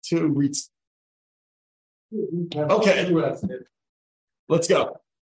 to read. Okay, let's go.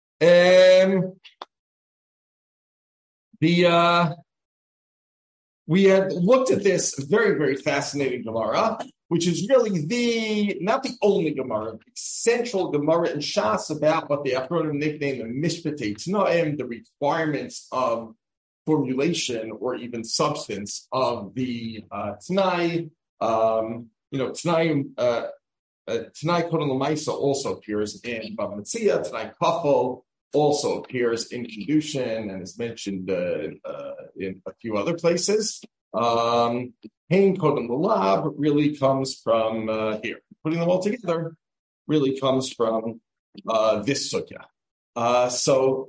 We had looked at this very, very fascinating Gemara, which is really not the only Gemara, the central Gemara in Shas about what the Achronim nicknamed the Mishpatei Tanaim, the requirements of formulation or even substance of the Tanai. Tanai Kodon L'Maisa also appears in Bava Metzia. Tanai Kafel also appears in Kedushin and is mentioned in a few other places. Hein Kodon L'Lav really comes from here. Putting them all together really comes from this sugya. So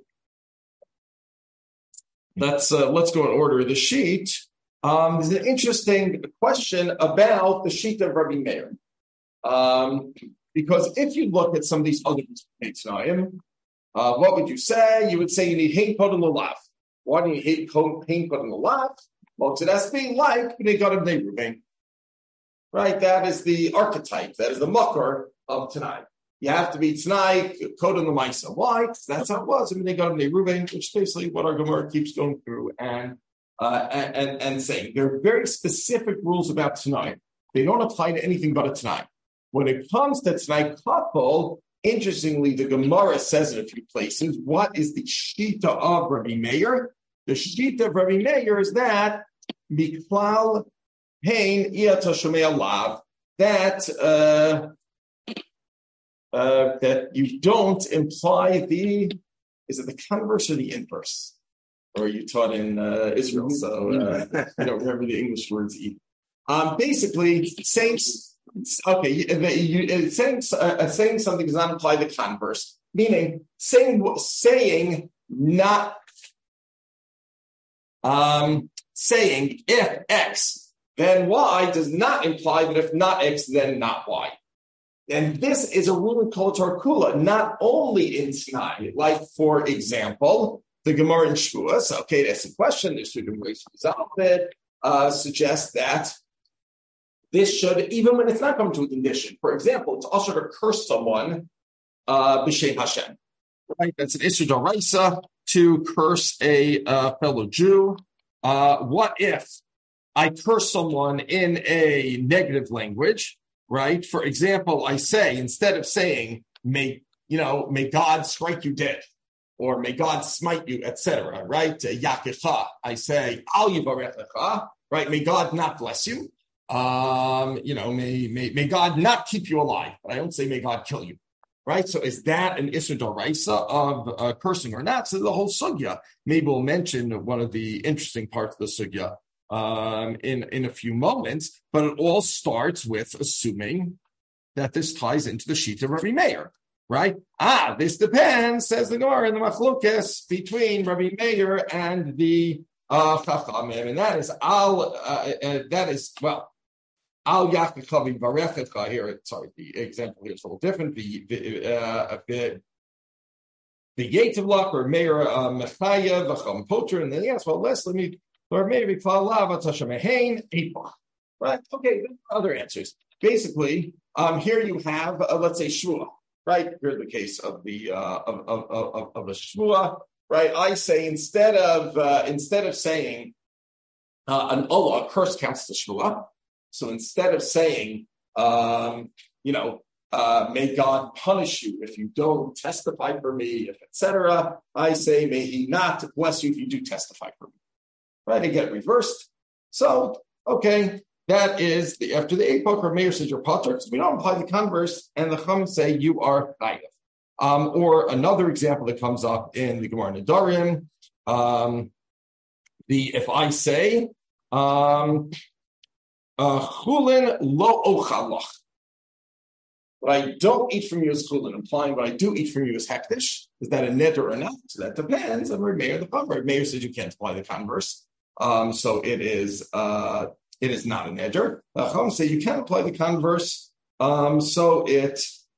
let's go in order of the sheet. There's an interesting question about the sheet of Rabbi Meir. Because if you look at some of these other Tanaim, what would you say? You would say you need Hein Kodon L'Lav. Why do you hate Hein Kodon L'Lav? Well, so that's being like Bnei Gad Bnei Ruvain. Right? That is the archetype. That is the makor of Tanai. You have to be Tanai Kodon L'Maisa. Why? Because that's how it was in Bnei Gad Bnei Ruvain, which is basically what our Gemara keeps going through and saying. There are very specific rules about Tanai. They don't apply to anything but a Tanai. When it comes to Tanai Kafel, interestingly, the Gemara says in a few places, what is the Shita of Rabbi Meir? The Shita of Rabbi Meir is that Miklal Hein Iyata Shomei Lav, that you don't imply is it the converse or the inverse? Or you taught in Israel, so I don't remember the English words either. Basically, saying something does not imply the converse, meaning saying if X, then Y does not imply that if not X, then not Y. And this is a rule in Kol Kula, not only in Tanai. Like, for example, the Gemara in Shavuos, okay, that's a question, there's two different ways to resolve it, suggests that this should, even when it's not coming to a condition. For example, it's also to curse someone b'shem Hashem. Right? That's an Issur D'Oraisa to curse a fellow Jew. What if I curse someone in a negative language? Right? For example, I say, instead of saying, may God strike you dead, or may God smite you, etc. Right? Yakecha, I say, Al Yivarechecha, right? May God not bless you. May God not keep you alive, but I don't say may God kill you, right? So is that an Issur D'Oraisa of cursing or not? So the whole sugya, maybe we'll mention one of the interesting parts of the sugya in a few moments, but it all starts with assuming that this ties into the sheet of Rabbi Meir, right? This depends, says the Gemara in the Machlokes between Rabbi Meir and the Chachamim, and that is Al Yachachavi Varechecha here. Sorry, the example here is a little different. The Yetevlach or Meir Mechaya V'cham Poter, and then yes, well, let me or maybe Klalav Atashamehain Eipach. Right? Okay, other answers. Basically, here you have let's say Shvua. Right? Here's the case of the of a Shvua. Right? I say instead of saying an Allah, a curse counts to Shvua. So instead of saying, may God punish you if you don't testify for me, etc., I say, may He not bless you if you do testify for me. Right? And get reversed. So, okay, that is after the Eipach or Meir says you're potter, because we don't apply the converse, and the Chum say you are chayav. Or another example that comes up in the Gemara Nedarim, if I say, chulin lo ochalach. What I don't eat from you is chulin, implying what I do eat from you is hektish. Is that a neder or not? So that depends on Meir the converse. Meir says you can't apply the converse, so it is not a neder. Chacham say you can't apply the converse, so it is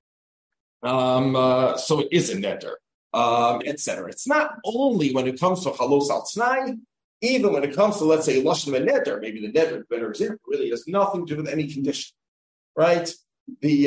a neder, etc. It's not only when it comes to halos al t'nai. Even when it comes to, let's say, lashon of a neder, maybe the neder is in, really has nothing to do with any condition. right? The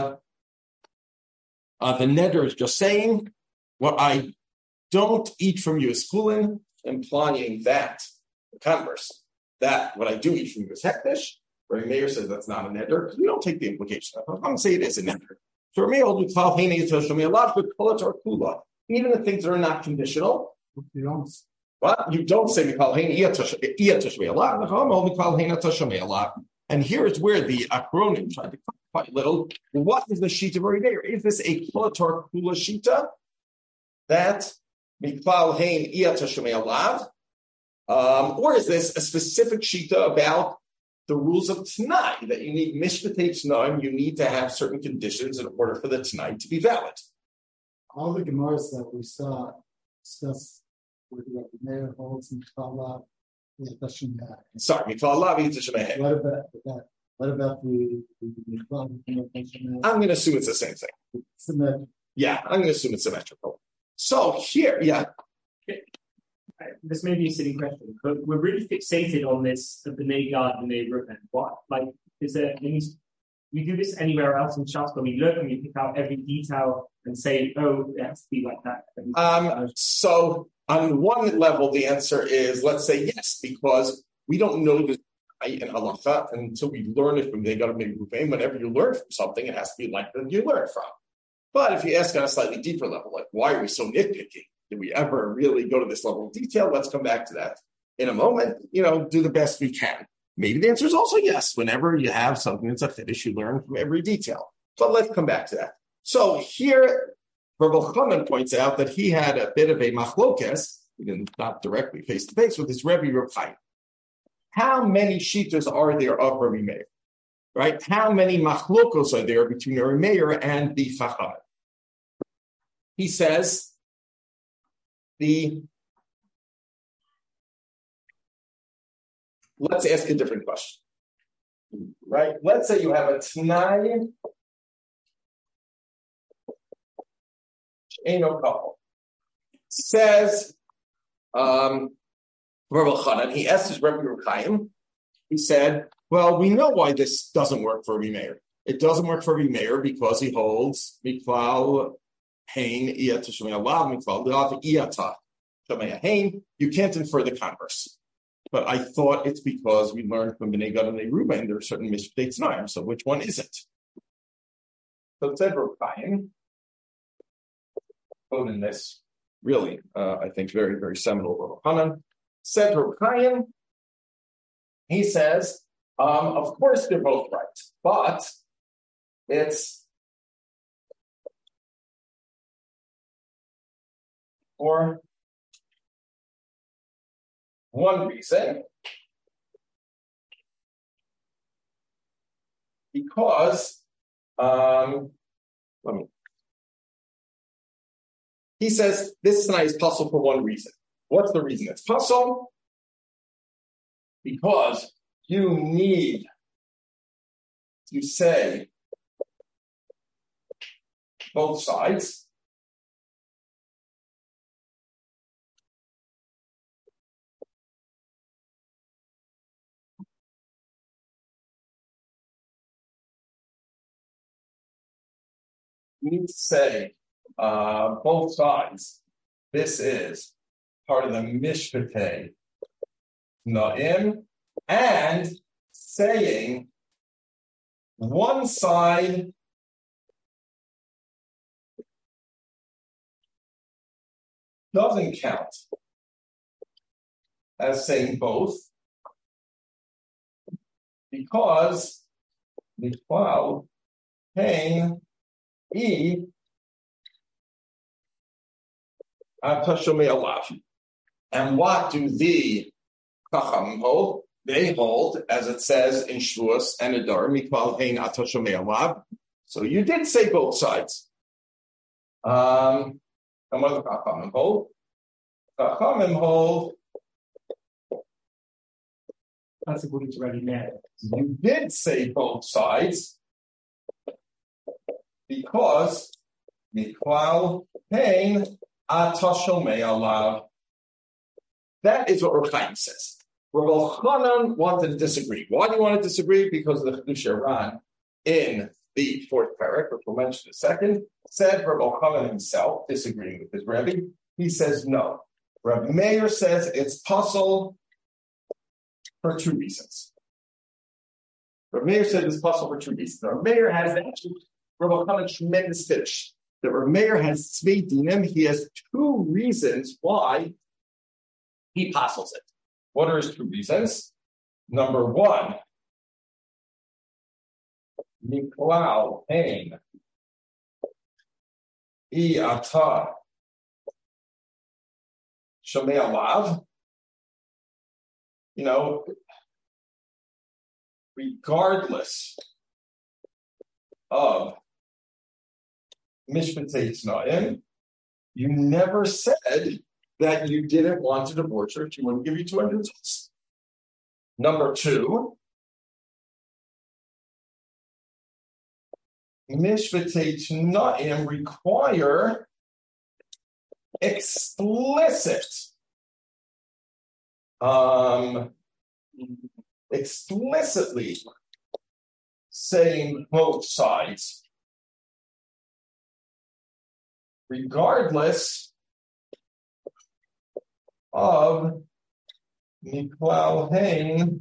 neder is just saying what I don't eat from you is chulin, implying that the converse, that what I do eat from you is hektish. Rabbi Meir says that's not a neder because we don't take the implication. I'm going to say it is a neder. So Rabbi Meir will call kula, even the things that are not conditional. You don't. What? You don't say mikal heini iyatushmi Allah. And here is where the Achronim tried to clarify a little. What is the shita of Rabbi Meir? Is this a kulatar kula shita that mikal heini iyatushmi Allah, or is this a specific shita about the rules of Tanai, that you need mishpatei Tanaim, you need to have certain conditions in order for the Tanai to be valid? All the Gemaras that we saw discuss with Rabbi Meir holds in Mikal Sorry, Mikal Lav Yitzhak. What about that? What about the Mikal? I'm going to assume it's the same thing. Symmetrical. Yeah, I'm going to assume it's symmetrical. So here, this may be a silly question, but we're really fixated on this of the Bnei Gad and Bnei Reuben. What, like, is there any? We do this anywhere else in Shas when we look and we pick out every detail and say, "Oh, it has to be like that." So on one level, the answer is let's say yes, because we don't know the in halacha until we learn it from Bnei Gad and Bnei Reuben. Whenever you learn from something, it has to be like that you learn from. But if you ask on a slightly deeper level, like why are we so nitpicky? Did we ever really go to this level of detail? Let's come back to that in a moment. Do the best we can. Maybe the answer is also yes. Whenever you have something that's a finish, you learn from every detail. But let's come back to that. So here, Rav Elchanan points out that he had a bit of a machlokes, not directly face to face, with his Rebbe Rav Chaim. How many shitas are there of Rabbi Meir? Right? How many machlokos are there between Rabbi Meir and the Chacham? He says let's ask a different question, right? Let's say you have a Tanai She'eino couple. Says Rav Elchanan, he asked his Rebbe Rav Chaim, he said, well, we know why this doesn't work for Rabbi Meir. It doesn't work for Rabbi Meir because he holds Miklal Hain Iyata Shemei Allah, Miklal Lav Iyata Shemei Hain. You can't infer the converse. But I thought it's because we learned from Bnei Gad and Bnei Reuben there are certain mishpatei Tanaim. So which one is it? So it said Rav Chaim, quote in this really, I think very, very seminal Rav Hanan, said Rav Chaim, he says, of course they're both right, but it's for one reason, because he says this tonight is possible for one reason. What's the reason it's possible? Because you need to say both sides. You need to say both sides. This is part of the mishpatei Na'im, and saying one side doesn't count as saying both because Miklal Hain E Atashomei Alav. And what do the Chacham hold? They hold, as it says in Shavuos and Adar, Miklal Hain Atashomei Alav. So you did say both sides. And what do the Chachamim hold? Chachamim hold. That's according to Rabbi Meir. You did say both sides because Miklal Hain Atashomei Alav. That is what Rav Chaim says. Rav Elchanan wanted to disagree. Why do you want to disagree? Because of the Chedush Iran. in the fourth parak, which we'll mention in a second, said Rabbi Elchanan himself, disagreeing with his Rebbe, he says no. Rabbi Meir says it's possible for two reasons. Rabbi Meir said it's possible for two reasons. Rabbi Meir has actually, Rabbi Elchanan, tremendous finish. That Rabbi Meir has tzvei dinim. He has two reasons why he apostles it. What are his two reasons? Number one, Miklal ein ata shomei alav. Regardless of Mishpatei Tznaim, you never said that you didn't want to divorce her if she wouldn't give you 200 zuz. Number two, Mishpatei Tznaim require explicitly saying both sides, regardless of Miklal hein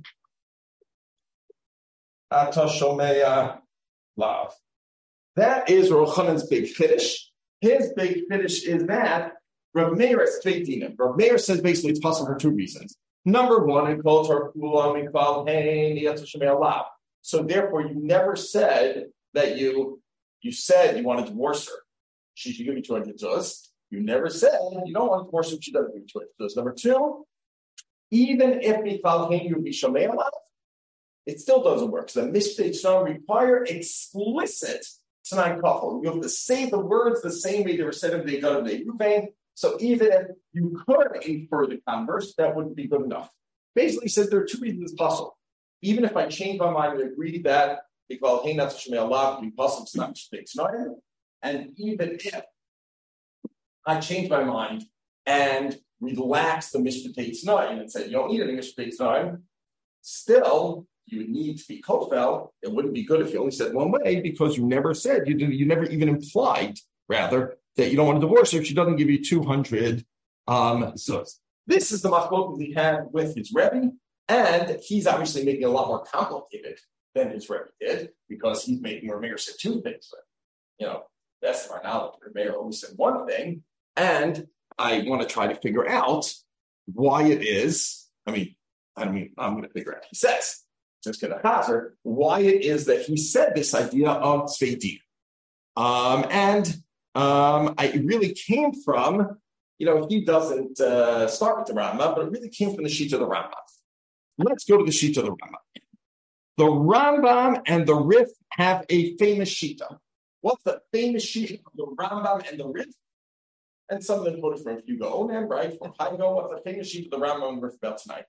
ata shomei lav. That is Rabbi Elchanan's big chiddush. His big chiddush is that Rabbi Meir is tzvei dinim. Rabbi Meir says basically it's possible for two reasons. Number one, in Kol Torah Kula Miklal hein ata shomei lav. So therefore, you never said that you said you want to divorce her. She should give you 200 zuz. You never said you don't want to divorce her. She doesn't give you 200 zuz. Number two, even if Miklal hein you would be shomei alav, it still doesn't work. So the Mishpatei Tznaim require explicit Tanai Kafel. You have to say the words the same way they were said in the Gad of Reuven. So even if you could infer the converse, that wouldn't be good enough. Basically, he says there are two reasons possible. Even if I change my mind and agree that Miklal hein ata shomei alav can be possible, it's not Mishpatei Tznaim. And even if I change my mind and relax the Mishpatei Tznaim and say you don't need any Mishpatei Tznaim, still you would need to be kofel. It wouldn't be good if you only said one way because you never said, you never even implied, rather, that you don't want to divorce her if she doesn't give you 200 zuz. This is the machlokas he had with his Rebbe, and he's obviously making it a lot more complicated than his Rebbe did because he's making Rabbi Meir say two things. That's our knowledge. Rabbi Meir only said one thing, and I want to try to figure out why it is. I'm going to figure out. He says, just get a hazard, why it is that he said this idea of tzvei dinim. It really came from, he doesn't start with the Rambam, but it really came from the sheet of the Rambam. Let's go to the sheet of the Rambam. The Rambam and the Rif have a famous shita. What's the famous sheet of the Rambam and the Rif? And some of them quoted from Hugo Onan, right? From Chaim Go. What's the famous sheet of the Rambam and Rif about tonight?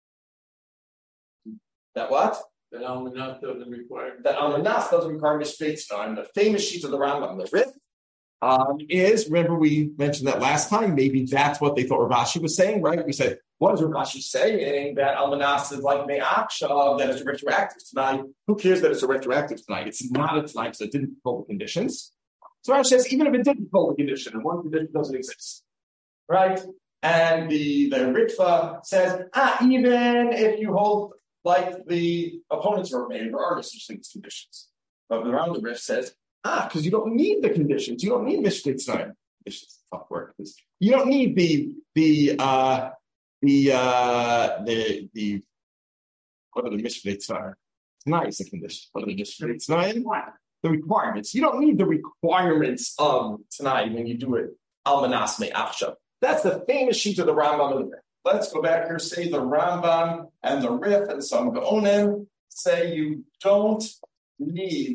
That what? That Almanas doesn't require. That Almanas doesn't require Mishpatei Tznaim. The famous sheet of the Rambam and the Rif is, remember we mentioned that last time, maybe that's what they thought Rav Ashi was saying, right? We said, what is Rav Ashi saying? That Almanas is like Me'akshav, that it's retroactive tonight. Who cares that it's a retroactive tonight? It's not a tonight, so it didn't fulfill the conditions. So Rav says, even if it didn't fulfill the condition, and one condition doesn't exist, right? And the Ritva says, even if you hold like the opponents were made, there are no such things as conditions. But the Rambam Rif says, because you don't need the conditions. You don't need Mishpatei Tznaim. It's just a tough word. You don't need the what are the Mishpatei Tznaim? It's nice a condition. What are the Mishpatei Tznaim? The requirements. You don't need the requirements of tonight when you do it. Almanas me'achshav. That's the famous sheet of the Rambam and the Rif. Let's go back here. Say the Rambam and the Rif and some Gaonim say you don't need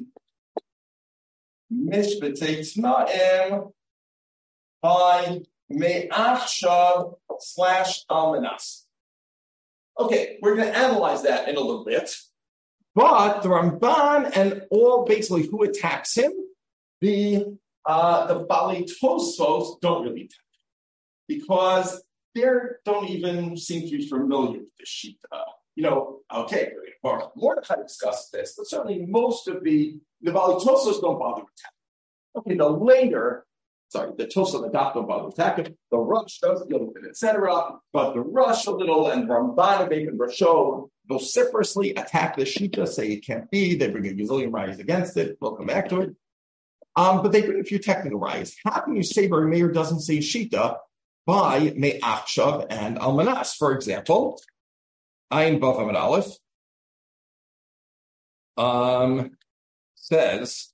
Mishpatei Tznaim by me'achshav / almanas. Okay, we're going to analyze that in a little bit. But the Ramban and all basically who attacks him, the Balei Tosfos don't really attack him because they don't even seem to be familiar with this shita. okay, Mordechai discussed this, but certainly most of the Bali Tosos don't bother with that. Okay, the Tosos and the Daf don't bother with that. The Rush does deal with it, etc. But the Rush a little and Ramban and Rasho vociferously attack the Shita, say it can't be. They bring a gazillion riots against it. We'll come back to it. But they bring a few technical riots. How can you say Bar Meir doesn't say Shita by Me'achshav and Almanas? For example, Ayin Vav Amud Aleph says,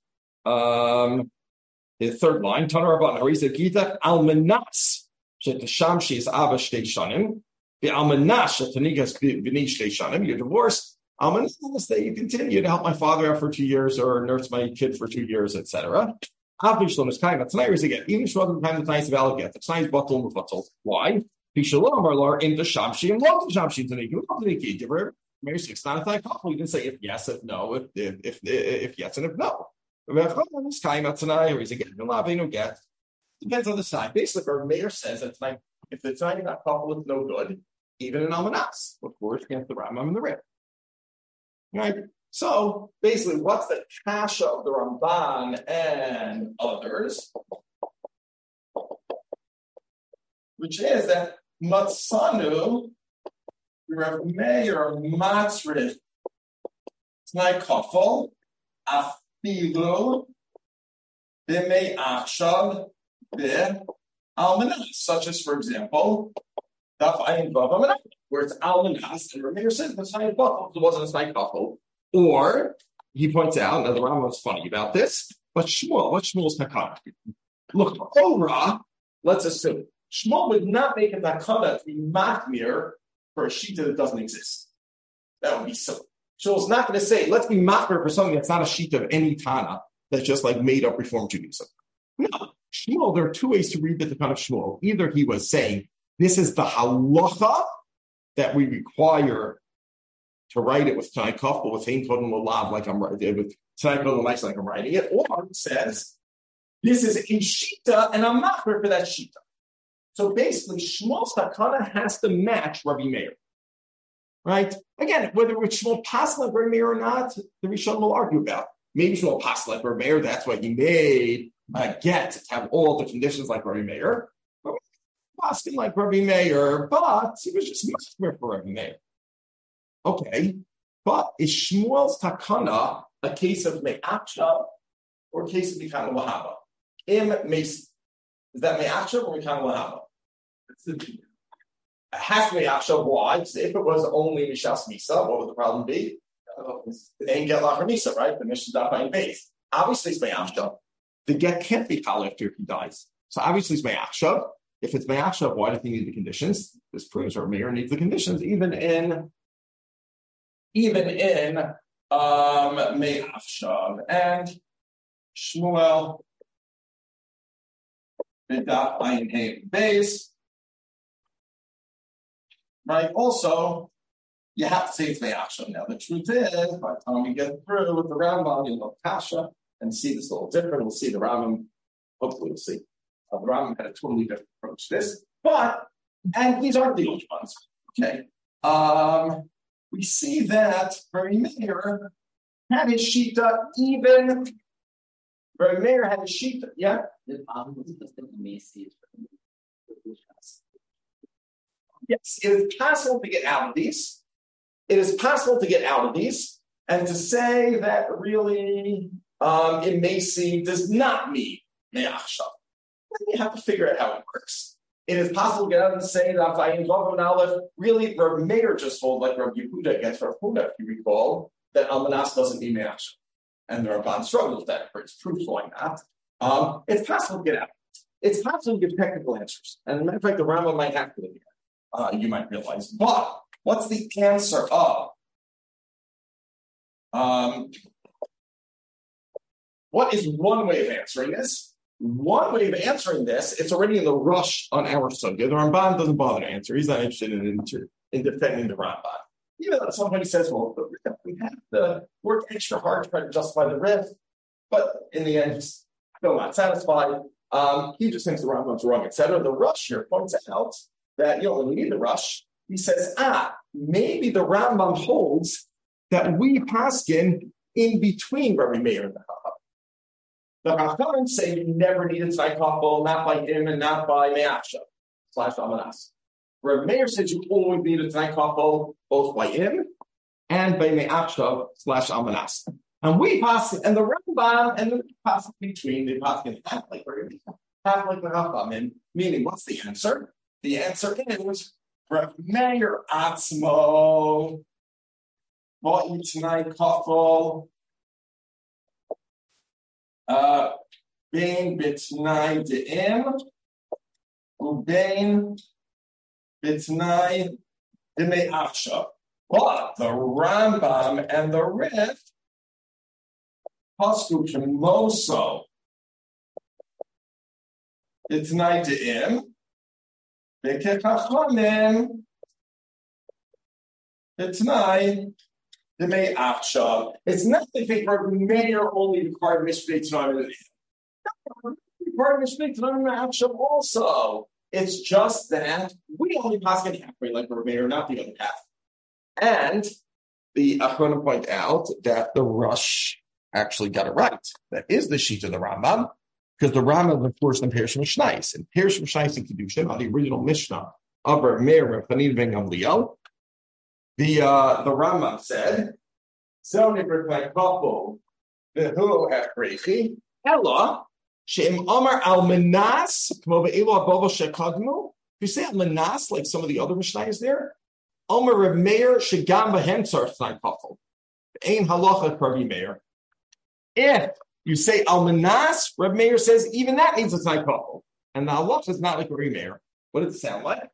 the third line, Tanar Rabban Hariza Gita Almanas Shetasham she is Abba Shtei Shanim, the Almanas Shetanigas B'nei Shtei Shanim. You're divorced. Almanas that you continue to help my father out for 2 years or nurse my kid for 2 years, etc. Even Shlomo time the nice valid get. It's nice bottle with bottle. Why? Pishalom Arlar in the Shamshi and love the Shamshi to Niki. Maybe 6 not a couple. You can say if yes, if no, if yes and if no. Depends on the side. Basically, our mayor says that tonight, if the time you're not coupled with no good, even in Almanas, of course, against the Rambam and the Rib. Right? So basically, what's the kasha of the Ramban and others? Which is that Matsanu, Rav Meir Matzrich, Tnai Kafel, Afilu, B'mei Achshav, Almanas, such as, for example, Daf Ayin Vav Amud, where it's Almanas, and Rav Meir says the Tnai Kafel, it wasn't a Tnai Kafel. Or, he points out, now the Rambam was funny about this, but Shmuel, what's Shmuel's takana? Look, Ora, let's assume, Shmuel would not make a takana to be machmir for a shita that doesn't exist. That would be silly. Shmuel's not going to say, let's be machmir for something that's not a shita of any Tana, that's just like made up Reform Judaism. No, Shmuel, there are 2 ways to read the takana of Shmuel. Either he was saying, this is the halacha that we require to write it with Tanai Kaf, but with Hein Kodem Lulav, like I'm writing it, with Tanai Kodem Lulav, like I'm writing it, or it says, this is a shita, and I'm not for that shita. So basically, Shmuel's takana has to match Rabbi Meir. Right? Again, whether it's Shmuel pass like Rabbi Meir or not, the Rishon will argue about. Maybe Shmuel pass like Rabbi Meir, that's why he made a get to have all the conditions like Rabbi Meir. Passing like Rabbi Meir, but he was just machmir for Rabbi Meir. Okay, but is Shmuel's takana a case of me'achshav or a case of mikana lahava? Is that me'achshav or mikana lahava? It has to be me'achshav. Why? If it was only mishas misa, what would the problem be? Ain't get lachar misa, right? The mission daf ayin base. Obviously, it's me'achshav. The get can't be kal after he dies. So obviously, it's me'achshav. If it's me'achshav, why does he need the conditions? This proves our mayor needs the conditions, even in Me'achshav. And Shmuel B'daf Ayin Hey Beis. Right? Also, you have to say it's Me'achshav. Now, the truth is, by the time we get through with the Rambam, you'll look Kasha and see this a little different. We'll see the Rambam, hopefully we'll see. The Rambam had a totally different approach to this. And these aren't the only ones. Okay. We see that Rabbi Meir had his shita even. Rabbi Meir had his shita, yeah? Yes, it is possible to get out of these. It is possible to get out of these and to say that really in Macy does not mean Me'achshav. Then you have to figure out how it works. It is possible to get out and say that Ayin Vav Amud Aleph, really, Rabbi Meir just told, like Rabbi Yehuda against Rabbi Yehuda, if you recall, that Almanas doesn't mean Me'achshav. And the Ramban struggled with that for its proof like that. It's possible to get out. It's possible to give technical answers. And as a matter of fact, the Rambam might have to do that, you might realize. But what's the answer of? What is one way of answering this? One way of answering this, it's already in the rush on our sugya. The Ramban doesn't bother to answer. He's not interested in defending the Ramban. Even though at some point he says, well, we have to work extra hard to try to justify the riff, but in the end, he's still not satisfied. He just thinks the Rambam's wrong, etc. The rush here points out that you don't really need the rush. He says, maybe the Rambam holds that we paskin in between Rabbi Meir and the Chacham. The Chachamim say you never need a tzai kafel, not by him and not by Me'achshav / Amanas. Rabbi Meir says you always need a tzai kafel, both by him and by Me'achshav / Amanas. And we pass, and the Rambam and the pass between, they pass in half like the Chachamim. Meaning, what's the answer? The answer is Rabbi Meir Atzmo. What you tonight kafel. Bein bitnai de'im, ubein bitnai de'me'achshav. But the Rambam and the Rif pasku kemoso bitnai de'im, bekechachamim bitnai de'me'achshav. It's not that they Meir only required mishpei tonight. Also, it's just that we only pass it halfway, like the Meir, not the other half. And the Achronim point out that the Rush actually got it right. That is the sheet of the Rambam, because the Rambam, of course, in Perush Mishnais. And Perush Mishnais in Kedushin, on the original Mishnah of Rabbi Meir and Chanina ben Gamliel, the Rambam said, "So nifrek couple who have brechi ella." She'im Amar al Manas, if you say al Manas, like some of the other Mishnayos there, Amar Reb Meir Shegam Bahem Tzarich Tzai Kafel. Ein halacha Rabbi Meir. If you say al Manas, Reb Meir says even that needs a Tzai Kafel. And the halacha is not like Rabbi Meir. What does it sound like?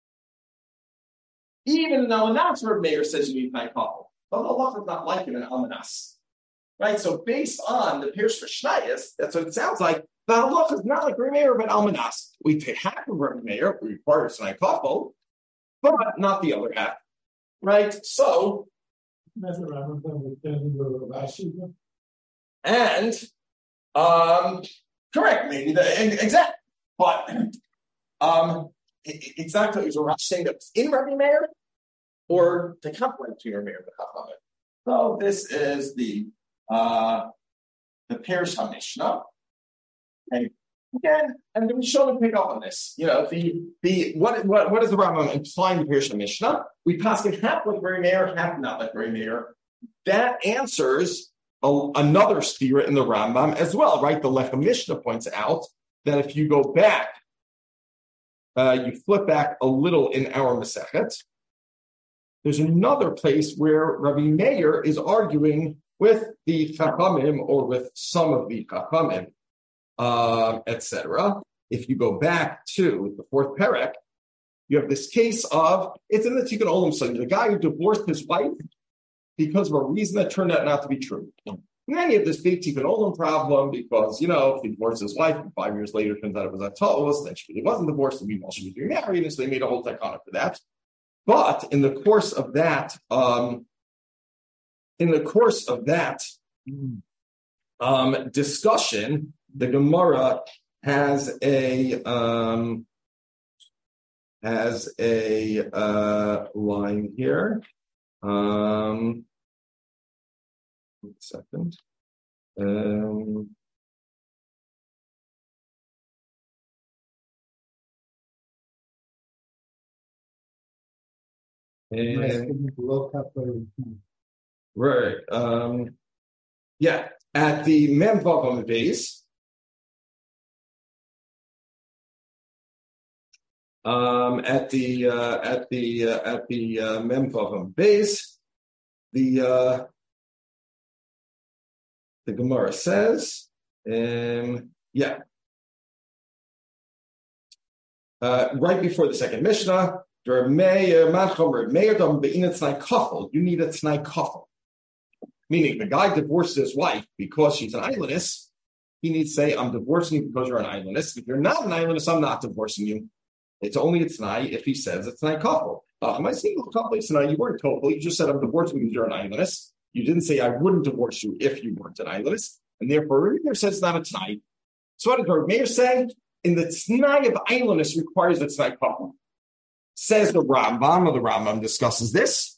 Even al Manas, Reb Meir says you need Tzai Kafel. But the halacha is not like it in al Manas. Right, so based on the Perush Mishnayos, that's what it sounds like. The halacha is not like Rabbi Meir, but Almanas. We take half of Rabbi Meir, we require Sinai Kafel, but not the other half. Right, so and correct, maybe the exact, but it's not clear. Is Rashi saying that it's in Rabbi Meir or the complement between Rabbi Meir and the Chachamim? So this is the Perush HaMishnah. And again, and we show them pick up on this. You know, what is the Rambam implying the Perush HaMishnah? We pass it half like Rabbi Meir, half not like Rabbi Meir. That answers another stira in the Rambam as well, right? The Lechem Mishnah points out that if you go back, you flip back a little in our Masechet, there's another place where Rabbi Meir is arguing with the Chachamim or with some of the Chachamim, etc. If you go back to the fourth perek, you have this case of, it's in the Tikkun Olam Sugya, the guy who divorced his wife because of a reason that turned out not to be true. And then you have this big Tikkun Olam problem because, if he divorced his wife and 5 years later turns out it was a Taos, then she really wasn't divorced, and meanwhile she was remarried, and so they made a whole takana for that. But in the course of that, discussion, the Gemara has a line here. 1 second. Right. At the Memvav on the base. At the Memvav on the base, the Gemara says, right before the second Mishnah, you need a Tnai Kafel. Meaning the guy divorces his wife because she's an islandess. He needs to say, I'm divorcing you because you're an islandess. If you're not an islandess, I'm not divorcing you. It's only a Tnai if he says it's Tnai Kafel. My single couple tonight, you weren't total. You just said, I'm divorcing you because you're an islandess. You didn't say, I wouldn't divorce you if you weren't an islandess. And therefore, Rabbi Meir says it's not a Tnai. So what does Rabbi Meir say? In the Tnai of islandess requires a Tnai Kafel. Says the Rambam, or the Rambam discusses this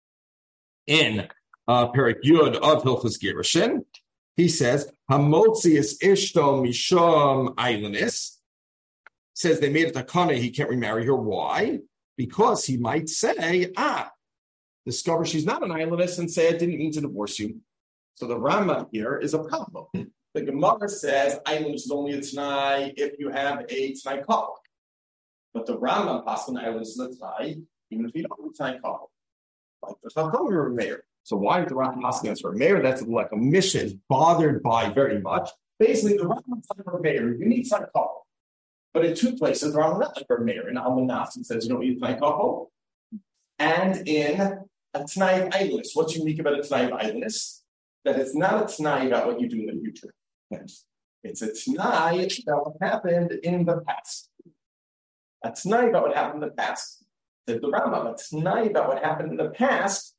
in Perek Yud of Hilchos Gerushin. He says, Hamotzius Ishto Mishom Eilenis. Says they made a takana, he can't remarry her. Why? Because he might say, discover she's not an Eilenis and say, I didn't mean to divorce you. So the Rambam here is a problem. The Gemara says, Eilenis is only a Tanai if you have a Tanai couple. But the Rambam Paskin Eilenis is a Tanai, even if you don't have a Tanai couple. Like the Chacham or Meir. So why is the Rambam Paskin as for Meir? That's like a mission is bothered by very much. Basically, the Rambam is for Meir. You need Tanai couple. But in two places, the Rambam not for Meir. In Almanas, it says you don't need a Tanai couple. And in a Tanai of Eilenis. What's unique about a Tanai of Eilenis? That it's not a Tanai about what you do in the future. It's a Tanai about what happened in the past. A Tanai about what happened in the past. The Rambam, a Tanai about what happened in the past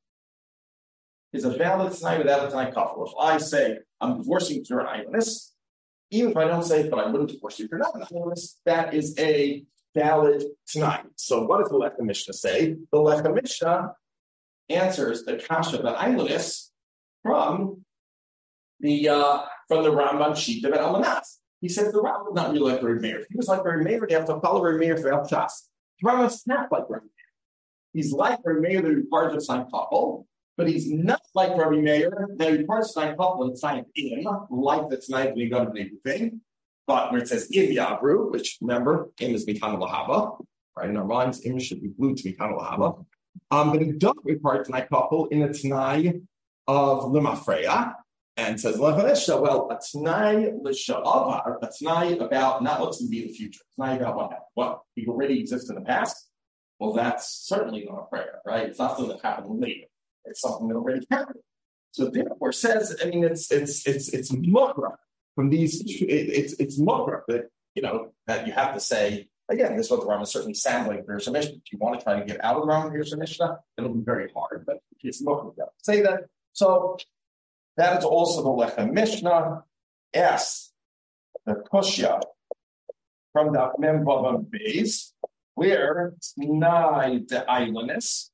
is a valid Tanai without a Tanai couple. If I say, I'm divorcing you if you're an Eilenis, even if I don't say, but I wouldn't divorce you if you're not an Eilenis, that is a valid Tanai. So what does the Lechem Mishnah say? The Lechem Mishnah answers the Kasha of an Eilenis from the Rambam sheet of Almanas. He says the Rambam is not really like Rabbi Meir. If he was like Rabbi Meir, they have to follow Rabbi Meir throughout Shas. The Rambam is not like Rabbi Meir. He's like Rabbi Meir that requires a sign couple, but he's not like Rabbi Meir that requires a sign couple and sign in, like the Tanai when you go to the thing. But where it says in Yavru, which remember, im is Mikan Lahava, right? In our minds, im should be glued to Mikan Lahava. But it doesn't require a Tanai couple in a Tanai of Limafreya. And says, well, a Tanai l'sha'avar, a Tanai about not what's going to be in the future. A Tanai about what already exists in the past. Well, that's certainly not a prayer, right? It's not something that happened later. It's something that already happened. So therefore, says, I mean, it's mukra from these. It's mukra that that you have to say again. This is what the Rambam certainly sounds like. There's a Mishnah. If you want to try to get out of the Rambam, here's a Mishnah. It'll be very hard, but it's mukra. Say that. So. That is also the Lechem Mishnah. S, the Kushya from the Mem Vavam Beis, where Tanai de Eilenis.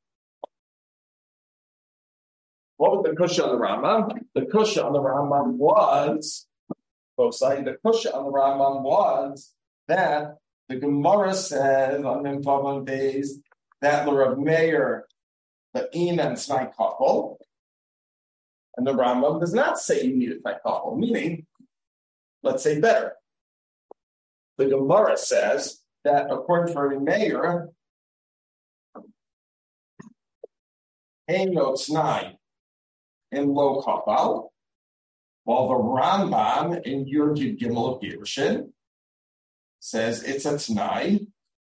What was the Kushya on the Rambam? The Kushya on the Rambam was, the Kushya on the Rambam was that the Gemara says on Mem Vavam Beis that the Rav Meir, the In and Tanai couple. And the Rambam does not say you need a Tanai couple, meaning, let's say better. The Gemara says that according to Rabbi Meir, Heino Tanai in Lo Kapal, while the Rambam in Yud Gimel of Gerushin says it's a Tanai,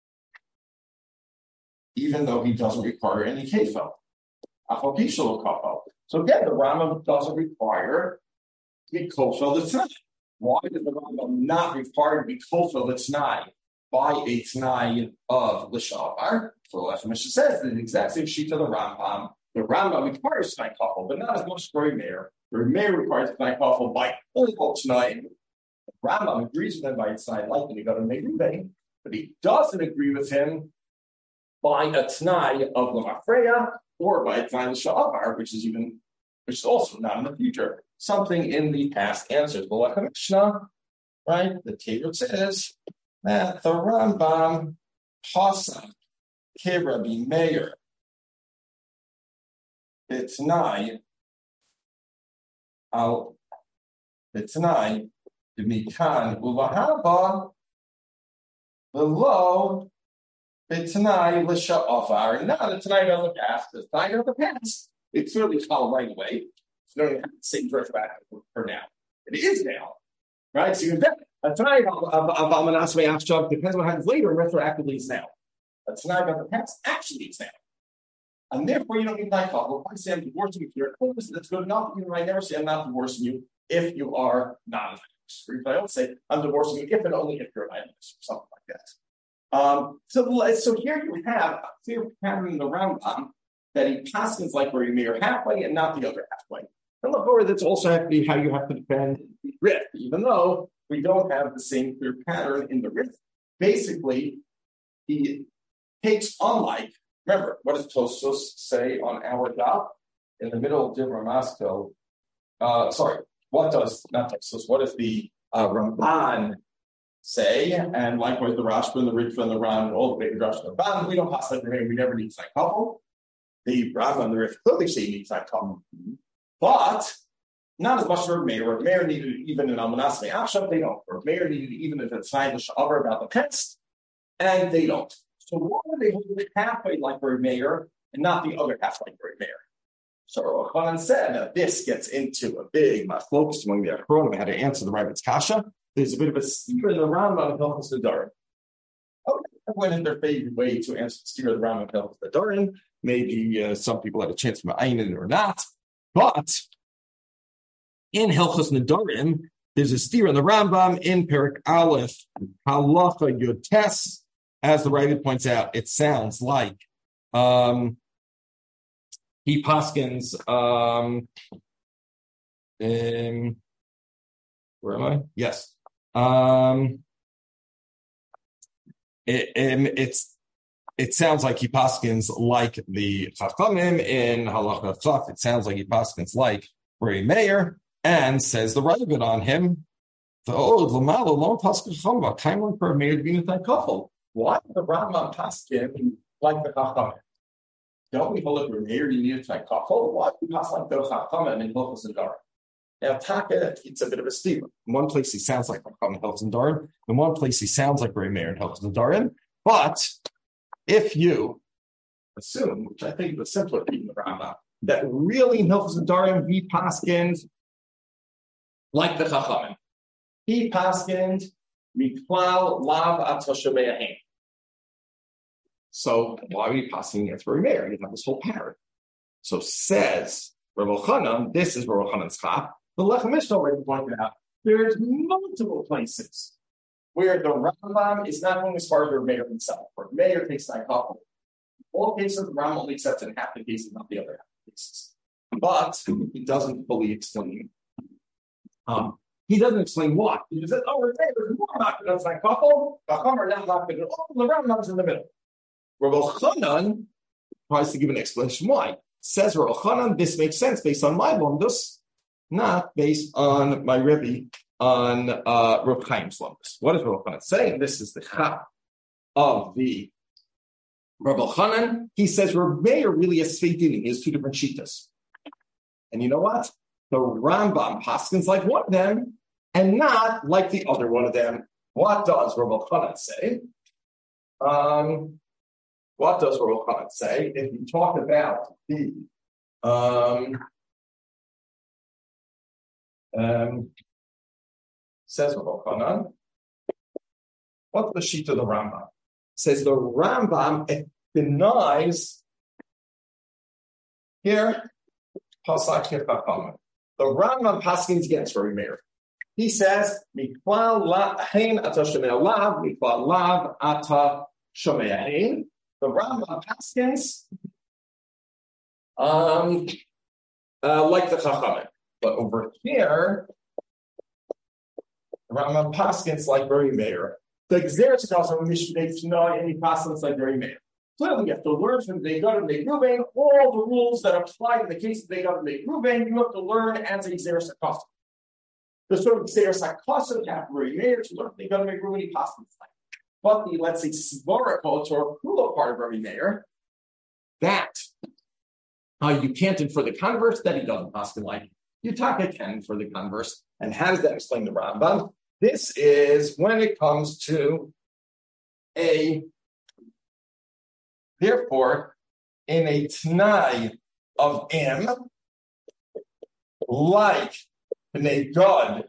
even though he doesn't require any Kefel. Achopisha Lo Kapal. So again, the Rambam doesn't require to be kofel the Tanai. Why does the Rambam not require to be kofel the Tanai by a Tanai of l'shavar? So the Lechem Mishnah says the exact same sheet of the Rambam. The Rambam requires Tanai kofel, but not as much as Rabbi Meir. Rabbi Meir requires Tanai kofel by all Tanai. The Rambam agrees with him by Tanai, like when you go to Megillah, but he doesn't agree with him by a Tanai of Lamafreya. Or by a Tanai l'sha'avar, which is also not in the future. Something in the past answers the Lechem Mishnah, right? The Torah says that the Rambam Hasa Rabbi Meir B'Tanai al B'Tanai D'Mikan Ulahaba below B'Tanai l'sha'avar, not a Tanai of the past. The Tanai of the past, it's really called right away. So you don't have to say retroactive for now. It is now, right? So you bet a Tanai of Almanas Me'achshav depends on what happens later, and retroactively is now. A Tanai of the past actually is now, and therefore you don't need Tanai couple. If I say I'm divorcing you if you're a that's good enough. Even I never say I'm not divorcing you if you are not an Eilenis. Or if I don't say I'm divorcing you if and only if you're an Eilenis, or something like that. So here you have a clear pattern in the Rambam that he passes like where you Meir halfway and not the other halfway. And look over, that's also have to be how you have to defend the Rif, even though we don't have the same clear pattern in the Rif. Basically, takes unlike, remember, what does Tosfos say on our dot? In the middle of Divra Maskil, what does the Ramban say? And likewise the Rashba and the Ritva and the Ran and all the big Rashba and the Ramban, we don't pass that we never need to couple. The Rashba and the Ritva clearly say you need to couple. But not as much for Meir. Meir needed even in Almanas Me'achshav, they don't. Or Meir needed even if it's Naim Sha'avar about the pets, and they don't. So why are they holding halfway like for Meir and not the other half like for Meir? So Rochanan said that this gets into a big machlokus among the Achronim how to answer the Rabbit's kasha. There's a bit of a steer in the Rambam of Hilchos Nedarim. Okay, that went in their favorite way to answer the steer of the Rambam of Hilchos Nedarim. Maybe some people had a chance to ayin it or not, but in Hilchos Nedarim, there's a steer in the Rambam in Perik Aleph Halacha Yotes. As the Rabbit points out, it sounds like he paskins. Where am I? Yes. It sounds like he paskins like the Chachamim in Halacha Chaf. It sounds like he paskins like Rei Meir, and says the Rabbit on him. Why did the Rambam paskin like the Chachamim? Don't we hold it for Meir? You need to try kachol. Why do we pass like the Chachamim in Hilchos Nedarim? Now, Taka, it's a bit of a steamer. In one place, he sounds like Chacham in Hilchos Nedarim. In one place, he sounds like Rei Meir in Hilchos Nedarim. But if you assume, which I think is the simpler thing in the Rambam, that really in Hilchos Nedarim he paskins like the Chachamim. He paskins miklal lav atoshameyahin. So why are we passing against Rei Meir? You have this whole pattern. So says Rav Elchanan, this is Rav Elchanan's chap. The Lechem Mishnah already pointed out there's multiple places where the Rambam is not going as far as Rei Meir himself. Rei Meir takes that couple. All cases, the Rambam only accepts in half the cases, not the other half the cases. But he doesn't fully explain. He doesn't explain what. He just says, Rei Meir is more locked in that couple. The Chacham are not locked in all. The Rambam's in the middle. Rav Elchanan tries to give an explanation why. Says Rav Elchanan, this makes sense based on my lomdus, not based on my Rebbe on Rav Chaim's lomdus. What is Rav Elchanan saying? This is the chap of the Rav Elchanan. He says Rav Meir really has Sveidinim. He has two different shitas. And you know what? The Rambam paskins like one of them and not like the other one of them. What does Rav Elchanan say? What does Rav Elchanan say? If you talk about the says Rav Elchanan, what's the sheet of the Rambam? Says the Rambam denies here Pasak Chachamim. The Rambam paskins against Rei Meir. He says Miklal Hein Ata Shomei Lav Miklal Lav Ata Shomei Hein. The Rambam paskins like the Chachamim. But over here, the Rambam paskins like Rei Meir. The Gzeres also mishneh Shnai any paskins like Rei Meir. Clearly, you have to learn from the Gad and the Ruvain all the rules that apply in the case of the Gad and the Ruvain. You have to learn as a Gzeres HaKosov. The sort of Gzeres HaKosov have Rei Meir to learn from the Gad and the Ruvain he paskins like. But the, let's say, Svara culture or Kula part of Rei Meir, that you can't infer the converse, that he doesn't paskin like. Yutaka can infer the converse. And how does that explain the Rambam? This is when it comes to therefore, in a T'nai of M, like B'nai Gad,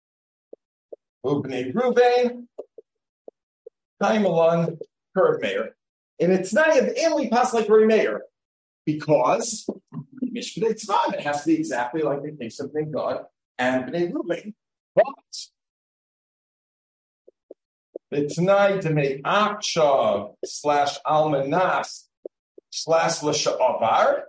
B'nai Ruvain, Taimalon, Rei Meir. In a T'nai of M, we pass like Rei Meir. Because Mishpatei Tzvam, it has to be exactly like the case of B'nai Gad and B'nai Ruvain. But the T'nai D'mei Akshav / Almanas / L'Sha'avar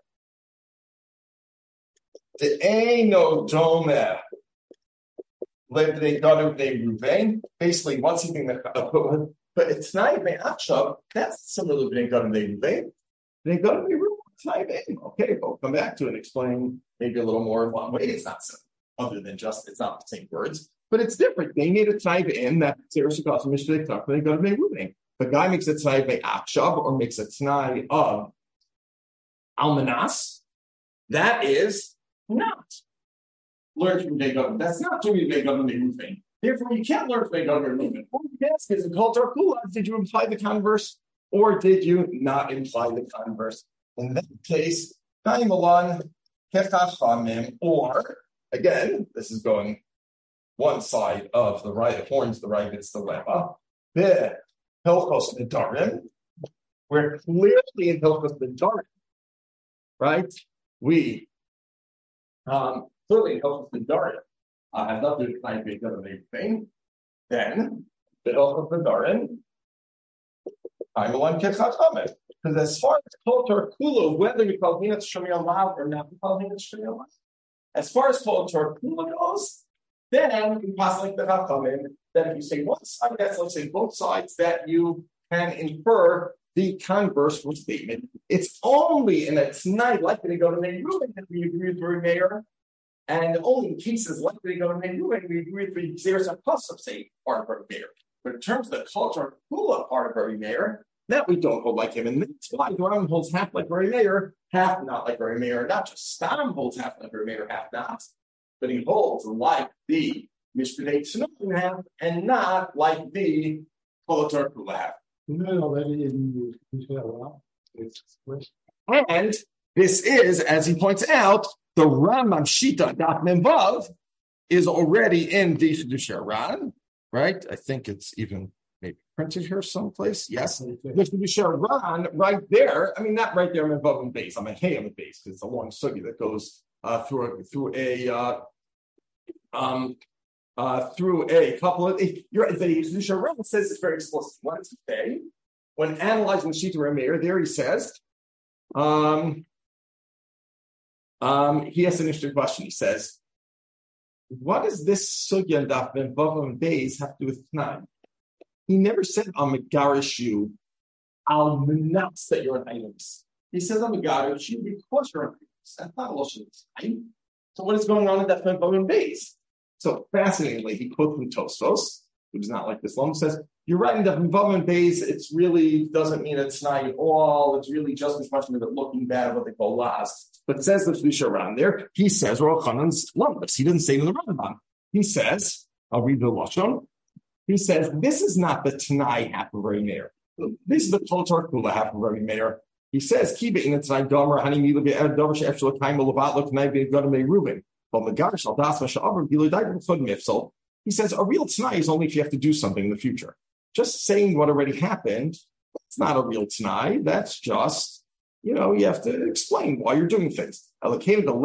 the Eino Domer B'nai Gad B'nai Ruvain. Basically, what's he being But it's not Akshav, that's similar to Bnei Gadol Bnei Ruvain. Bnei Gadol Bnei Ruvain, it's not okay, we'll come back to it and explain maybe a little more in one way. It's not simple, other than just, it's not the same words, but it's different. They made a Tnai that seriously calls Mishnah Bnei Gadol Bnei Ruvain. The guy makes a Tnai Bnei Akshav or makes a Tnai of Almanas. That is not learned from Bnei Gadol. That's not doing Bnei Gadol Bnei Ruvain. Therefore, you can't learn from Bnei Gadol Bnei Ruvain. What you ask is, in Kol Torah Kula, did you imply the converse or did you not imply the converse? In that case, Kaimalan Kechachamim, or again, this is going one side of the right, horns the right, it's the leva. The Hilchos Nedarim, where clearly in Hilchos Nedarim, right? We clearly in Hilchos Nedarim have not been trying to do anything. Then the Hilchos Nedarim, I'm one Kechachamim. Because as far as Kol Torah Kula, whether we call Hinat Shemir Lav or not, we call Hinat Shemir Lav. As far as Kol Torah Kula goes, then we pass like the Chachamim. Then if you say one side, that's let's say both sides, that you can infer the converse from statement. It's only in a Tnai like they go to Bnei Ruvain that we agree with Rabbi Meir, and only in cases like they go to Bnei Ruvain we agree with the Xeris HaPasuk say part of Rabbi Meir. But in terms of the Kol Torah Kula part of Rabbi Meir, that we don't hold like him, and that's why the Rambam holds half like Rabbi Meir, half not like Rabbi Meir. Not just Stam holds half like Rabbi Meir, half not, but he holds like the Mishpnei Tznuim half, and not like the Kol Torah Kula half. And this is, as he points out, the Rambam Shita Daf Mem Vav is already in the Chiddushei Ran, right? I think it's even maybe printed here someplace. Yes, the Chiddushei Ran right there. I mean, not right there in Vav and base. I'm a Hey on the base because it's a long sugi that goes through a couple of. The Chiddushei Ran says it's very explicit. What does he say? When analyzing Shita Rameir, there he says, he has an interesting question. He says, what does this sugya and daf ben vav and beis have to do with Tnai? He never said, I'm a garish you, I'll menace that you're an item. He says, I'm a garish you because you're an item. That's not a lotion of time. So what is going on in daf ben vav and beis? So fascinatingly, he quotes from Tosfos, which is not like this. Lom says, you're right in the involvement base, it's really doesn't mean it's not at all. It's really just as much of it looking bad at what they call last. But it says the Chiddushei Ran there. He says, Rosh Chanan's lumps. He didn't say it in the Rambam. He says, I'll read the Lashon. He says, this is not the Tnai half of Rabbi Meir. This is the Kol Torah Kula half of Rabbi Meir. He says, Kiba in the Tnai Domer, Hani Mila Be'er Domer She'efshel Kaim Olavat Lo Tnai Be'egadam Be'Ruben. But Megarish Al Das Masha'avim Bilo Daim Chod Mifsel. He says, a real Tnai is only if you have to do something in the future. Just saying what already happened, that's not a real Tnai. That's just, you have to explain why you're doing things. But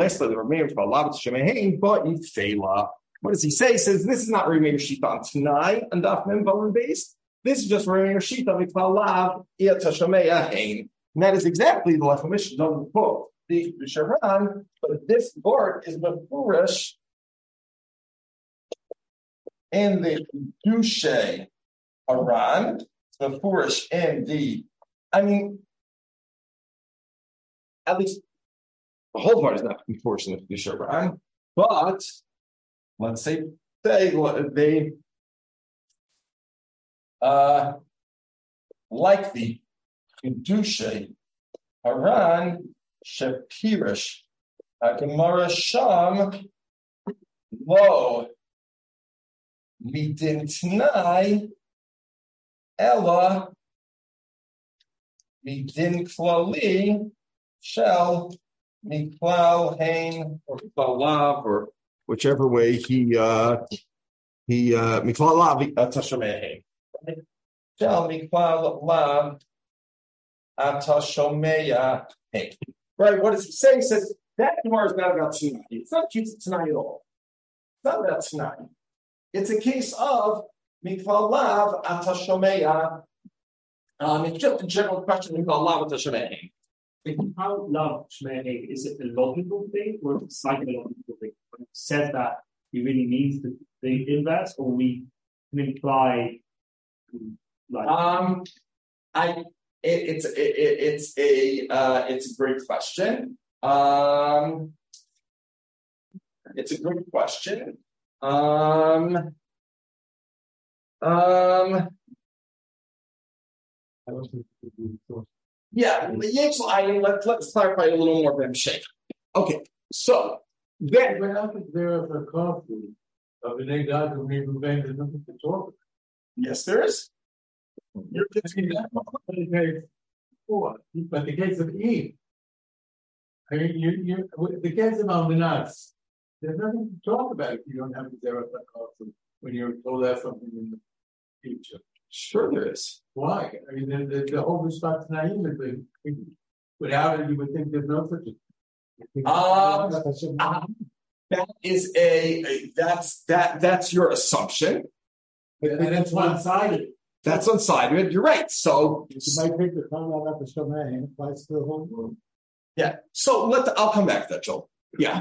what does he say? He says, this is not Rabbi Meir Shita on Tnai and Daf Mem Vav base. This is just Rabbi Meir Shita Mikval Lav Iyat Hashameya Hein. And that is exactly the Lechem Mishnah doesn't quote the Chiddushei Ran, but this word is mefurish in the Chiddushei Ran. It's mefurish in the, at least the whole part is not mefurish in the Chiddushei Ran, but let's say they like the Chiddushei Ran Shapirish Gemara Sham Lo Midin Tnai Ella Midin Klali Shel Miklal Hain or Miklal Lav or whichever way he Miklal Lav Tashamei Hain Shel Miklal Lav Atashomeya Hain. Right, what does he say? He says that Gemara is not about Tnai. It's not a case of Tnai at all. It's not about Tnai. It's a case of Miklal Lav Atashomeya. It's just a general question. Miklal Lav Atashomeya. How Lav Shmeya, is it a logical thing or a psychological thing? When it says that, he really means the inverse, or we can imply It's a great question. It's a good question. Let's clarify a little more b'hemshech. Okay, so then What happens there of a coffee of an egg out of Reuven? There's nothing to talk about. yes, there is. You're But the case of Eve, I mean, the case of Almanas, there's nothing to talk about if you don't have the zero coffee when you're told that something in the future. Sure, there is. Why? I mean, the whole response naive is without it, you would think there's no such a thing. That is that's your assumption. And it's one-sided. That's one-sided. You're right. So You might take the comment out the Shomai and applies to the whole group. yeah. So I'll come back to that, Joel. Yeah.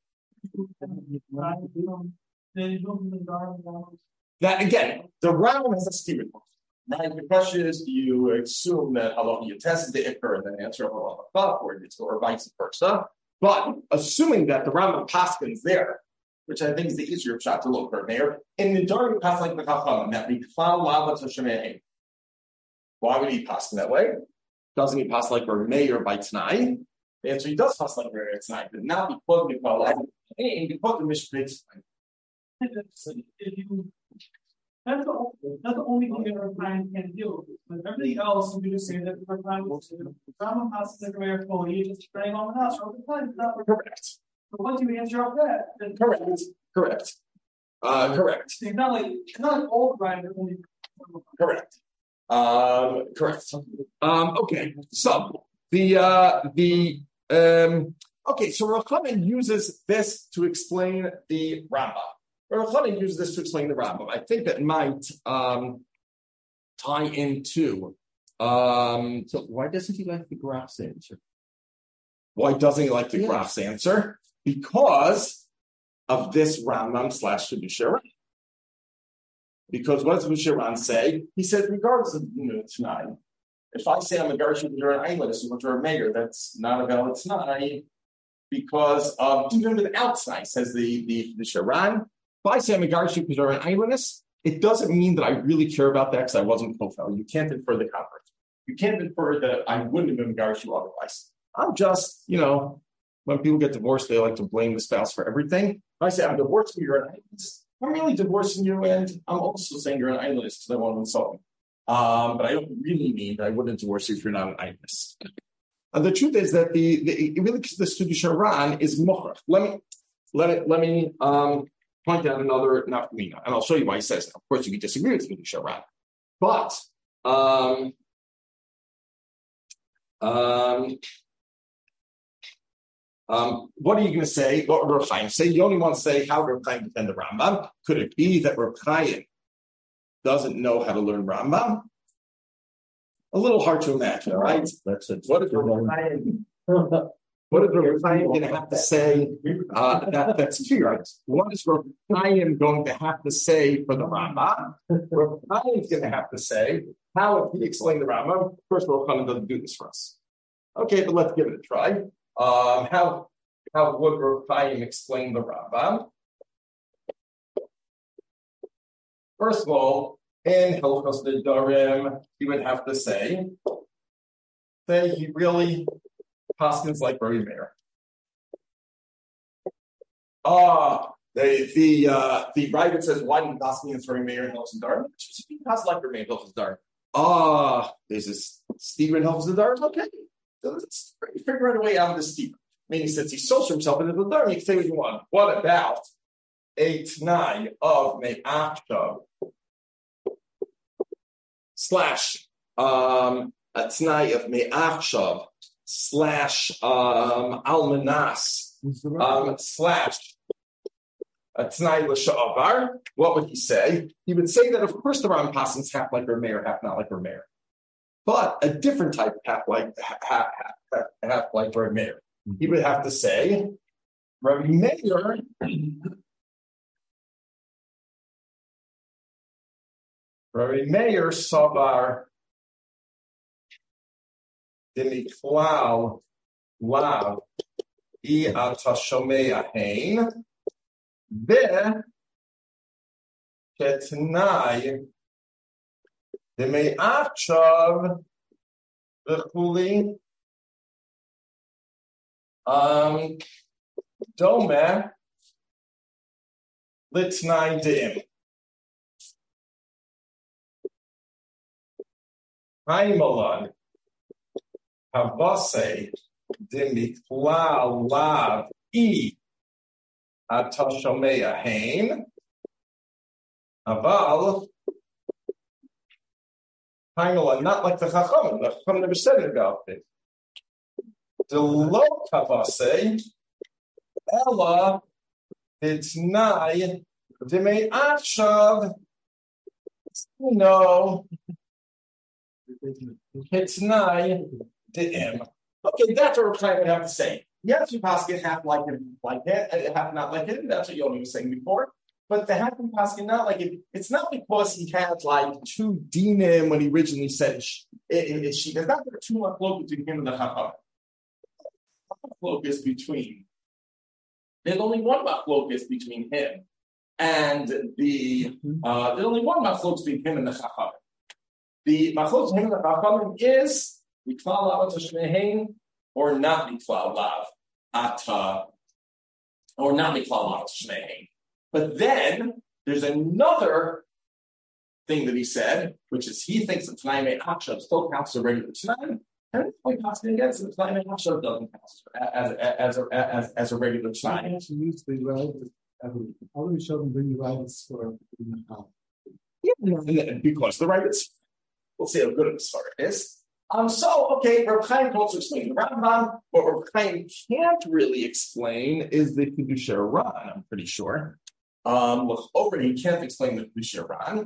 That again, the Rambam has a Stephen. Now the question is, do you assume that you tested the Iker and then answer halacha, or vice versa? But assuming that the Rambam Paskin's there, which I think is the easier shot to look for there, in the Darwin pass like the Chachamim, that we found lava to Shemei. Why would he pass in that way? Doesn't he pass like Meir by Tanai? The answer, he does pass like Meir by Tanai, but not because we found lava, and because the Mishnah. That's the only thing that our client can deal with. But everything else, we just say that our client will say that the common passes the career for you just bring on the house all the time. Correct. But once you answer up that, then Correct. Correct. it's not like old Brian, but only Correct. Correct. Okay. So so Rav Chanan uses this to explain the Rambam. Rav Chanan uses this to explain the Rambam. I think that might tie into. So why doesn't he like the Graf's answer? Why doesn't he like the Graf's answer? Because of this Rambam / Kedusha. Because what does Kedusha say? He says, regardless of tonight, if I say I'm a Garshi you're an eyeless or a mayor, that's not a valid tonight because of even without tonight, says the Sharan. If I say I'm a Garshi you're an eyeless, it doesn't mean that I really care about that because I wasn't kofel. You can't infer the convert. You can't infer that I wouldn't have been Garshi otherwise. I'm just, when people get divorced, they like to blame the spouse for everything. If I say I'm divorcing you, you're an eyeless, I'm really divorcing you, and I'm also saying you're an eyeless because I want to insult you. But I don't really mean that I wouldn't divorce you if you're not an eyeless. The truth is that the Studi Sharan is mochach. Let me point out another nafkamina, and I'll show you why he says that. Of course, you can disagree with Studi Sharan, but what are you going to say? What would Rav Chaim say? You only want to say how Rav Chaim defend the Rambam. Could it be that Rav Chaim doesn't know how to learn Rambam? A little hard to imagine, right? That's it. What is Rav Chaim going to have to say? That's true, right? What is Rav Chaim going to have to say for the Rambam? Rav Chaim is going to have to say how if he explained the Rambam. Of course, Rav Chaim doesn't do this for us. Okay, but let's give it a try. How would Rav Chaim explain the Rambam? First of all, in Hilchos Nedarim, he would have to say that he really paskins like Rabbi Meir. The writer says, why didn't paskin as Rabbi Meir in Hilchos Nedarim? He paskin like Rabbi Meir in Hilchos Nedarim. There's this Stephen in Hilchos Nedarim. Okay, so let's figure out a way out of this Stephen. Meaning, since he sows himself in the Nedarim, you can say what you want. What about a T'nai of Me'achshav / a T'nai of Me'achshav / Almanas / a T'nai L'sha'avar? What would he say? He would say that, of course, the Ram Pasins half like Rameir, half not like Rameir. But a different type of half like Rameir. He would have to say, Rabbi Meir Rabbi Meir Savar Dimiklal Lav I Atashomea Hain Be Ketnai Demeachav V'chuli Dome Litnai Dim. Haimalon Havase Dimiklal Lav I Atashomea Hain Aval Haimalon, not like the Chachamim. The Chachamim never said it about it. The lo Havase Ella Itnai Dimeachav No Itnai Dim. Okay, that's what we're trying to have to say. Yes, you possibly half like him, like it, half not like it. That's what Yoni was saying before. But the half and possibly not like it. It's not because he had like two dinim when he originally said she. There's not too much focus between him and the Chacham. Focus between. There's only one focus between him and the. There's only one focus between him and the Chacham. The machlokes between him and the Chacham is Miklal Lav Atashmehein or not Miklal Lav Ata or not Miklal Lav Atashmehein. But then there's another thing that he said, which is he thinks that T'nai Mei Akshav still counts as a regular T'nai, and it's quite possible again that T'nai Mei Akshav doesn't count as a regular T'nai. Actually, used to be right. All we show them bring you rights for Yeah, because the rights. We'll see how good of a start it is. So, okay, Reb Chaim also explain the Rambam. What Reb Chaim can't really explain is the Kedusha Ran, I'm pretty sure. Over he can't explain the Kedusha Ran.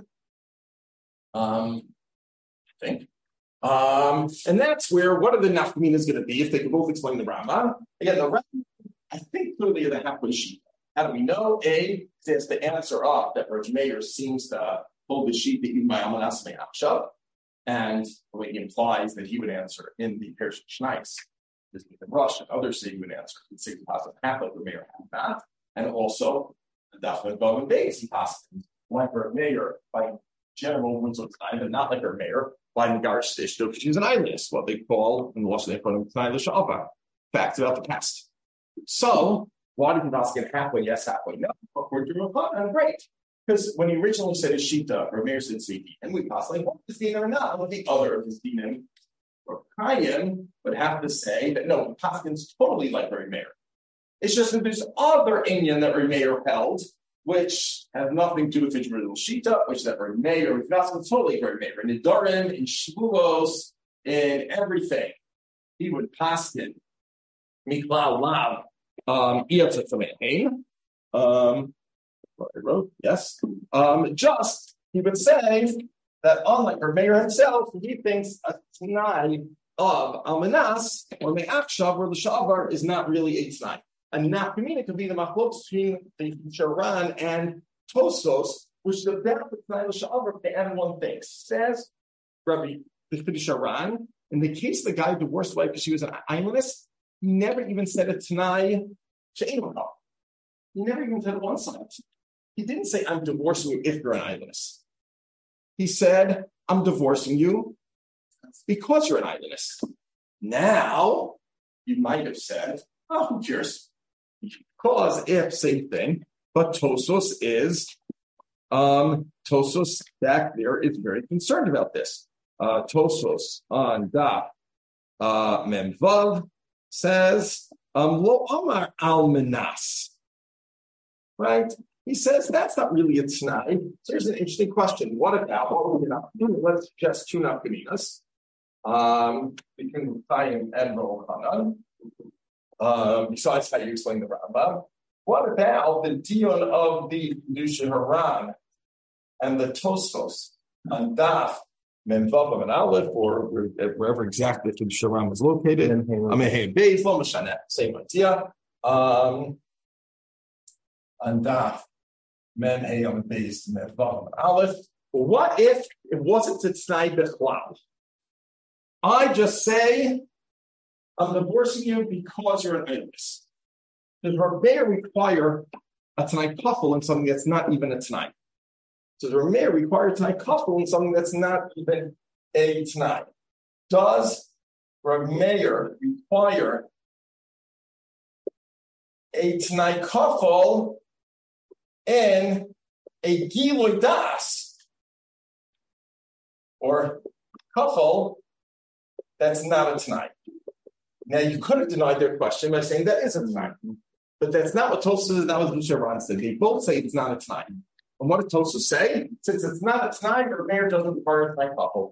I think. And that's where, what are the nafkaminas going to be if they can both explain the Rambam? Again, the Rambam, I think clearly the halfway sheet. How do we know? A, says the answer up that Reb Meir seems to hold the sheet that even by Almanas Me'achshav. And the way he implies that he would answer in the Perush Shnais, this is in Russian. Others say he would answer in 6 positive half of the Meir half that, and also the Dafman Bo and Beis he possibly like her Meir by general rules of time, but not like her Meir by Nagar Stish, because she's an eyeless, what they call in the Russian they call T'nai L'Sha'ava. Facts about the past. So why did he not get halfway yes, halfway no? According to Rav, great. Because when he originally said his Shita, or Meir said Sidi, and we possibly what is Dinim or not? What the other of his Dinim, or Chaim would have to say that no, Paskin's totally like Rabbi Meir. It's just that there's other Inyan that Rabbi Meir held, which have nothing to do with his original Shita, which that Rabbi Meir, Paskin's totally Rabbi Meir. In Nidarim, in Shavuos, in everything, he would Paskin, Miklal Lav, Iyatza Tamein, what I wrote, yes. Just he would say that unlike Reb Meir himself, he thinks a T'nai of Almanas or Me'achshav or L'Shavar is not really a T'nai. A nafkamina could be the machlokes between the Sharan and Tosos, which is about the T'nai L'Shavar to add one thing. Says Rabbi the Sharan, in the case of the guy who divorced wife because she was an Aymanis, he never even said a T'nai She'emonah. He never even said one side. He didn't say, I'm divorcing you if you're an eyeless. He said, I'm divorcing you because you're an eyeless. Now, you might have said, oh, who cares? Because if, same thing, but Tosos is, Tosos back there is very concerned about this. Tosos on Daf Memvav says, Lo Amar Almanas. Right? He says that's not really a T'nai. So here's an interesting question. What about, let's suggest two nafkaminas. Between Chaim and Rochanan. Besides how you explain the Rambam. What about the dion of the Kedusha Haran and the Tosfos on Daf Memvav and Aleph, or wherever exactly the Kedusha Haran was located? Amehem Beis, Lo Mashaneh, same idea. On Daf Mem Hey on Beis Memvav and Aleph, What if it wasn't a T'nai Bichlal? I just say, I'm divorcing you because you're an illness. Does Rameh require a T'nai Kafel in something that's not even a T'nai? Does Rameh require a T'nai Kafel in something that's not even a T'nai? Does Rameh require a T'nai Kafel in a Gilui Das or Kafel that's not a T'nai? Now, you could have denied their question by saying that is a T'nai. But that's not what Tosfos is, that was what Sharon said. They both say it's not a T'nai. And what did Tosfos say? Since it's not a T'nai, the mayor doesn't require a T'nai couple.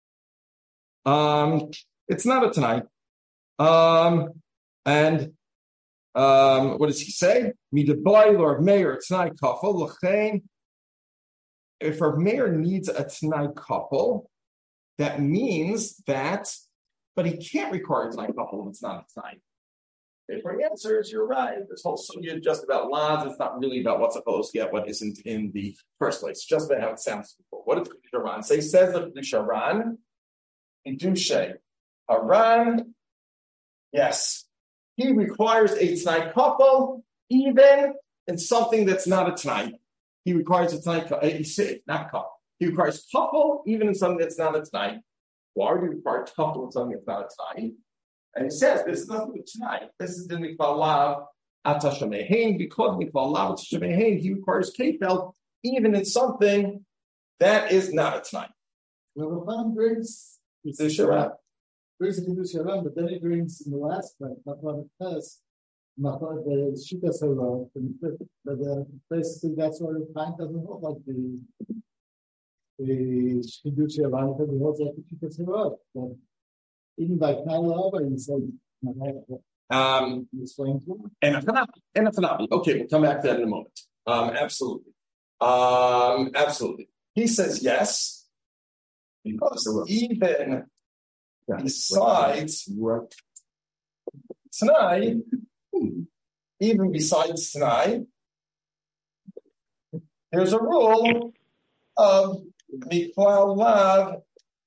It's not a T'nai. What does he say? Midabayl or mayor T'nai couple. If our mayor needs a T'nai couple, that means that, but he can't require a T'nai couple if it's not a T'nai. If our answer is you're right, this whole sugya is just about laws. It's not really about what's supposed to get what isn't in the first place. It's just about how it sounds before. What does Haran say? Says the Haran, Idushe. Haran, yes. He requires a T'nai couple even in something that's not a T'nai. He requires a T'nai couple, not couple. He requires couple even in something that's not a T'nai. Why do you require couple in something that's not a T'nai? And he says, this is nothing but T'nai. This is the Mikvah Lav Atashamehain. Because Mikvah Lav Atashamehain, he requires Kefel even in something that is not a T'nai. Well, the Ram brings the Sharat. Brings the Sharat, but then he brings in the last part, not what it says, not what the Shita Sarah, but basically that's why the time doesn't hold like the Shidduch Sharat, because it holds like the Shita Sarah. But even by Kala, you say, and okay, we'll come back to that in a moment. Absolutely. Absolutely. He says yes, because even besides T'nai, even besides T'nai, there's a rule of Mikvah Lav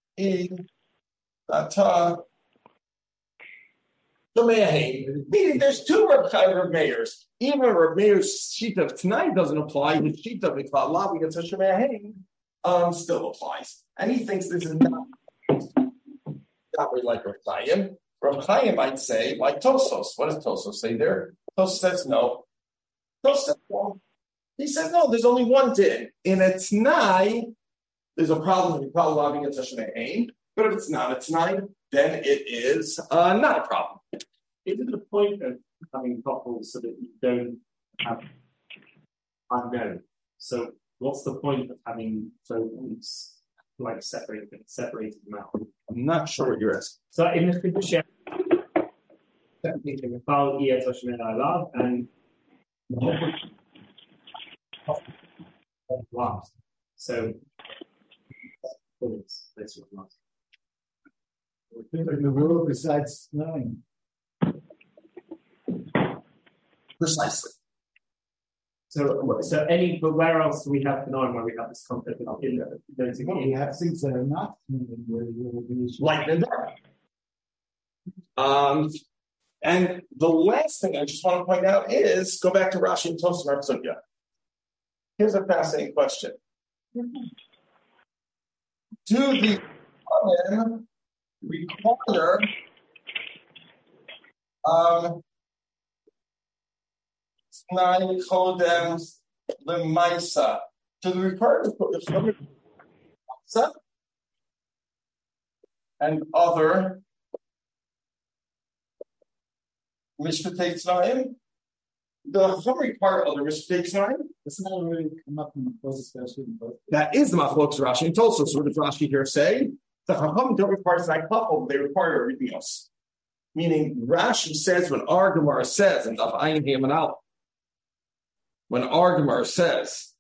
meaning there's two Reb Meir's. Even Reb Meir's sheet of T'nai doesn't apply. His sheet of Mikvah Lav against Shemei still applies. And he thinks this is not really like Reb Chaim. Reb Chaim might say, like Tosfos. What does Tosfos say there? Tosfos says no. Tosfos says no. He says no, there's only one din. In a T'nai, there's a problem with Mikvah Lav against Shemei. But if it's not a T'nai, then it is not a problem. Isn't the point of having couples so that you don't have unknown? So what's the point of having those like separated them out? I'm not sure what you're asking. So in the Kedusha, and last. So this was last. The rule besides knowing. Precisely. So but where else do we have Tanai where we have this concept of We have things that are not where will be like the and the last thing I just want to point out is go back to Rashi and Tosfos and Sugya. Here's a fascinating question. Do the Kohen require T'nai Kodem L'Maisa? Do the require the and other Mishpatei T'naim? The Chum require other Mishpatei T'naim? It's not really come up in the close discussion. That is the Machlokes Rashi and Tosfos. So what does Rashi here say? The Chacham don't require T'nai couple, they require everything else. Meaning, Rashi says when our Gemara says, and Ayin Hamanal, when our Gemara says,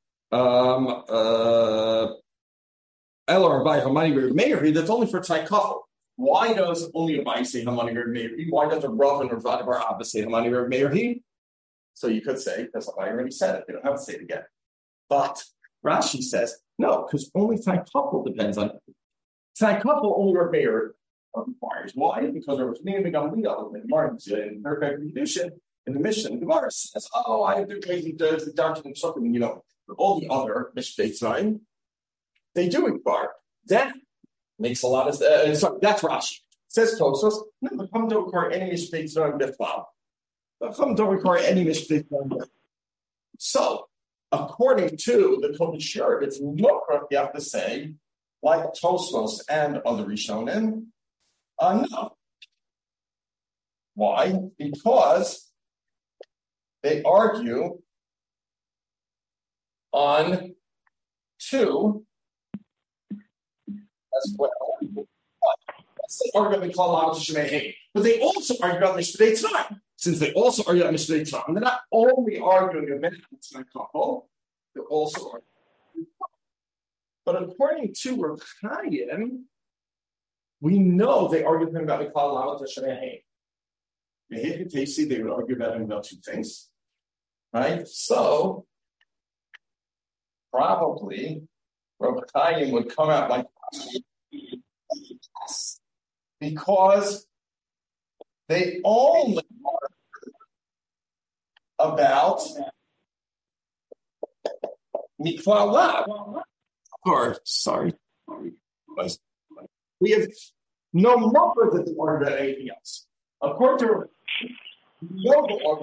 Elor by Hamani Meir, that's only for T'nai couple. Why does only a Bai say Hamani Meir? Why does a Rav and Ravad Bar Abba say Hamani Meir? So you could say, because I already said it, they don't have to say it again. But Rashi says, no, because only Tanai couple depends on it. Tanai couple only Remeir requires. Why? Because there was name of Gamliel in the Gemara in Perfect Kedushin in the Mishnah. The Gemara says, oh, I have to crazy the document something, all the other Mishnah time, they do require. That makes a lot of sense. That's Rashi. Says Tosfos, no, the Chum don't require any Mishnah time before. The Chum don't require any Mishnah time. So, according to the Kodesh Shir, it's more you have to say, like Tosfos and other Rishonim, no. Why? Because they argue on two as well. They argue about Miklal to Shemei, but they also argue about Mishneh Tzrayim. Since they also argue about Mishneh Tzrayim, they're not only arguing about Mishneh couple, they're also arguing. But according to Rav Chaim, we know they argue about Miklal to Shemei. They would argue about him about two things, right? So probably Rav Chaim would come out like because they only argue about Miklal. Or sorry, we have no number that they argue about anything else. According to we know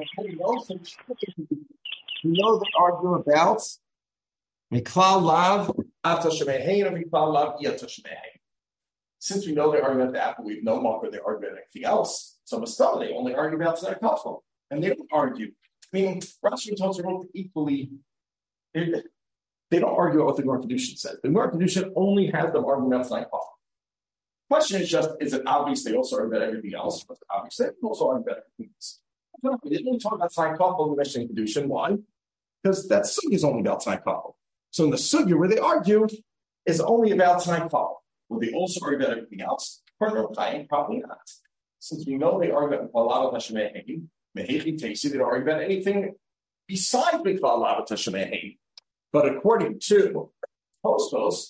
the argument about Miklal Lav Ata Shemehein and Miklal Lav Yata Shemehein. Since we know they argue about that, but we have no longer they argue about anything else. So Mastella, they only argue about Tzedek Kafel. And they don't argue. I mean, Rashi and Tosfos are both equally. They don't argue about what the Gemara Kedushin says. The Gemara Kedushin only has them arguing about Tzedek Kafel. Question is just, is it obvious they also argue about everything else? But obviously, they also argue about everything else. We didn't really talk about Tzedek Kafel in the Mishneh Kedushin. Why? Because that sugya is only about Tzedek Kafel. So in the sugya where they argue is only about Tzedek Kafel. Will they also argue about everything else? Probably not. Since we know they argue about Miklal Tashmehein, Mehechi Tesi, they don't argue about anything besides Miklal Tashmehein. But according to Tosfos,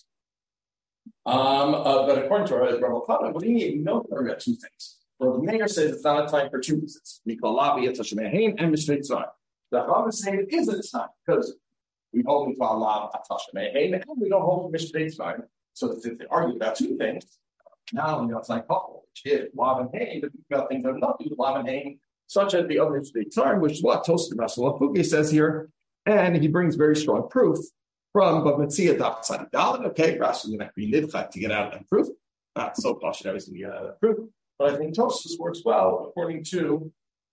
but according to Rabbi Chana, what do you need? We know they argue about two things. Rabbi Meir says it's not a time for two reasons: Miklal Tashmehein and Mishneh Tzrayim. The Chana is saying it is a time because we hold Miklal Tashmehein and we don't hold Mishneh Tzrayim. So if they argue about two things, now we know it's like couple, which is Lav and Hain, but about things that are not due to Lav and Hain, such as the other time, which is what Tosfos Rasul Fugi says here, and he brings very strong proof from Bavmetzia Daf Tzadi Dalet. Okay, Rasul going to be nidchak to get out of that proof. Not so posh, everything to get out of that proof, but I think Tosfos works well according to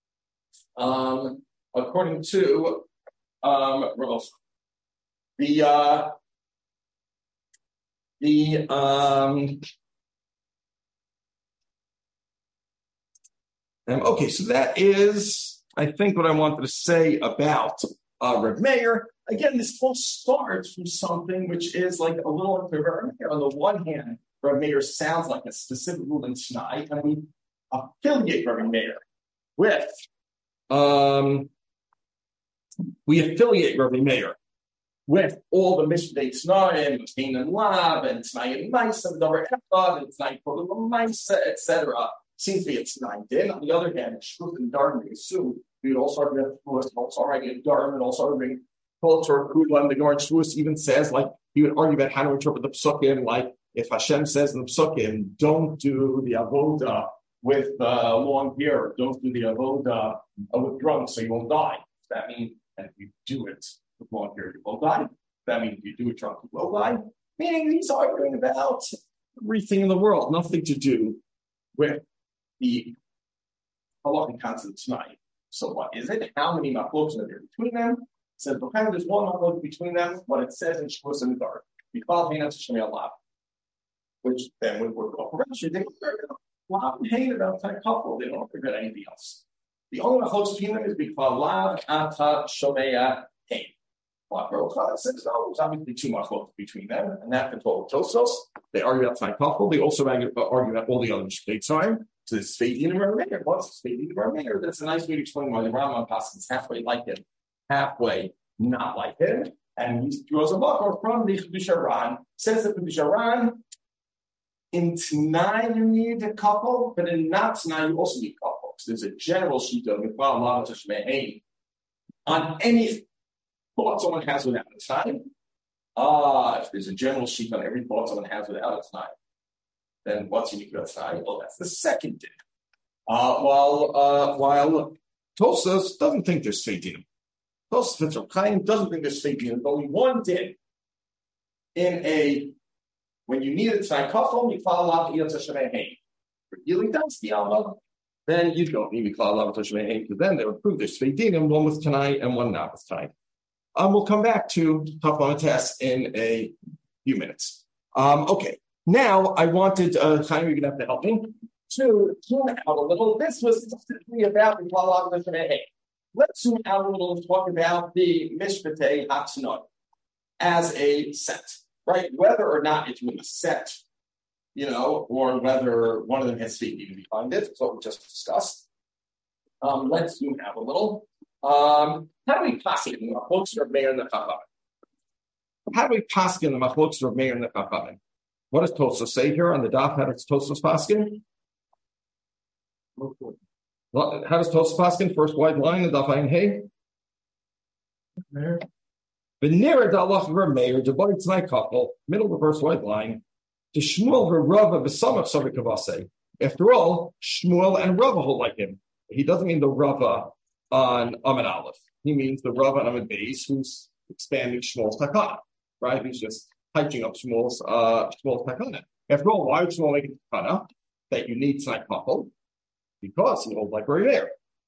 okay, so that is, I think, what I wanted to say about Reb Meir. Again, this all starts from something which is like a little unclear. Reb Meir, on the one hand, Reb Meir sounds like a specific rule in Tanai, and we affiliate Reb Meir with with all the Mishneh Tzrayim, Cain and Lav, and Tanai and Maisa, and Davar Echad, and Tanai Kodem Maisa, etc. Seems to be a Tanai din. On the other hand, Shvut and Darm, we assume we would also argue about Shvus, also argue Darm, and also argue Kolator Kula, and the Gemara Shvus even says, like, he would argue about how to interpret the Psukim, like, if Hashem says in the Psukim, don't do the Avoda with long hair, don't do the Avoda with drunk, so you won't die. That means, and if you do it with long hair, you will die. That means if you do it drunk, you will die. Meaning he's arguing about everything in the world, nothing to do with the halachic concepts tonight. So what is it? How many machlokes are there between them? It says, there's one machlok between them, what it says in Shavuos and Dar. We call it Shemei Lav, which then would work off around. They don't Lav and Hain about that couple. They don't forget anything else. The only machlokes between them is we call Lav, Ata, Shomei, Hain. Says, no, there's obviously two machlokes between them, and that controls Tosfos. They argue about that couple. They also argue about all the other Mishneh Tzrayim. So it's Feitin and Rameir. What's Feitin and Rameir? That's a nice way to explain why the Rambam passes halfway like him, halfway not like him. And he draws a makor from the Chedush Aran. Says that Chedush Aran, in Tanai you need a couple, but in not Tanai you also need couples. There's a general sheet of on any thought someone has without a time. If there's a general sheet on every thought someone has without a time, then what's unique about time? Well, that's the second din. While Tosas doesn't think there's Sfeidim. Tosas Fitzroy Chaim doesn't think there's Sfeidim. There's only one din when you need a Tanai Kafel, you follow out the Yotza Shemei. For healing that's the Alma, then you don't need to follow out the Shemei, because then they would prove there's Sfeidim, one with Tanai and one not with Tanai. We'll come back to Tafon test in a few minutes. Okay. Now I wanted, Chaim, you're going to have to help me, to zoom out a little. This was specifically about the Klal HaMishpatei. Let's zoom out a little and talk about the Mishpatei Hatznot as a set, right? Whether or not it's really a set, or whether one of them has Sfeidim behind it. That's what we just discussed. Let's zoom out a little. How do we pass it in the Machlokes of Meir and the Chachamim? How do we pass it in the Machlokes of Meir and the Chachamim? What does Tosfos say here on the daf? How does Tosfos paskin? How does Tosfos paskin? First white line in daf ayin hey. V'nira dalach v'meir debayit tzmai couple. Middle of the first white line. To Shmuel v'Rava v'samach savik kavasei. After all, Shmuel and Rava hold like him. He doesn't mean the Rava on Amid Aleph. He means the Rava on Amid Beis, who's expanding Shmuel's takana, right? He's just hiking up Shmuel's takana. After all, why would Shmuel make a takana that you need tzai couple? Because he holds like Rabbi Meir.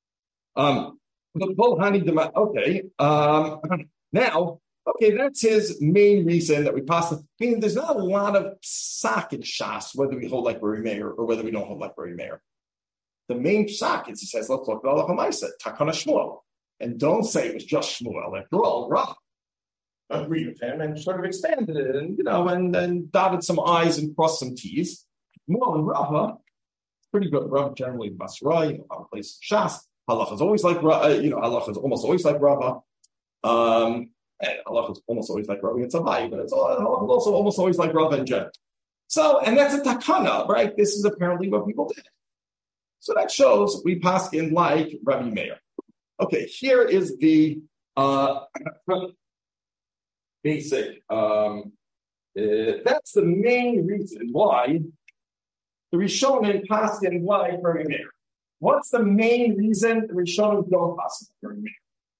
That's his main reason that we pass it. I mean, there's not a lot of psak in Shas whether we hold like Rabbi Meir or whether we don't hold like Rabbi Meir. The main psak is he says, let's look at Allah HaMaisa, Takana Shmuel. And don't say it was just Shmuel. After all, Rav agreed with him and sort of expanded it and dotted some I's and crossed some T's. Shmuel and Rava, pretty good. Rava generally Basrai, other places Shas. Allah is always like Allah is almost always like Rava. And Allah is almost always like Rava in Tzavai, but it's also almost always like Rava in general. So, and that's a takana, right? This is apparently what people did. So that shows we pass in like Rabbi Meir. Okay, here is the basic. That's the main reason why the Rishonim pass in like Rabbi Meir. What's the main reason the Rishonim don't pass in like Rabbi Meir?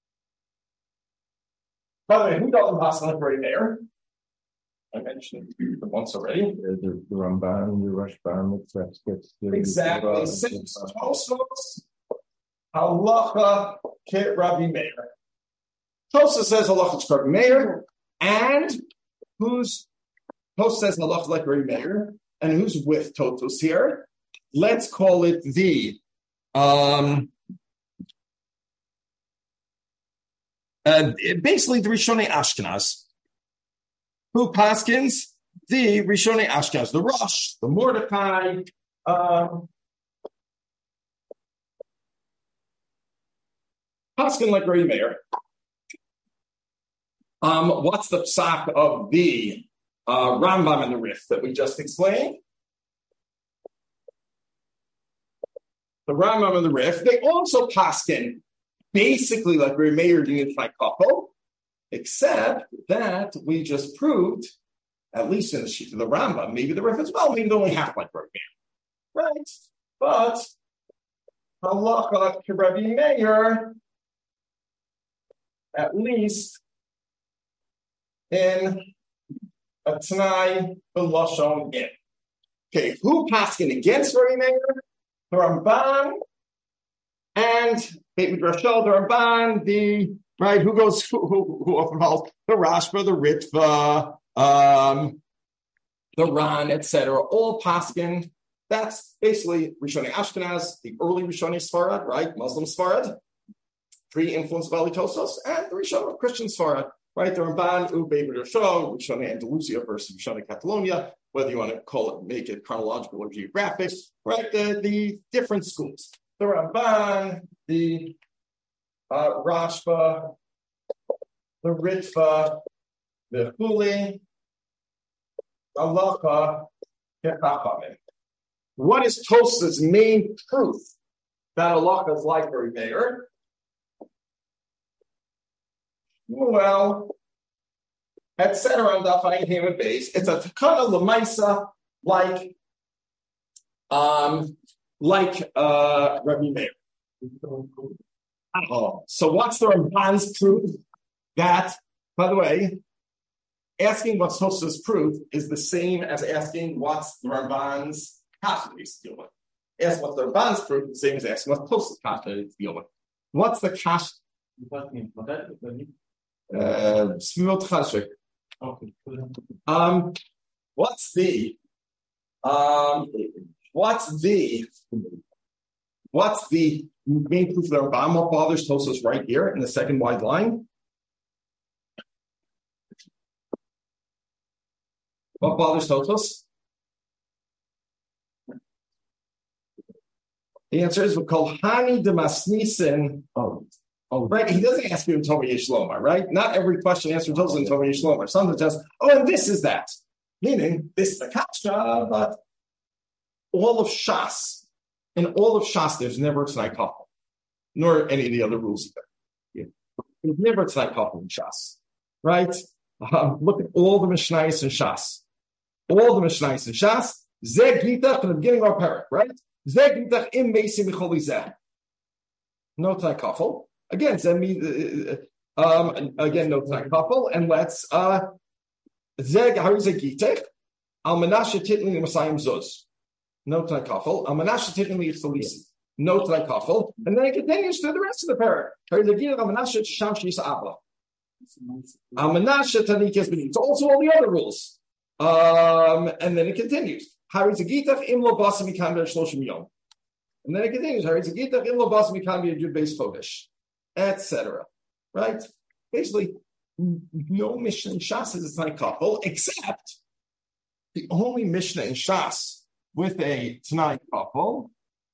By the way, who doesn't pass in like Rabbi Meir? I mentioned it once already. The Ramban, the Rashbam, exactly. Six Tosfos, halacha ke Rabbi Meir. Tosfos says halacha ke Rabbi Meir, and Tosfos says halacha like Rabbi Meir, and who's with Tosfos here? Let's call it the basically the Rishonei Ashkenaz. Who paskins? The Rishonei Ashkenaz, the Rosh, the Mordecai, paskin like Rabbi Meir. What's the psak of the Rambam and the Rif that we just explained? The Rambam and the Rif, they also paskin basically like Rabbi Meir doing it by couple. Except that we just proved, at least in the sheet of the Rambam, maybe the Rif as well, maybe they only half like Rabbi Meir, right? But halacha to Rabbi Meir, at least in a Tanai b'lashon in. Okay, who paskin against Rabbi Meir? The Ramban and Beit Midrash, the Ramban, right, who involves the Rashba, the Ritva, the Ran, etc. All paskin. That's basically Rishonei Ashkenaz, the early Rishonei Sfarad, right? Muslim Sfarad, pre-influence of Ali Tosfos, and the Rishonei Christian Sfarad, right? The Ramban, Beit Midrash, Rishonei Andalusia versus Rishonei Catalonia, whether you want to call it, make it chronological or geographic, right? The different schools. The Ramban, the Rashba, the Ritva, v'chuli halacha kechachamim. What is Tosafos' main proof that halacha is like Reb Meir? Well, etc. on Daf Ayin Hema Beis, it's a takana l'maisa like Rabbi Meir. So what's the Ramban's proof? That, by the way, asking what's Tosafos' proof is the same as asking what's the Ramban's kasha that he's dealing with. Ask what's the Ramban's proof, the same as asking what's Tosafos' kasha that he's dealing with. What's the kasha? What's the main proof of the Rambam? What bothers Tosafos right here in the second wide line? What bothers Tosafos? The answer is we'll call Hani de Masnisen. Right? He doesn't ask you in Tova Yeshlomar, right? Not every question answered Tosafos in Tova Yeshlomar. Sometimes just, and this is that. Meaning, this is the kasha, but all of Shas, in all of Shas, there's never a Tanai couple, nor any of the other rules either. There's never a Tanai couple in Shas, right? Look at all the Mishnayos in Shas. All the Mishnayos in Shas, Zeh Gitach from the beginning of our parak, right? Zeh Gitach im Meisi Micholi Zeh. No Tanai couple. Again, no Tanai couple, and let's Zeg Harizah Gitach, Al Menashe Titli Masayim Zuz. No Tanai couple. Al Menashe Titli Yichtalisi. No Tanai couple. And then it continues through the rest of the parak. Harizah Gitach Al Menashe Sham Shis Abba. Al Menashe Tani Kesbini. It's also all the other rules. And then it continues. Harizah Gitach Im Lo Basim Mikan Ber Shloshim Yom. And then it continues. Harizah Gitach Im Lo Basim Mikan Ber Yud Beis Chodesh, etc. Right? Basically, no Mishnah in Shas is a Tanai couple, except the only Mishnah in Shas with a Tanai couple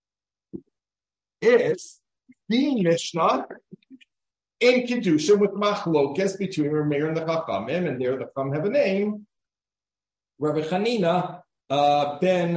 is the Mishnah in Kedusha with Machlokes between Reb Meir and the Chachamim, and there the Chachamim have a name, Rabbi Chanina ben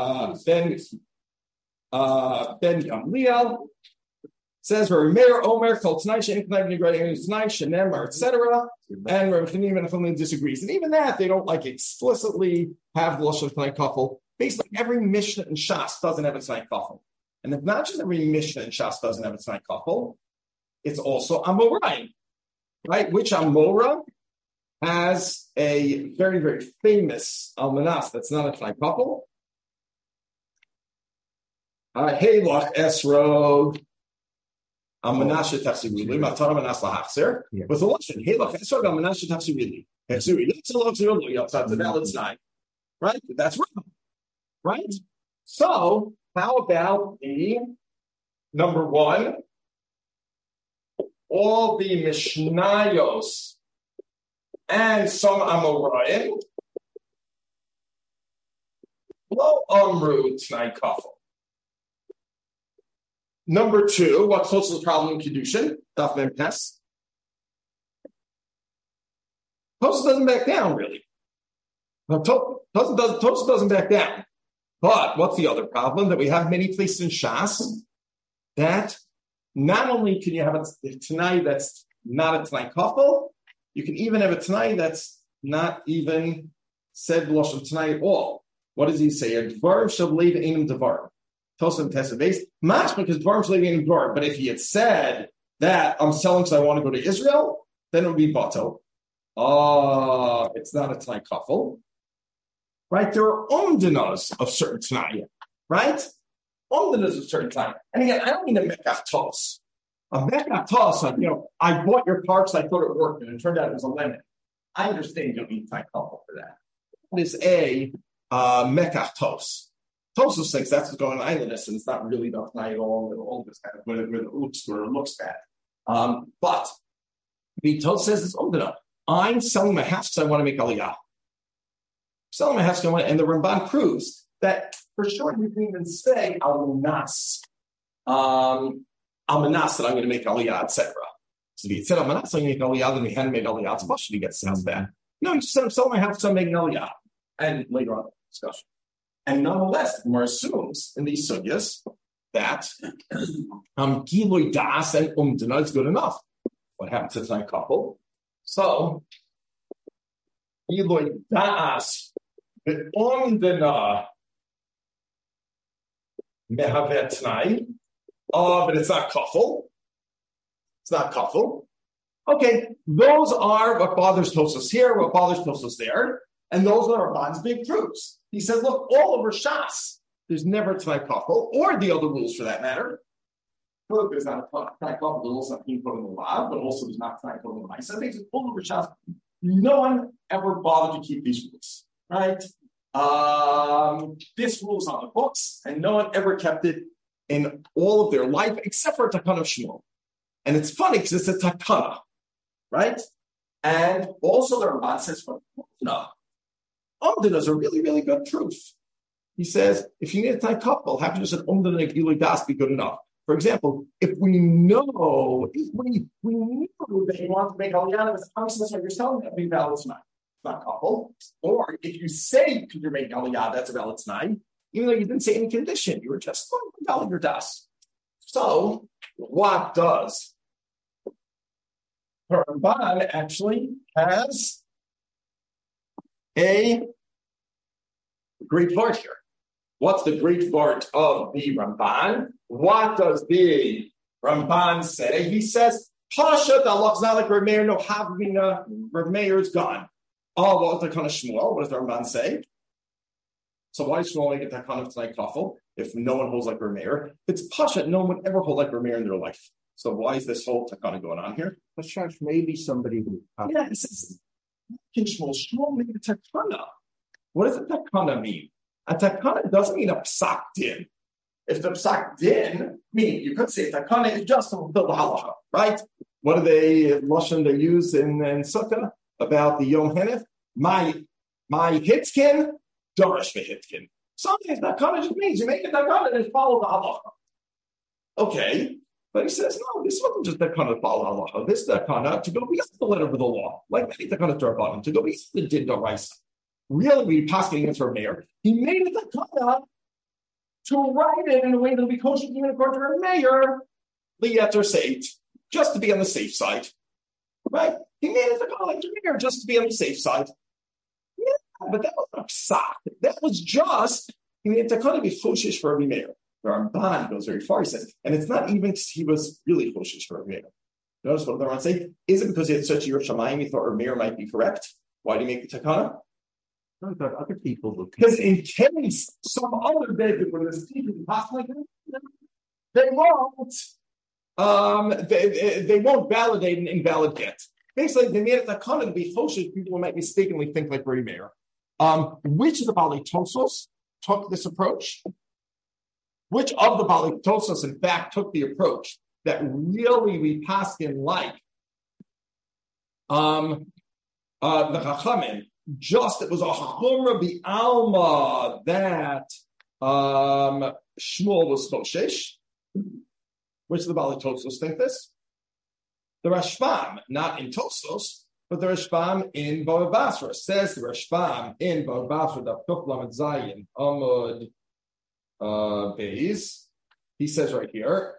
Gamliel. Says Rabbi Meir Omer Kol Tanai She'en Tanai V'Nigrei Tanai Shenemar, etc. And Rabbi Chanina ben Gamliel disagrees, and even that they don't like explicitly have the lashon of Tanai couple. Basically, every Mishnah in Shas doesn't have a Tanai couple, and if not just every Mishnah in Shas doesn't have a Tanai couple, it's also Amoraim, right? Which Amora has a very, very famous almanas that's not a Tanai couple. Heilach Esrog. Menashe Tafsirili, Matar Manas Lahachser, with the lashon Heilach Esrog Menashe Tafsirili. Tafsirili, it's a valid sign, right? That's wrong, right? So, how about the number one? All the Mishnayos and some Amoraim, Lo Amru Tanai couple. Number two, what's Tosafos' problem in Kedushin? Daf Mem Tes. Tosafos doesn't back down, really. Tosafos doesn't back down. But what's the other problem? That we have many places in Shas that not only can you have a Tanai that's not a Tanai couple, you can even have a Tanai that's not even said Lashon Tanai at all. What does he say? A Dvar shall leave Einam Devar. Tosafos Tessa base, much because Dvarim shall leave Einam Devar. But if he had said that I'm selling because I want to go to Israel, then it would be Bato. It's not a Tanai couple. Right? There are omdinas of certain Tanai. Right? Omdinas of certain Tanai. And again, I don't mean a Mekach Tos. A Mekach Tos, I bought your parts, I thought it worked, and it turned out it was a lemon. I understand you don't need a Tanai couple for that. It is a Mekach Tos. Tosafos thinks that's what's going on in idleness, and it's not really the Tanai at all this kind of where the oops where it looks bad. But the Tosafos says it's omdina. I'm selling my house because I want to make aliyah. Selling my house, and the Ramban proves that for sure you can even say al-manas that I'm going to make aliyah, etc. So if he said al-manas, I'm going to make aliyah, then he hadn't made aliyah, it's possible he gets the house back. No, he just said, so I have some Magnolia. And later on, discussion. And nonetheless, the Gemara assumes in these sugyas that Gilui Das and Umdana is good enough. What happens to tonight couple? So, Gilui Das and Umdana mehavet tonight. But it's not couple. It's not couple. Okay, those are what bothers Tosfos here, what bothers Tosfos there, and those are Ramban's big proofs. He says, look, all over Shas, there's never a Tanai couple, or the other rules for that matter. Look, there's not a Tanai couple, there's also not being put in the law, but also there's not a Tanai couple in the Mice. I think all over Shas, no one ever bothered to keep these rules, right? This rule's on the books, and no one ever kept it in all of their life, except for a Takana of Shmuel. And it's funny because it's a Takana, right? And also the Ramban says, no, Umdana is a really, really good proof. He says, if you need a Tanai couple, have to just say Umdana and Gilui Das be good enough. For example, if we know that you want to make Aliyah, that's what you're telling them, be valid tonight. It's not couple. Or if you say because you're making Aliyah, that's a valid tonight, even though you didn't say any condition, you were just valid your Das. So, what does Ramban actually has a great part here? What's the great part of the Ramban? What does the Ramban say? He says, Pasha, the Allah's not like Rav Meir, no Havmina, Rav Meir is gone. Oh, what was the kind of Shmuel? What does the Ramban say? So why does Shmuel make a takana of Tanai kafel if no one holds like Rav Meir? It's Pasha, no one would ever hold like Rav Meir in their life. So why is this whole takana going on here? Pashash, maybe somebody who... Yeah, it says, Shmuel made a takana. What does a takana mean? A takana doesn't mean a psak din. If the psak din, meaning you could say takana is just to fulfill the halacha, right? What are they, Lashon they use in Sukkah about the Yom Hanif? My hitkin, darash v'hitkin. Sometimes takana just means you make a takana and follow the halacha. Okay, but he says, no, this wasn't just takana to follow halacha. This takana to go beyond the letter of the law, like many takana to our bottom, to go beyond the din daraisa. Really, we passing against our mayor. He made it a takana to write it in a way that'll be kosher even according to our mayor, liyeter seit, just to be on the safe side. Right? He made it a takana like the mayor just to be on the safe side. Yeah, but that wasn't a psak. That was just he made it a takana to be choshish for every mayor. The Ramban goes very far. He says, and it's not even because he was really choshish for every mayor. Notice what the Ramban say. Is it because he had such a Yerushalayim he thought our mayor might be correct? Why did he make the takana? Other people because in case some other David were this people possibly they won't validate an invalid get. Basically, they made it takana to be choshesh. People might mistakenly think like Brady Mayer. Which of the Bali Tosos took this approach? Which of the Bali Tosos, in fact, took the approach that really we paskin like the Chachamim? Just it was a chumra bi'alma that Shmuel was choshesh. Which of the Bali Tosos think this? The Rashbam, not in Tosos, but the Rashbam in Bava Basra. Says the Rashbam in Bava Basra, the Kuf Lamed Zayin Amud Beis. He says right here,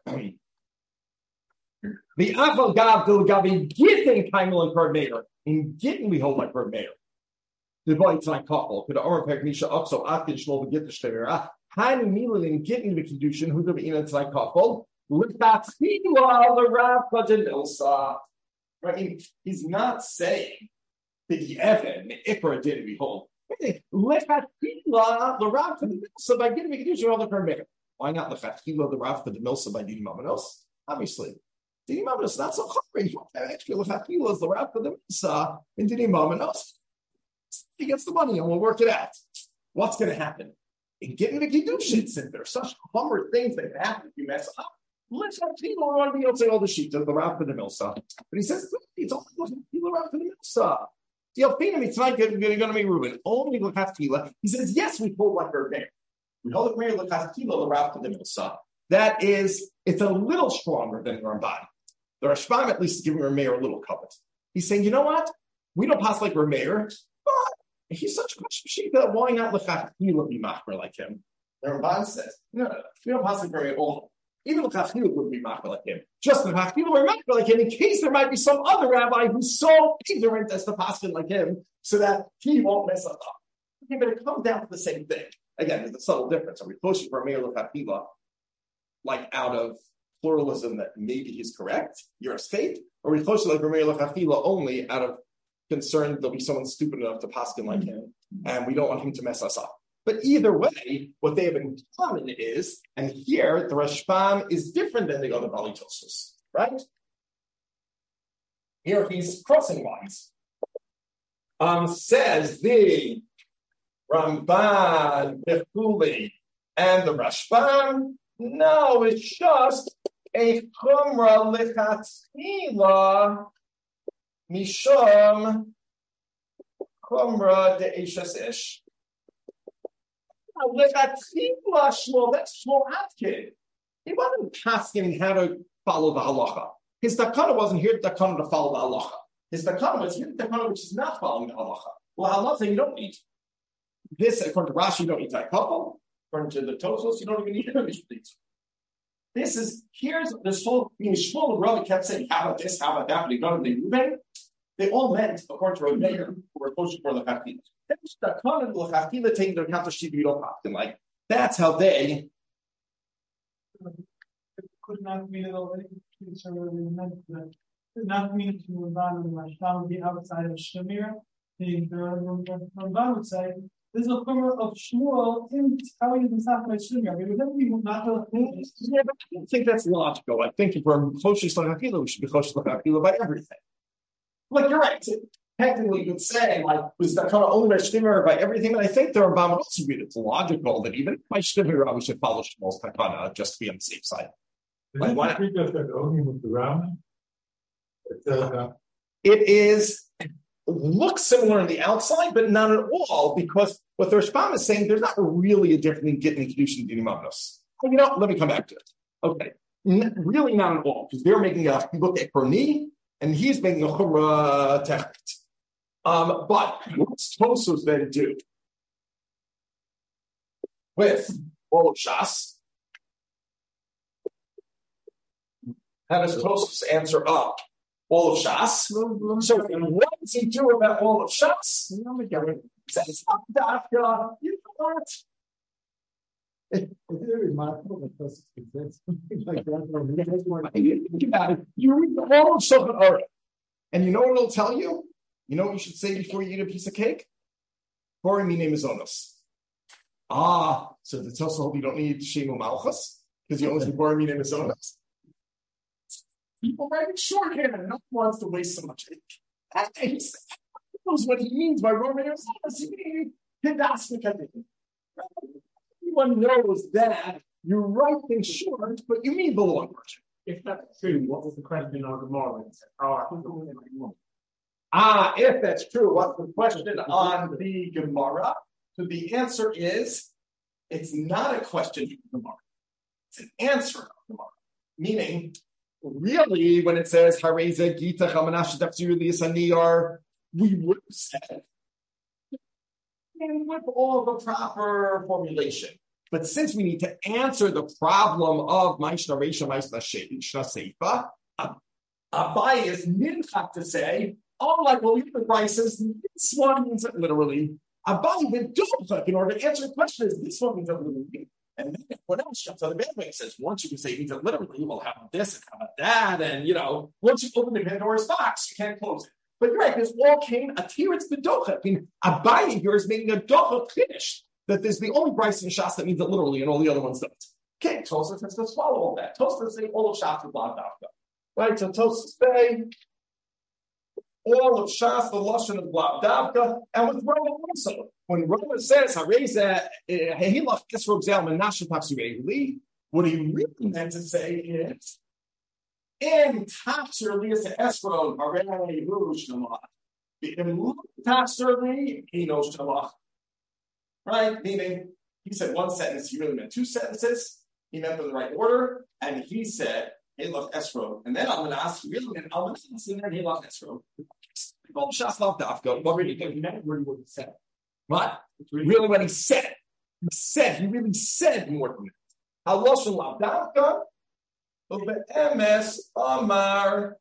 the Aval Gav Dil Gavi Gittin Kaimel and Kord Meir. In Gittin we hold like Kord Meir. The boy Tanai couple could Omer Peknisha also Atkin Shmuel the Gitter Shtevera. Han Milan in Gittin the Kedushin who the Ina Tanai couple. Lifatila the Rav Kadilsa. Right? He's not saying that the Evan, the Ikra did behold. Lifatila the Rav Kadilsa by Gittin the Kedushin all the Permit. Why not Lifatila the Rav Kadilsa by Dini Mamanos? Obviously. Dini Mamanos is not so hard. Actually, Lifatila is the Rav Kadilsa in Dini Mamanos. He gets the money and we'll work it out. What's going to happen? In getting the Kiddushin, since there are such hummer things that can happen if you mess up, let's have people want to be able to say all the sheets of the Rav for the Milsa. But he says, it's only people around for the Milsa. The Alpina, it's not going to be Reuben. Only L'chaftila. He says, yes, we hold like our mayor. We hold it mayor L'chaftila, the Rav for the Milsa. That is, it's a little stronger than Ramban. The Rashbam at least is giving our mayor a little covet. He's saying, you know what? We don't pass like Rameir, but he's such a Shita. Why not L'chachila be machmer like him? The Ramban says, no, we don't pass like Rameir. Even L'chachila would be machmer like him. Just L'chachila were machmer like him in case there might be some other rabbi who's so ignorant as to paskin like him, so that he won't mess up. Okay, but it comes down to the same thing. Again, there's a subtle difference. Are we pushing for Rameir L'chachila like out of pluralism that maybe he's correct, you're a state, or we close to like Rameir L'chachila only out of concern there'll be someone stupid enough to paskin like him, and we don't want him to mess us up. But either way, what they have in common is, and here the Rashbam is different than the other Bali Tosfos, right? Here he's crossing lines. Says the Ramban, Bechuli, and the Rashbam, no, it's just a chumrah lichatchila mishum chumrah de'eshes ish. Lichatchila Shmuel, that's Shmuel Atkin. He wasn't asking how to follow the halacha. His takana wasn't here to takana to follow the halacha. His takana was here to takana which is not following the halacha. Well, halacha you don't need. This, according to Rashi, you don't need that couple. According to the Tosfos, you don't even need any of these. This is, here's this whole, Shmuel and Rabbi kept saying, how about this, how about that, but they don't have the They all meant, according to Rabbi Meir, who were kosher for the L'chachila. That's the common L'chachila taking into account the Shibud and like, that's how they. Could not mean it already. Could not mean to Ramban and Rashbam would be outside of Shamir. The Ramban would say, there's a chumrah of Shmuel in telling you this not by Shamir. It would never be not yeah, but I don't think that's logical. I think if we're kosher L'chachila, we should be kosher L'chachila by everything. Like, you're right. Technically, you could say, like, was that kind of only by Shtimmer by everything? And I think the Rambam would also read it's logical that even by Shtimmer, we should follow Shmuel's takana just to be on the safe side. Like, why not? It looks similar on the outside, but not at all, because what the Rashbam is saying, there's not really a difference in getting the Kedushin and Dinim Avnos. You know, let me come back to it. Okay. Really not at all, because they're making a look at Korni, and he's making a Chumrah Techet. But what's Tosfos then do with all of Shas? How does Tosfos answer up all of Shas? So what does he do about all of Shas? He says, you know what? It's very remarkable because it's something like that. Think about it. You read all of Shulchan Aruch, and you know what it'll tell you? You know what you should say before you eat a piece of cake? Bori mine mizonos. So the Tosfos hope you don't need Shemu Malchus because you only say Bori mine mizonos. People writing shorthand, and no one wants to waste so much ink. He knows what he means by Bori mine mizonos. He means Hidasmik. Everyone knows that you write things short, but you mean the long version. If that's true, what was the question on Gemara? If that's true, what's the question on the Gemara? So the answer is, it's not a question of Gemara. It's an answer of Gemara. Meaning, really, when it says, Hareza Gita Chamanash Dafzir Lisaniyar, we would have said, and with all the proper formulation. But since we need to answer the problem of Maishna Reisha, Maishna Seifa, Abai is minchak to say, like well, the prices, this one means it literally. Abai went double in order to answer the question is this one means it literally. And then what else jumps on the bandwagon says, once you can say it means it literally, we'll have this and how about that. And, once you open the Pandora's box, you can't close it. But you're right, this all came a tiritz bedocha. I mean, Abai here is making a docha finish. That there's the only Bryce in Shas that means it literally, and all the other ones don't. Okay, Tosfos has to swallow all that. Tosfos say all of Shas is Lav Dafka. Right, so Tosfos say all of Shas, the Lashon of Lav Dafka, and with Roma also. When Roma says, Hareza, Hehilach Kisro Gzel Menashe Tapsurei, what he really meant to say is, in Tapsur Lias Esron, Harei Rush Shalach. In Tapsur Li, he knows Shalach. Right? Meaning, he said one sentence, he really meant two sentences. He meant them in the right order. And he said, hey, look, Esro. And then Almanas, he really meant Almanas, and then he lost Esro. Shas Lav Dafka. What really You meant really what he said. What? It's Really what he said. He really said more than that. Haloshon Lav Dafka. Ube'emes Amar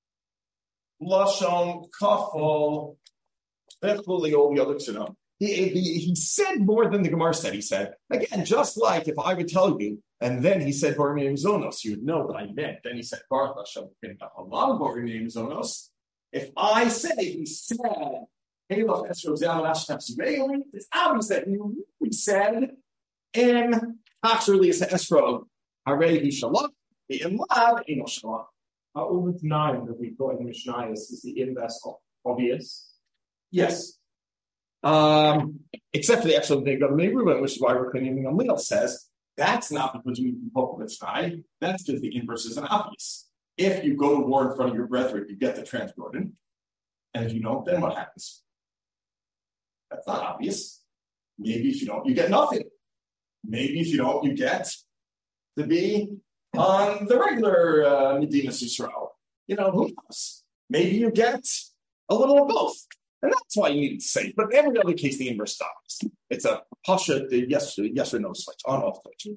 Lashon Kafel. Echuli all the other tzedakah. He said more than the Gemara said. He said, again, just like if I would tell you, and then he said Barim Zonos, you would know what I meant. Then he said Baruch Hashem Halal Barim Zonos. If I say he said, hey, look, it's obvious that he said in actually it's Esro, Harei Shalom, the Imlab, Eno Shalom. All the 9 that we've got in Mishnah is the inverse of obvious. Yes. Except for the actual thing of Reuben, which is why we're claiming Amil says that's not because you can poke with Mishnah, that's because the inverse is an obvious. If you go to war in front of your brethren, you get the Transjordan. And if you don't, then what happens? That's not obvious. Maybe if you don't, you get nothing. Maybe if you don't, you get to be on the regular Medina Yisrael. Who knows? Maybe you get a little of both. And that's why you need to say it. But in every other case, the inverse stops. It's a pasha, the yes or no switch, on-off switch.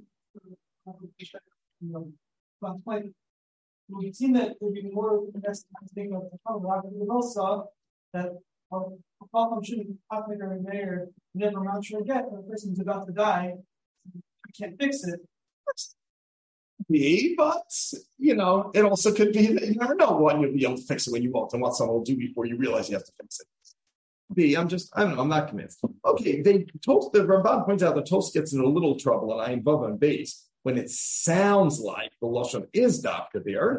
We've seen that there'd be more thing of the Torah, but we also that a problem shouldn't happen or mayor never amount to get when the person's about to die. You can't fix it. But it also could be that you never know when you'll be able to fix it when you won't, and what someone will do before you realize you have to fix it. I don't know, I'm not convinced. Okay, the Ramban points out that Tos gets in a little trouble, and I am Bava and base when it sounds like the Lashon is Dafka there.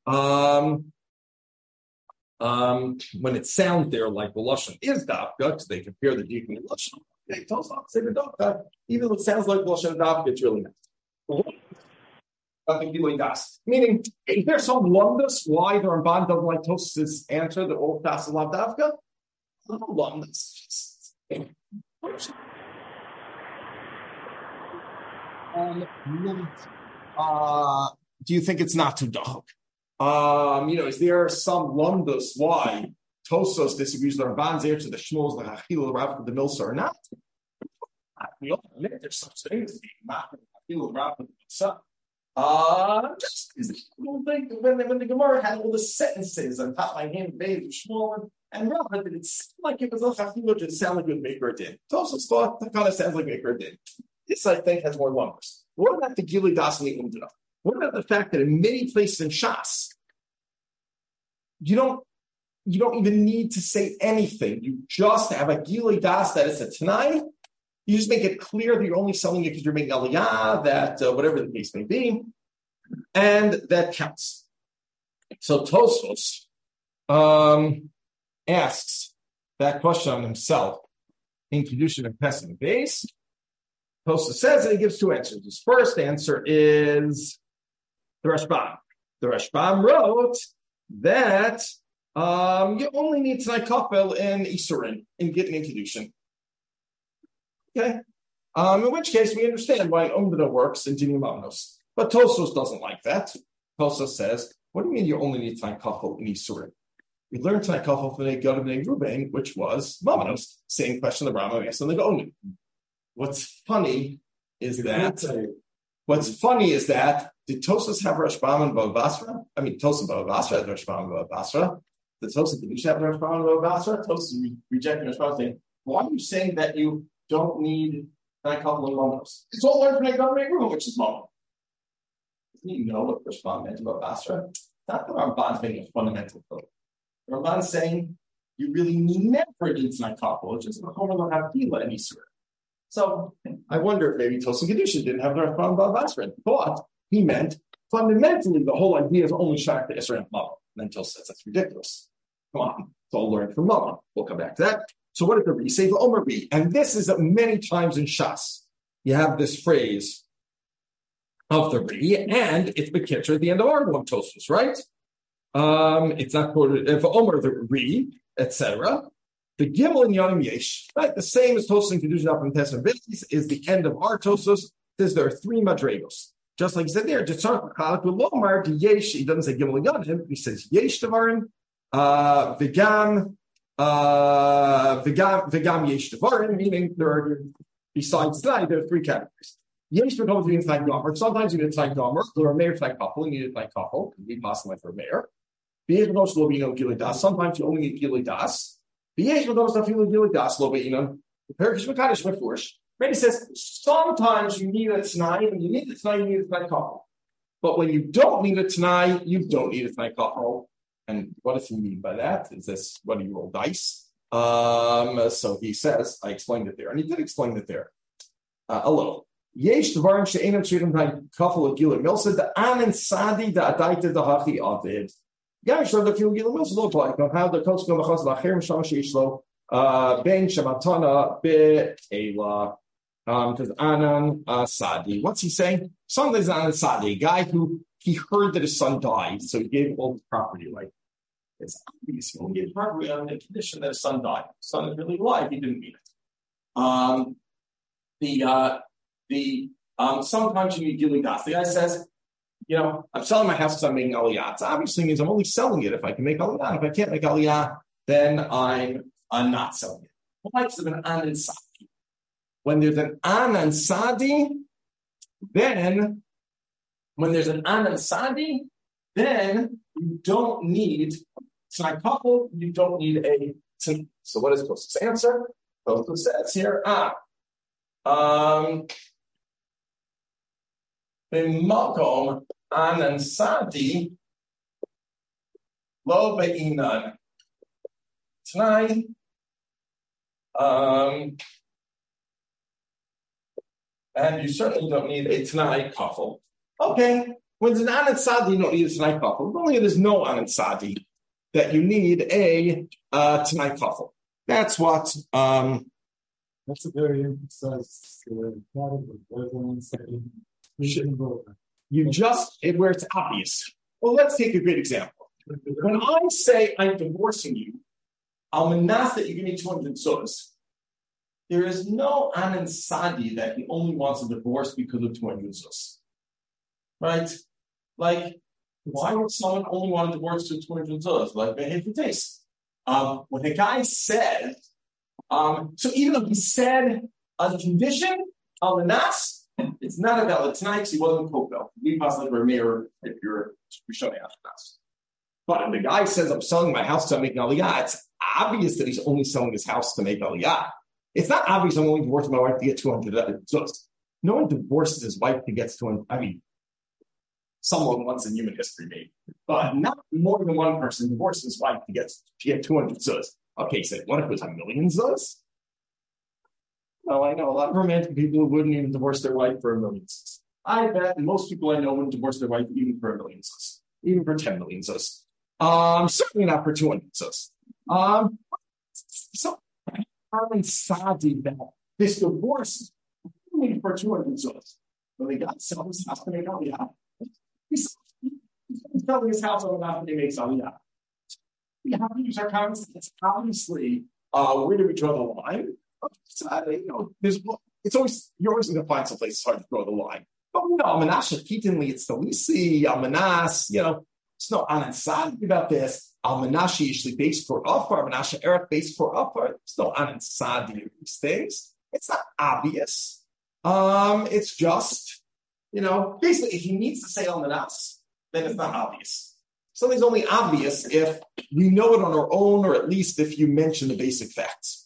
When it sounds there like the Lashon is Dafka, because they compare the Deacon and Lashon. Okay, Tos not say the Dafka. Even though it sounds like Lashon Dafka, it's really not. Meaning, is there some lumdus why the Ramban doesn't like Tos's answer, the old Tasa Lav Dafka? No lumdus. Do you think it's not too dark? Is there some lumdus why Tosos disagrees with the Ramban's answer, the Shmuel's, the Hachil, the Rav, the Milsa, or not? We all admit there's such things as being not the Hachil, the Rav, the Milsa. Just is when the Gemara had all the sentences on top of my hand, Beis, Shmuel, and Rav, did it seem like it was a Hachil, did it sound like it Maker did? Tosos thought that kind of sounds like Maker did. This, I think, has more lumdus. What about the Gilui Das and the Umdana? What about the fact that in many places in Shas, you don't even need to say anything. You just have a Gilui Das that is a Tanai. You just make it clear that you're only selling it because you're making Aliyah, that whatever the case may be, and that counts. So Tosfos asks that question on himself in Kedushin and Pesach base. Tosfos says and he gives 2 answers. His first answer is the Rashbam. The Rashbam wrote that you only need Tanai Kafel in Isurin in getting in Kedushin. Okay. In which case we understand why Umdana works in Dinim Mamnos. But Tosfos doesn't like that. Tosfos says, what do you mean you only need Tanai Kafel in Isurin? We learned Tanai Kafel from the Gad of Ruben, which was Mamnos. Same question the Rambam asked on the Gaonim. What's funny is that did Tosfos have Rashbam and Bava Basra? I mean, Tosfos and Bava Basra had Rashbam and Bava Basra. The Tosfos didn't have Rashbam and Bava Basra. Tosfos rejecting Rashbam, saying, why are you saying that you don't need that couple of moments? It's all learned from the government room, which is moment. Doesn't you know what Rashbam meant about Basra? Not that Ramban's making a fundamental vote. Ramban's saying you really need never into that couple. It's just the Homer don't have Gila in Israel. So I wonder if maybe Tosin Kedushin didn't have the Rashbam Bava Basra and thought he meant fundamentally the whole idea is only shocked to Israel and Mama. And then Tos says that's ridiculous. Come on, it's all learned from Mama. We'll come back to that. So what did the Ri say? The Omer Ri. And this is many times in Shas. You have this phrase of the Ri, and it's Bekitcher at the end of our one Tosfos, right? It's not quoted if Omer the Ri, etc. The Gimel in Yonim Yesh, right? The same as Tosfos and Kedushin up in Tesman Bidlis is the end of our Tosfos. Says there are 3 madregos. Just like he said there, Jitzark Chalak Lomar to Yesh. He doesn't say Gimel Yonim. He says Yesh Tavarim. V'gam yesh devarim, meaning there are, besides that, there are three categories. Yesh becomes being Tnai Gomer. Sometimes you need a Tnai Gomer. There are mayor Tnai couple. You need a Tnai couple. You need possibly for a mayor. V'yesh becomes lo beino gilui das. Sometimes you only need gilui das. V'yesh becomes lo gilui das lo beino. The Perikish Mekadosh Mefurish. Maybe says sometimes you need a Tnai, and you need a Tnai, you need a Tnai couple. But when you don't need a Tnai, you don't need a Tnai couple. And what does he mean by that? Is this when you roll dice? So he says, I explained it there, and he did explain it there. Hello. Yesh Dvarim she'enam sheidim Tnai couple of Gilui Milsa the anen sadi the adaita the hachi avid. Yesh the Gilui Milsa look like how the coach go machas la'cher misham sheishlo ben shematana be'ela. Because Anan Sadi, what's he saying? Sometimes Anan Sadi, a guy who he heard that his son died, so he gave all his property. Like it's obvious he only gave property on the condition that his son died. His son is really alive. He didn't mean it. Sometimes you need gilui das. The guy says, I'm selling my house because I'm making aliyah. It obviously means I'm only selling it if I can make aliyah. If I can't make aliyah, then I'm not selling it. Why is it an Anan Sadi? When there's an Anan Sadi, then you don't need Tnai couple, you don't need a Tnai. So what is Tosfos' answer? Tosfos says here, B'makom Anan Sadi lo be'inan Tnai. And you certainly don't need a Tnai couple. Okay, when there's an Anan Sadi, you don't need a Tnai couple. Only there's no Anan Sadi that you need a Tnai couple. That's what. That's a very emphasized where it's obvious. Well, let's take a great example. When I say I'm divorcing you, I'll menas that you give me 200 zuz. There is no Anan Sadi that he only wants a divorce because of 200 zuz. Right? Like, why would someone only want a divorce to 200 zuz? Like, behavior taste. When a guy said, so even though he said a condition, al-manas, it's not a valid tonight because he wasn't Kopel. You possibly were a mayor if you're showing out nas. But if the guy says, I'm selling my house to make aliyah, it's obvious that he's only selling his house to make aliyah. It's not obvious I'm only divorcing my wife to get 200 zuz. No one divorces his wife to get 200. I mean, someone once in human history, maybe. But not more than one person divorces his wife to get 200 zuz. Okay, so what if it was 1,000,000 zuz? No, I know a lot of romantic people who wouldn't even divorce their wife for 1,000,000 zuz. I bet most people I know wouldn't divorce their wife even for 1,000,000 zuz, even for 10,000,000 zuz. Certainly not for 200 zuz. So, Anan Sadi that this divorce only for 200 zuz. When they got sell his house to make aliyah, he's selling his house on after they make aliyah. We have to use our common sense. Obviously, where do we draw the line? It's always you're always going to find some place it's hard to draw the line. But Menashe Kitinli, it's the Lisi, Almanas, it's no Anan Sadi about this. Al-Menashe usually based for Afar, Menashe Eric based for Afar. There's no Anan Sadi of these things. It's not obvious. It's just, basically if he needs to say Al-Manas, then it's not obvious. Something's only obvious if we know it on our own, or at least if you mention the basic facts.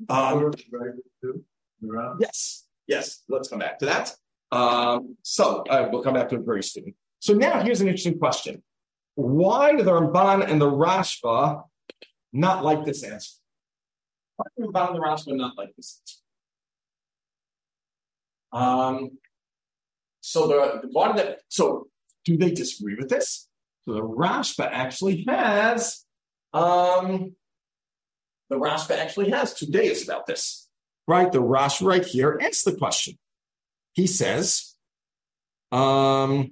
Yes. Let's come back to that. We'll come back to it very soon. So now here's an interesting question. Why do the Ramban and the Rashba not like this answer? Why do the Ramban and the Rashba not like this answer? So do they disagree with this? So the Rashba actually has two days about this, right? The Rashba right here asks the question. He says, the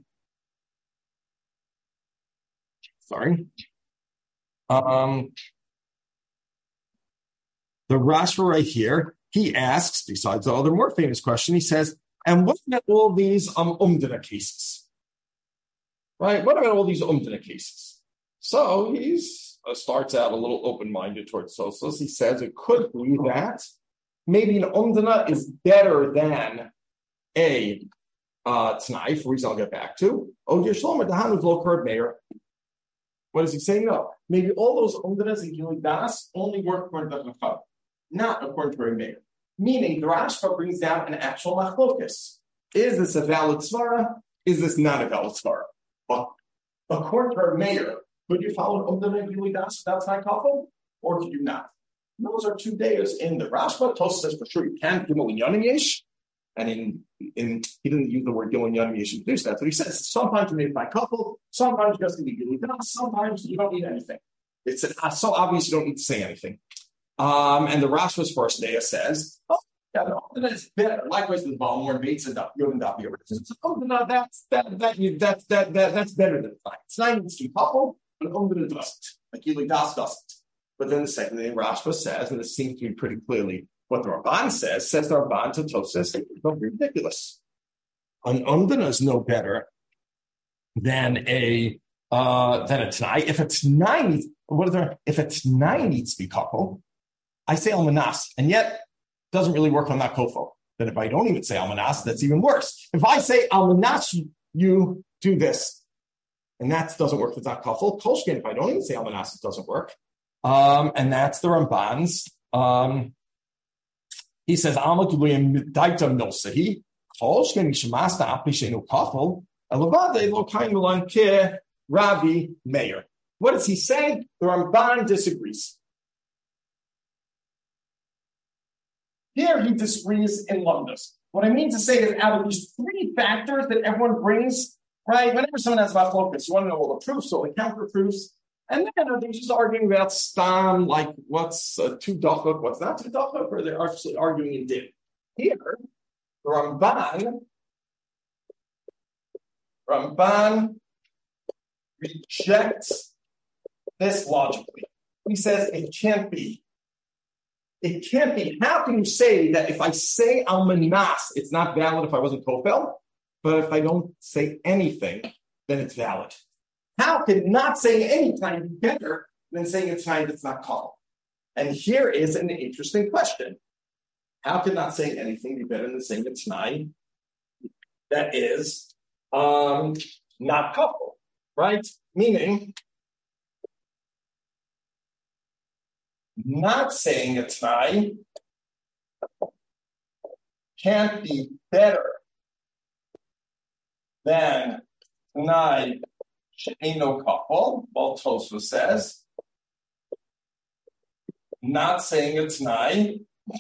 Rashba right here, he asks, besides the other more famous question, he says, and what about all these umdana cases? Right? What about all these umdana cases? So he's starts out a little open-minded towards Tosfos. He says it could be that maybe an Umdana is better than a T'nai, for reason I'll get back to. Oh, dear Shlomo, Dahanu's low-curb mayor. What is he saying? No. Maybe all those Umdanas and Gilui Das only work according to the Machab, not according to a mayor. Meaning, the Rashba brings down an actual machlokus. Is this a valid svara? Is this not a valid svara? But according to our mayor, could you follow an Umdana and Gilui Das without T'nai Kafel? Or could you not? And those are 2 days in the Rashba. Tosfos says for sure you can't give Gilui Yanim Yesh. And in he didn't use the word Gilui Yanim Yesh to do that. So he says sometimes you need T'nai Kafel, sometimes you just need Gilui Das, sometimes you don't need anything. It's so obvious you don't need to say anything. And the Rashba's first day says, "Oh, yeah, no, that's better." Likewise, the Balmor Bates and Yodim. Oh, no, that's better than fine. It's not even too couple, but Umdana doesn't. Like Gilui Das doesn't. But then the second day, Rashba says, and it seems to be pretty clearly what the Ramban says the Ramban to Tosfos, don't be ridiculous. An Umdana is no better than a T'nai. If a T'nai needs, if a T'nai needs to be coupled, I say Almanas, and yet it doesn't really work on that kofo. Then if I don't even say Almanas, that's even worse. If I say Almanas, you do this, and that doesn't work with that kofo. Kolshkin, if I don't even say Almanas, it doesn't work. And that's the Ramban's. He says, Alma Giluyim Daita Milsahi, Kolshkin Mishmasta Apishenu kofo, Elavade Lo Kain Milan Ke Rabbi Meir. What does he say? The Ramban disagrees. Here he disagrees in Lumdus. What I mean to say is out of these 3 factors that everyone brings, right? Whenever someone has about focus, you want to know all the proofs, all the counter proofs. And then they're just arguing about stam, like what's 2 dachuk, what's not 2 dachuk, or they're actually arguing in din. Here, the Ramban rejects this logically. He says it can't be. It can't be. How can you say that if I say Almanas, it's not valid if I wasn't Kofel, but if I don't say anything, then it's valid? How can not saying anything be better than saying a time that's not called? And here is an interesting question. How can not saying anything be better than saying a time that is not coupled, right? Meaning, not saying a T'nai can't be better than T'nai she'eino couple. Well, Tosfos says, not saying a T'nai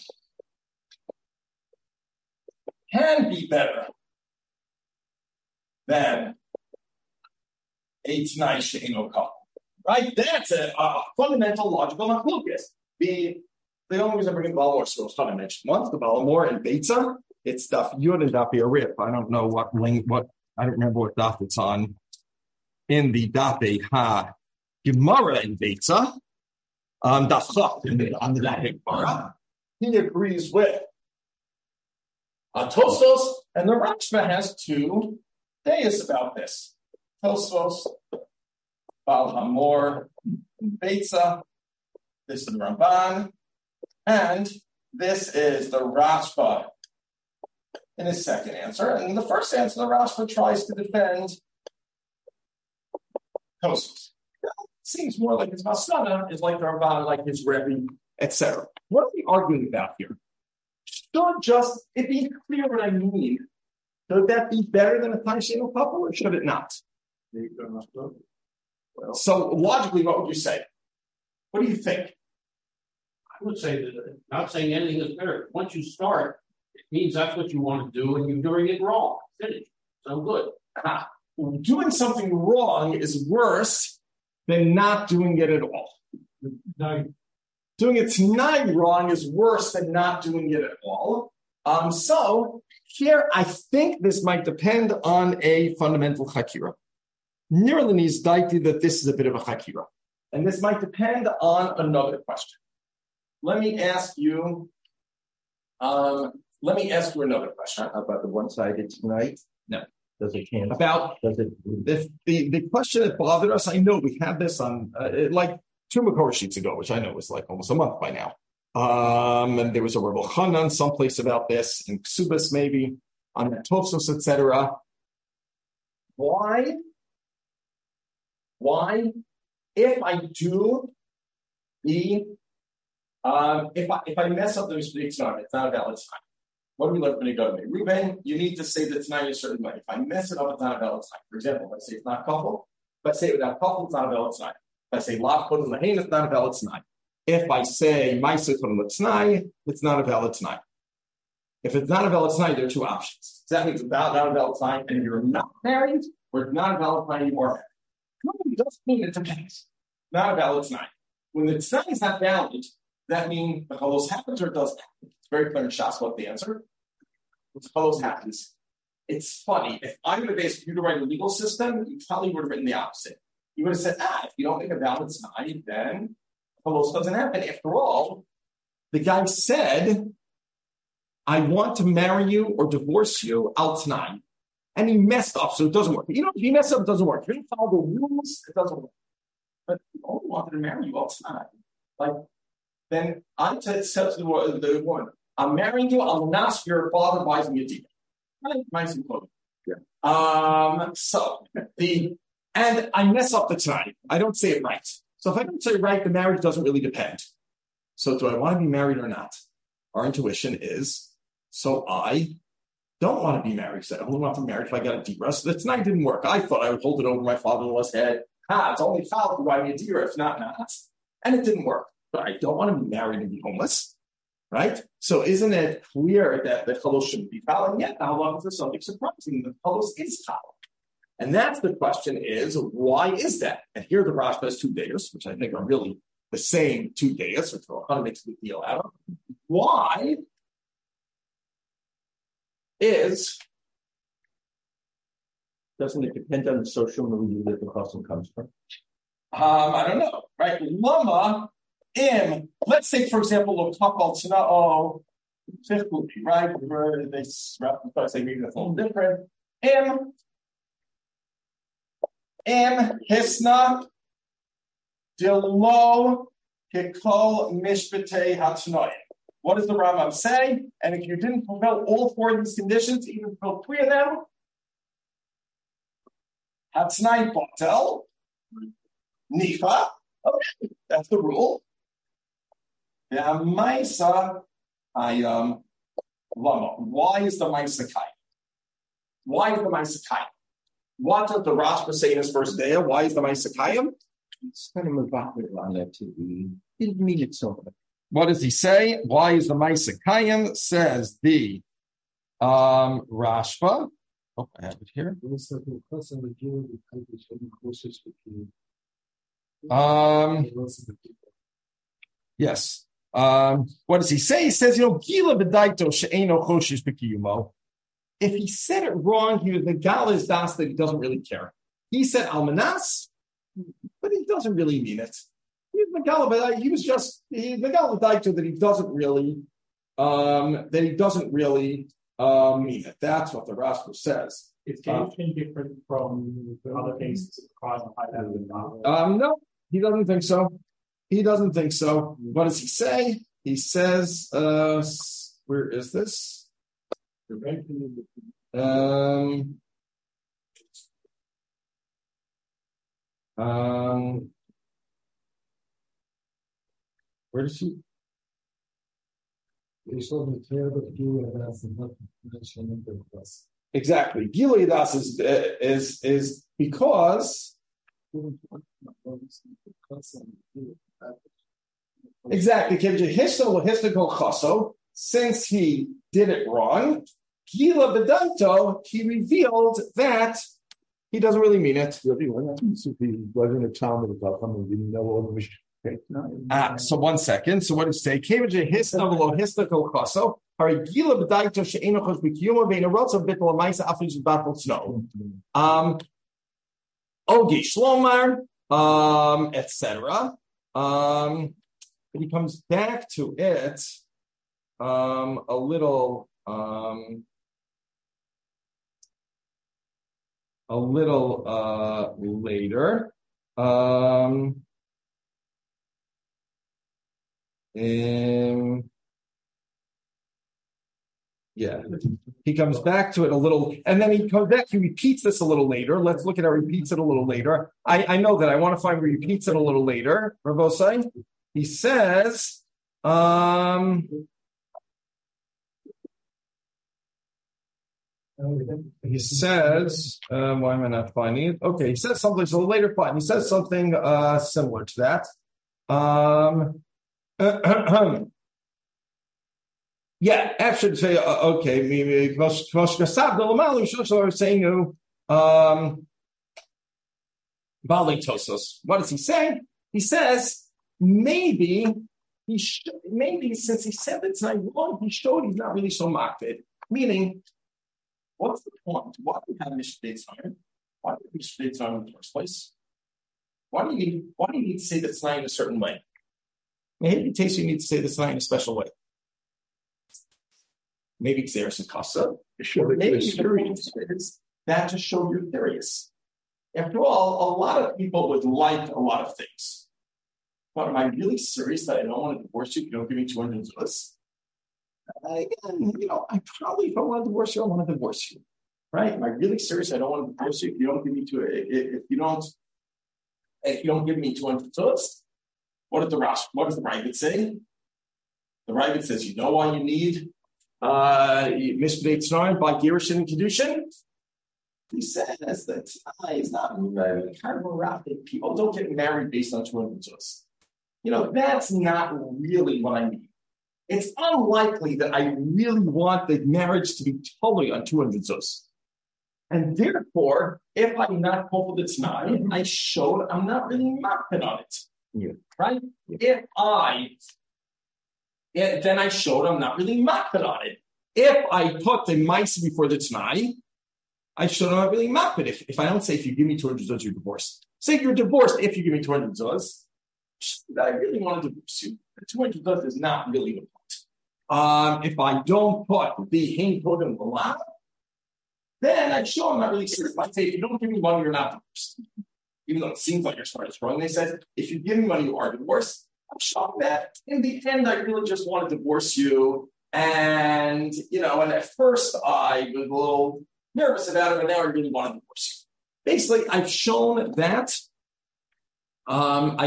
can be better than a T'nai she'eino couple. Right? That's a fundamental logical machlokas. The only reason I'm bringing Balamor so is I mentioned once, the Balamor and Beitza, it's stuff Yud and Daf Yarif. I don't know what I don't remember what daf it's on in the Daf Ha Gemara in Beitza. Daf Chaf on the Daf Gemara. He agrees with Tosfos, and the Rashba has 2 days about this. Tosfos, Baal Hamor, Beitza. This is the Ramban, and this is the Rashba in his second answer. And the first answer, the Rashba tries to defend Tosfos. Seems more like his Masana is like the Ramban, like his Rebbe, etc. What are we arguing about here? Should just it be clear what I mean? Should that be better than a Taishino couple, or should it not? So logically, what would you say? What do you think? I would say that not saying anything is better. Once you start, it means that's what you want to do, and you're doing it wrong. Finish. So good. Doing something wrong is worse than not doing it at all. No. Doing it tonight wrong is worse than not doing it at all. So here, I think this might depend on a fundamental chakira. Nirlin is daiti that this is a bit of a chakira. And this might depend on another question. Let me ask you another question. How about the one-sided tonight? No. Does it cancel? About Does it? the question that bothered us, I know we had this on like 2 Makor sheets ago, which I know was like almost a month by now. And there was a Rebbe Chanan someplace about this, in Ksubas maybe, on Tovsos, etc. Why? If I do the, if I mess up the mistakes on it, it's not a valid time. What do we learn from the government? Reuben, you need to say the Tanai a certain way. If I mess it up, it's not a valid time. For example, if I say it's not couple, if I say it without couple, it's not a valid time. If I say lach put in the hain, it's not a valid time. If I say ma'aseh put in the t'nai, it's not a valid time. If it's not a valid time, there are 2 options. So that means it's not a valid time, and you're not married, or it's not a valid time, you are married. No, it doesn't mean it's a case. Not a valid time. When the t'nai is not valid, that means the chalos happens or it doesn't happen. It's very clear in Shas what the answer. When the chalos happens, it's funny. If I would have asked you to write a legal system, you probably would have written the opposite. You would have said, if you don't make a valid t'nai, then chalos doesn't happen. After all, the guy said, I want to marry you or divorce you al t'nai. And he messed up, so it doesn't work. If he messed up, it doesn't work. If you don't follow the rules, it doesn't work. But he only wanted to marry you al t'nai. Then I said to the woman, I'm marrying you, I'm not your father buys me a deal. Nice and close. And I mess up the time. I don't say it right. So if I don't say it right, the marriage doesn't really depend. So do I want to be married or not? Our intuition is, so I don't want to be married. So I only want to be married if I got a dira. So the tonight didn't work. I thought I would hold it over my father-in-law's head. It's only foul to buy me a dira, if not. And it didn't work. But I don't want to be married and be homeless. Right? So isn't it clear that the chalos shouldn't be foul? And yet, how long is there something surprising? The chalos is foul. And that's the question is, why is that? And here the Rashba has 2 deus, which I think are really the same 2 deus, which Rochana makes a big deal out of. Why doesn't it depend on the social milieu that the custom comes from? I don't know, right? Lama let's say, for example, right? They say maybe that's a little different. Hisna Dilo Kikol Mishpatei Hatznoim. What does the Rambam say? And if you didn't fulfill all 4 of these conditions, even fulfill 3 of them, Hatznai Batel, Nifa. Okay, that's the rule. The Maisa Lama. Why is the Maisa Kai? Why is the Maisa Kai? What does the Rashba say in his first day? Why is the Maisa Kayim? It's kind of on that too. He didn't mean it so much. What does he say? Why is the Maisa Kayim? Says the Rashba. Oh, I have it here. Yes. What does he say? He says, Gila b'daito she'eno choshish b'kiyumo. If he said it wrong, he was the gal is das that he doesn't really care. He said almanas, but he doesn't really mean it. He's the gal, but he was just the gal b'daito that he doesn't really mean it. That's what the Rashba says. Is Genshin different from the other cases of no, he doesn't think so. He doesn't think so. What does he say? He says, where is this? Where does he? Exactly. Gilui Das is because exactly. Since he did it wrong, Gila Bedanto, he revealed that he doesn't really mean it. If he wasn't a Talmud about someone didn't know all the mistakes. So 1 second. So what does it say? Ogi Shlomar, etc. But he comes back to it a little later. Yeah, he comes back to it a little, and then he comes back. He repeats this a little later. Let's look at how he repeats it a little later. I know that I want to find where he repeats it a little later. Rabosai, he says, why am I not finding it? Okay, he says something. So later, fine. He says something similar to that. Yeah, actually say okay. Saying Bali Tosos. What does he say? He says maybe since he said it's not wrong, he showed he's not really so makbid. Meaning, what's the point? Why do we have Mishpei Tzayim? Why do we have Mishpei Tzayim in the first place? Why do you need to say that it's not in a certain way? Maybe it takes you need to say that it's not in a special way. Maybe it's there some kasa. Maybe it's that to show you're serious. After all, a lot of people would like a lot of things. But am I really serious that I don't want to divorce you if you don't give me 200 zuz? Again, I probably, if I want to divorce you, I want to divorce you. Right? Am I really serious? I don't want to divorce you if you don't give me if you don't give me 200 zuz? What does the Ravid say? The Ravid says, you know why you need Mishpei Tzayim by Gerushin and Kedushin? He says that it's not kind of rapid. People don't get married based on 200 zuz. That's not really what I need. It's unlikely that I really want the marriage to be totally on 200 zuz. And therefore, if I'm not hopeful it's not, I showed I'm not really mapping on it. Yeah. Right? Then I showed I'm not really mapping on it. If I put the mice before the Tanai, I showed I'm not really mapping. If I don't say if you give me 200 zuz, you're divorced. Say you're divorced if you give me 200 zuz. I really want to divorce you. The 200 zuz is not really the point. If I don't put the Hein Todim B'Lav, then I show I'm not really serious. I say if you don't give me money, you're not divorced. Even though it seems like you're starting strong, they said if you give me money, you are divorced. I'm shocked that in the end, I really just want to divorce you. And and at first I was a little nervous about it, but now I really want to divorce you. Basically, I've shown that. I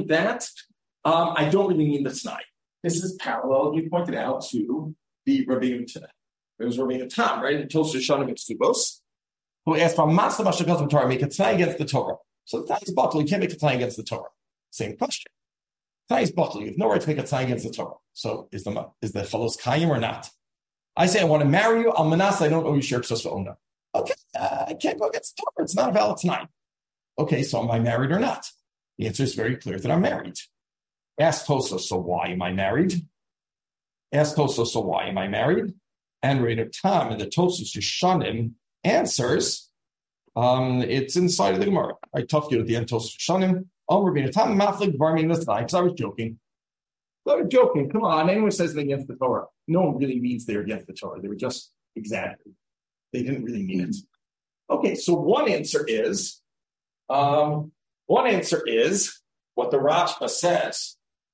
don't really need the Tanai. This is parallel, you pointed out, to the Rabbeinu Tam. It was Rabbeinu Tam, right? In Tosfos Shanim Ksubos, who asked for Masla Bashakot Torah, make a Tanai against the Torah. So the Tanai is bottle, you can't make a Tanai against the Torah. Same question. Tanai is bottle, you have no right to make a Tanai against the Torah. So is the Chalos Kayim or not? I say I want to marry you, Al-Manas, I don't owe you share Ksos V'Ona. Okay, I can't go against the Torah. It's not a valid Tanai. Okay, so am I married or not? The answer is very clear that I'm married. Ask Tosos, so why am I married? Ask Tosos, so why am I married? And Rabbeinu Tam in the Tosos Yeshanim answers, it's inside of the Gemara. I toughed you at the end, Tosos Yeshanim. Rabbeinu Tam maflik varmin l'tanai, because I was joking. Come on, anyone says they're against the Torah. No one really means they're against the Torah. They were just exaggerating. They didn't really mean it. Okay, so one answer is what the Rashba says.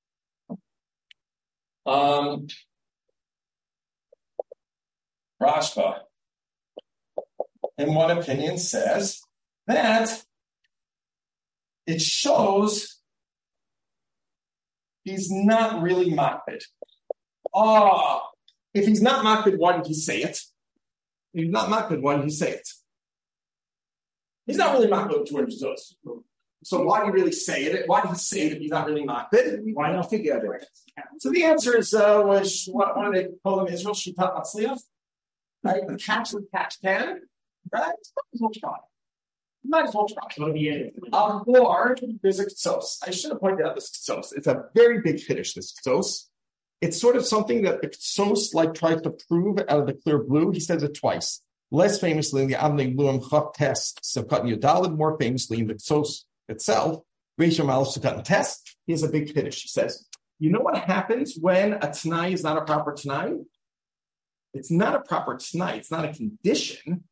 Rashba, in one opinion, says that it shows he's not really makbid. If he's not makbid, why did he say it? If he's not makbid, why did he say it? He's not really makbid with 200 zuz. So why did he really say it? Why did he say that he's not really makbid? Why not figure it? So the answer is, was one of the call them Israel Shitat Matzliach. Right? The catch can. Right? Might as well try. Or there's a Ktsos. I should have pointed out this Ktsos. It's a very big Kiddush, this Ktsos. It's sort of something that the Ktsos tries to prove out of the clear blue. He says it twice. Less famously in the Avnei Luam Chav test, Sevkat Yodalid, more famously in the Ktsos itself, Rishon Malach Sevkat test. He has a big Kiddush. He says, you know what happens when a Tanai is not a proper Tanai? It's not a proper Tanai. It's not a condition.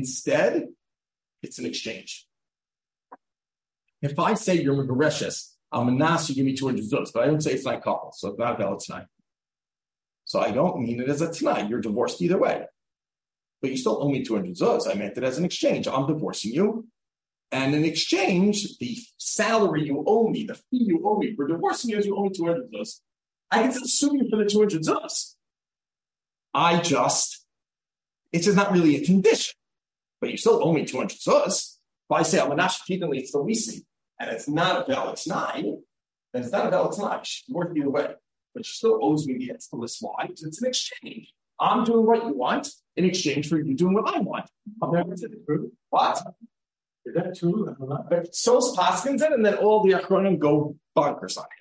Instead, it's an exchange. If I say you're Megareshes, Almanas, you give me 200 zuz, but I don't say it's not couple, so it's not a valid tonight. So I don't mean it as a tonight. You're divorced either way. But you still owe me 200 zuz. I meant it as an exchange. I'm divorcing you. And in exchange, the salary you owe me, the fee you owe me for divorcing you is you owe me 200 zuz. I can still sue you for the 200 zuz. It's just not really a condition. But you still owe me 200 zuz. If I say, it's the leasing, and it's not a valid tonight, then it's not a valid tonight. She's worth either way. But she still owes me the extra why? Because it's an exchange. I'm doing what you want in exchange for you doing what I want. What? Is that true? But So's Paskins it, and then all the Achronim go bonkers on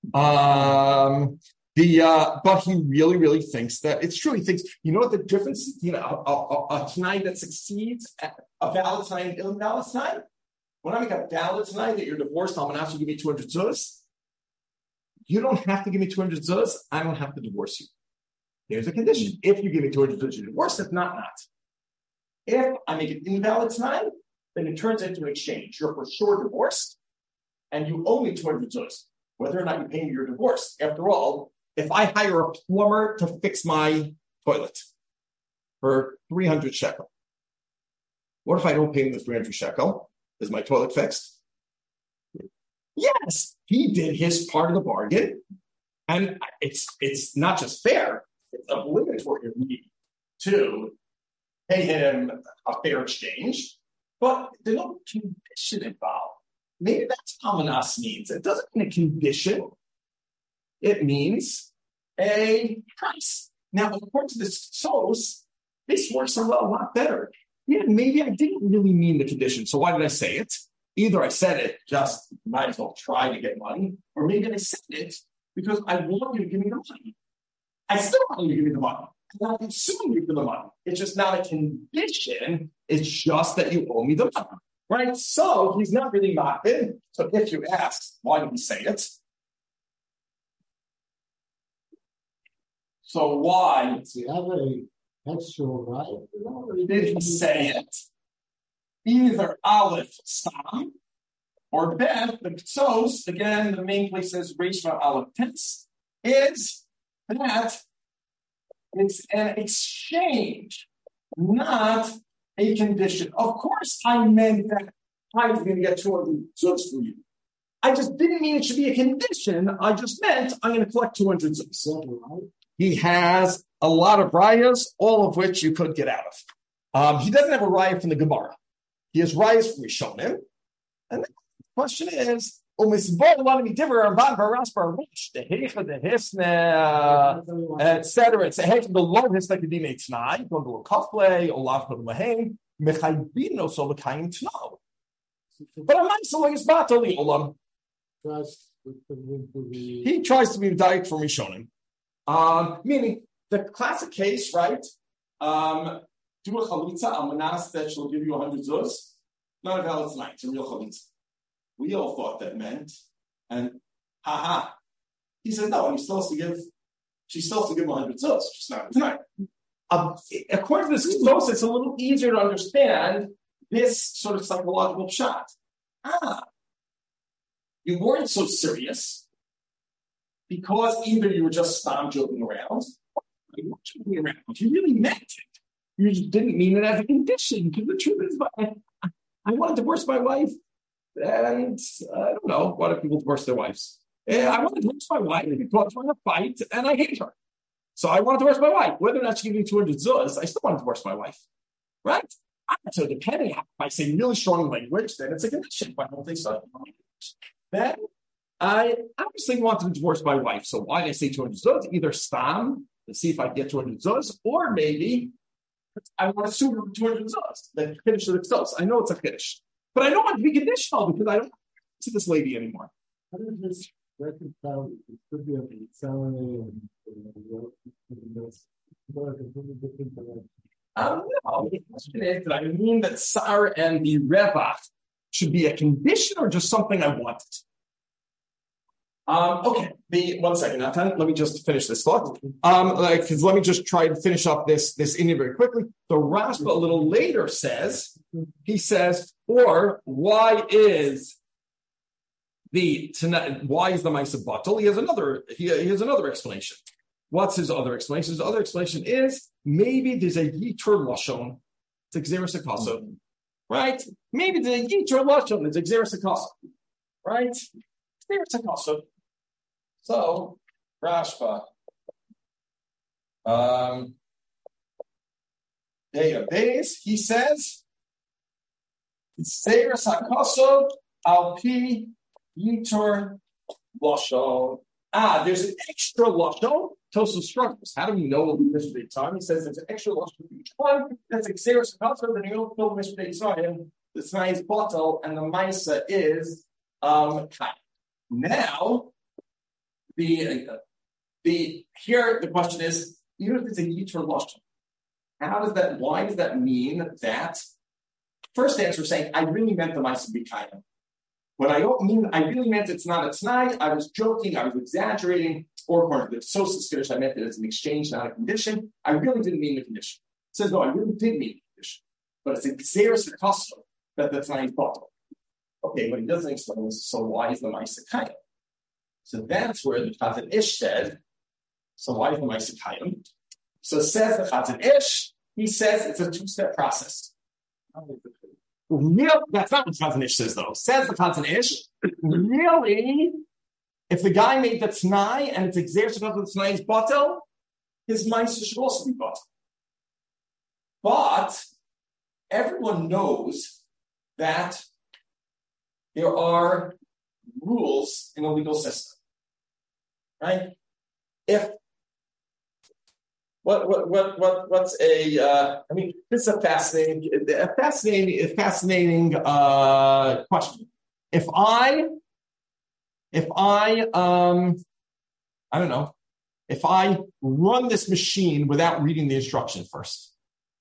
it. But he really thinks that it's true. He thinks, you know what the difference is? A tonight that succeeds, a valid tonight, and invalid tonight. When I make a valid tonight that you're divorced, I'm going to have to give me 200 zuz. You don't have to give me 200 zuz. I don't have to divorce you. Here's a condition. If you give me 200 zuz, you're divorced. If not. If I make it invalid tonight, then it turns into an exchange. You're for sure divorced, and you owe me 200 zuz. Whether or not you pay me, you're divorced. After all, if I hire a plumber to fix my toilet for 300 shekel, what if I don't pay him the 300 shekel? Is my toilet fixed? Yes, he did his part of the bargain, and it's not just fair; it's obligatory of me to pay him a fair exchange. But there's no condition involved. Maybe that's what Almanas means. It doesn't mean a condition; it means a price. Now, according to this source, this works a lot better. Yeah, maybe I didn't really mean the condition. So why did I say it? Either I said it just might as well try to get money, or maybe I said it because I want you to give me the money. I still want you to give me the money. I'm not suing you for the money. It's just not a condition. It's just that you owe me the money, right? So he's not really mocking. So if you ask, why did he say it? So why? You have a textual right. Did he say it? Either Aleph Stam or Bet, the Tzos, again, the main place is Rishma Aleph Titz, is that it's an exchange, not a condition. Of course, I meant that I was going to get 200 zuz for you. I just didn't mean it should be a condition. I just meant I'm going to collect 200 zuz. He has a lot of rayas, all of which you could get out of. He doesn't have a raya from the Gemara. He has rayas from Rishonim. And the question is, etc. It's a hey from the low histakadime tonight, going to a kafle, olav kodmahem, mechaybino so l'kayim tno. But I'm not so like it's batali olam. He tries to be diet from Rishonim. Meaning the classic case, right? Do a chalitza almanas that she'll give you 100 zuz. Not a valid tonight. It's a real chalitza. We all thought that meant, and he said no. She's still has to give 100 zuz. Just not tonight. According to this close, it's a little easier to understand this sort of psychological shot. You weren't so serious because either you were just joking around, or you weren't joking around. You really meant it. You just didn't mean it as a condition. Because the truth is, I want to divorce my wife, and I don't know why do people divorce their wives. I want to divorce my wife because we're in a fight and I hate her. So I want to divorce my wife. Whether or not she gives me 200 zuz, I still want to divorce my wife, right? So depending if I say really strong language, then it's a condition. If I don't think so, then I obviously want to divorce my wife. So why did I say 200 zuz? Either stam to see if I get 200 zuz, or maybe I want to sue her for 200 zuz. Then finish the zuz. I know it's a kiddush, but I don't want to be conditional because I don't see this lady anymore. How does this reconcile? It could be a salary No, the question is, did I mean that Sar and the Revach should be a condition or just something I wanted? Okay, 1 second, Nathan. Let me just finish this thought. Because let me just try to finish up this Indian very quickly. The Rashba a little later says, or why is why is the Maisa Batal? He has another explanation. What's his other explanation? His other explanation is maybe there's a Yitur Lashon. It's Xeris Akaso. Right? Maybe there's a Yitur Lashon. It's Xeris Akaso. Right? Xeris Akaso. So, Rashba. He says, Xeris Akaso Alpi Yitur Lashon. There's an extra lashon. Tosu struggles. How do we know what the Mishpei time? He says there's an extra lashon for each one. That's Xeris Akaso. Then you don't fill the Mishpei time. The Tzanai is bottle, and the Maisa is Kai. Now, here the question is, even if it's a Yitur lashon, why does that mean that? First answer saying, I really meant the Maisa be Kai. When I don't mean, I really meant it's not a t'nai, I was joking, I was exaggerating, or according to the Sosis Kiddush, I meant that it's an exchange, not a condition. I really didn't mean the condition. It says, no, I really did mean the condition. But it's a Xeris Akaso that the t'nai is bought. Okay, but he doesn't explain this, so why is the Maisa Kayim? So that's where the Chazon Ish said, so why is the Maisa Kayim? So says the Chazon Ish, he says it's a two-step process. That's not what Chazon Ish says, though. Says the Chazon Ish, really, if the guy made the t'nai and it's Xeris Akaso the t'nai is batel, his Maisa should also be batel. But everyone knows that there are rules in a legal system, right? What's I mean, this is a fascinating question. If I don't know, if I run this machine without reading the instruction first,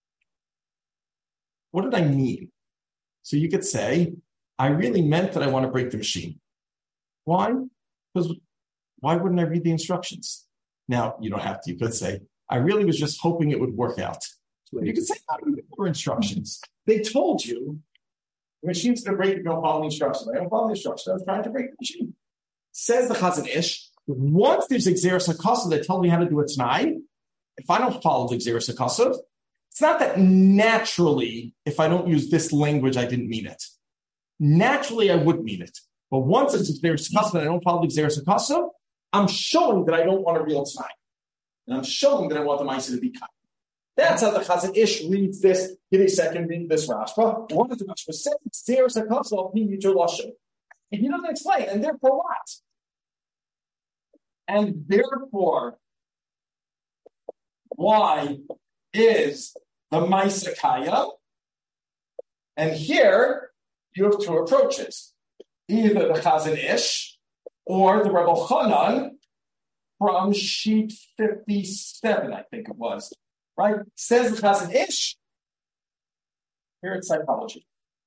what did I mean? So you could say, I really meant that I want to break the machine. Why? Because why wouldn't I read the instructions? Now, you don't have to. You could say, I really was just hoping it would work out. You could say, how do you get more instructions? They told you the machine's going to break if you don't follow the instructions. I don't follow the instructions. I was trying to break the machine. Says the Chazon Ish, once there's Xeris Akaso that tell me how to do it tonight, if I don't follow the Xeris Akaso, it's not that naturally, if I don't use this language, I didn't mean it. Naturally, I would mean it. But once it's Xeris Akaso and I don't follow the Xeris Akaso, I'm showing that I don't want a real tonight. And I'm showing that I want the Maisa to be kind. That's how the Chazon Ish reads this. Give me a second, read this Rashba. What does the Rashba say? Xeris Akaso al pi Yitur lashon. And he doesn't explain. And therefore what? And therefore, why is the Maisa Kaya? And here, you have two approaches. Either the Chazon Ish or the Rebbe Chanan from sheet 57, I think it was. Right? Says the Chazon Ish. Here it's psychology.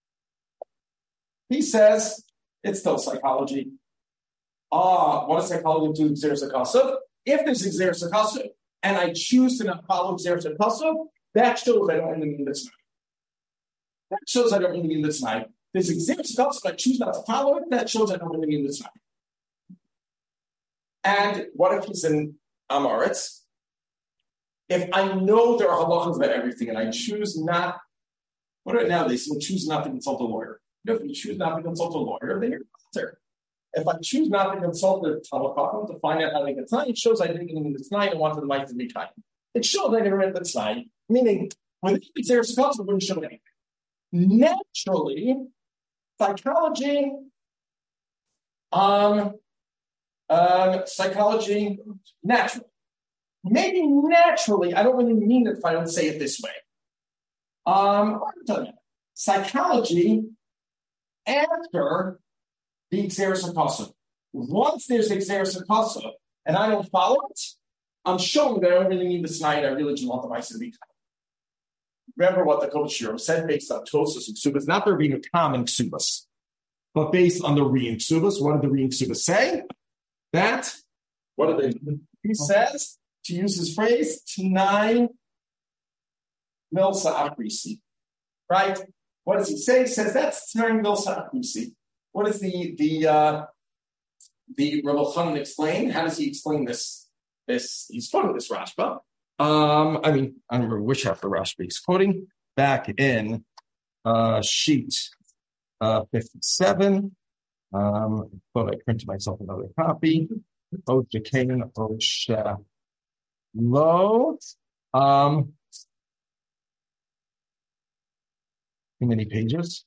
He says it's still psychology. What does psychology do to Xeris Akaso? If there's Xeris Akaso and I choose to not follow Xeris Akaso, that shows I don't really mean this night. That shows I don't really mean this night. There's Xeris Akaso, but I choose not to follow it. That shows I don't really mean this night. And what if he's in Amaretz? If I know there are halachas about everything and I choose not, what are now they say? Choose not to consult a lawyer. If you choose not to consult a lawyer, then you're there. If I choose not to consult the Talmud Chacham to find out how to get tonight, it shows I didn't mean the tonight and wanted the mic to be kind. It shows I never meant the tonight, meaning when it's there, it wouldn't show anything. Naturally, psychology, naturally. Maybe naturally, I don't really mean it if I don't say it this way. Psychology after the Xeris Akaso. Once there's Xeris Akaso and I don't follow it, I'm showing that I don't really mean this night. I really just want the mice to be kind. Remember what the Kol Shiro said based on Tosos and Ksubas, not there being a common Ksubas, but based on the Re'im Ksubas. What did the Re'im Ksubas say? That, what did they? He says, to use his phrase, T'nai Milsa Akrisi. Right? What does he say? He says that's T'nai Milsa Akrisi. What is the the Rav Elchanan explain? How does he explain this? He's quoting this Rashba. I don't remember which half of Rashba he's quoting. Back in sheet 57. Thought I printed myself another copy. Low. Too many pages.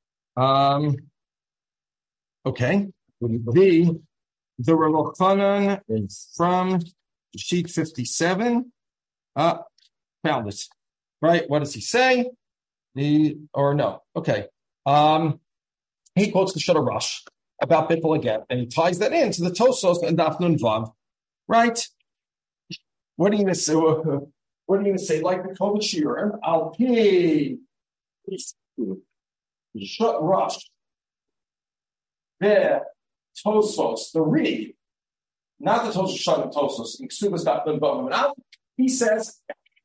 Okay. The Rav Elchanan is from sheet 57. Found it. Right. What does he say? Okay. He quotes the Shulchan Aruch about Bittul again, and he ties that into the Tosos and Daf Nun Vav. Right? What are you going to say? What are you going to say? Like the Kol Shir, Al Pi Shulchan Aruch, the Tosos, the Ri, not the Tosos Shulchan Tosos, in Ksubas Daf Nun Vav and Al. He says,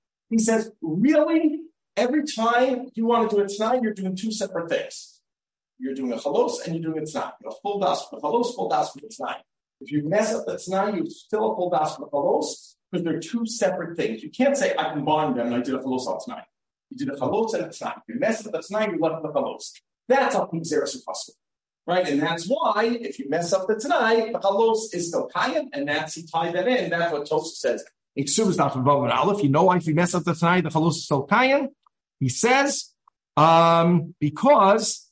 really, every time you want to do it tonight, you're doing two separate things. You're doing a chalos and you're doing a tonight. A full das with a chalos, full das with a tonight. If you mess up the tonight, you still a full das with a chalos because they're two separate things. You can't say I combined them and I did a chalos on tonight. You did a chalos and a tonight. If you mess up the tonight, you left the chalos. That's up in Xeris Upasul. Right? And that's why if you mess up the tonight, the chalos is still kayan, and that's he tied that in. That's what Tosfos says. In Ksubas Daf Nun Vav and Aleph, you know why if you mess up the tonight, the chalos is still kayan? He says, because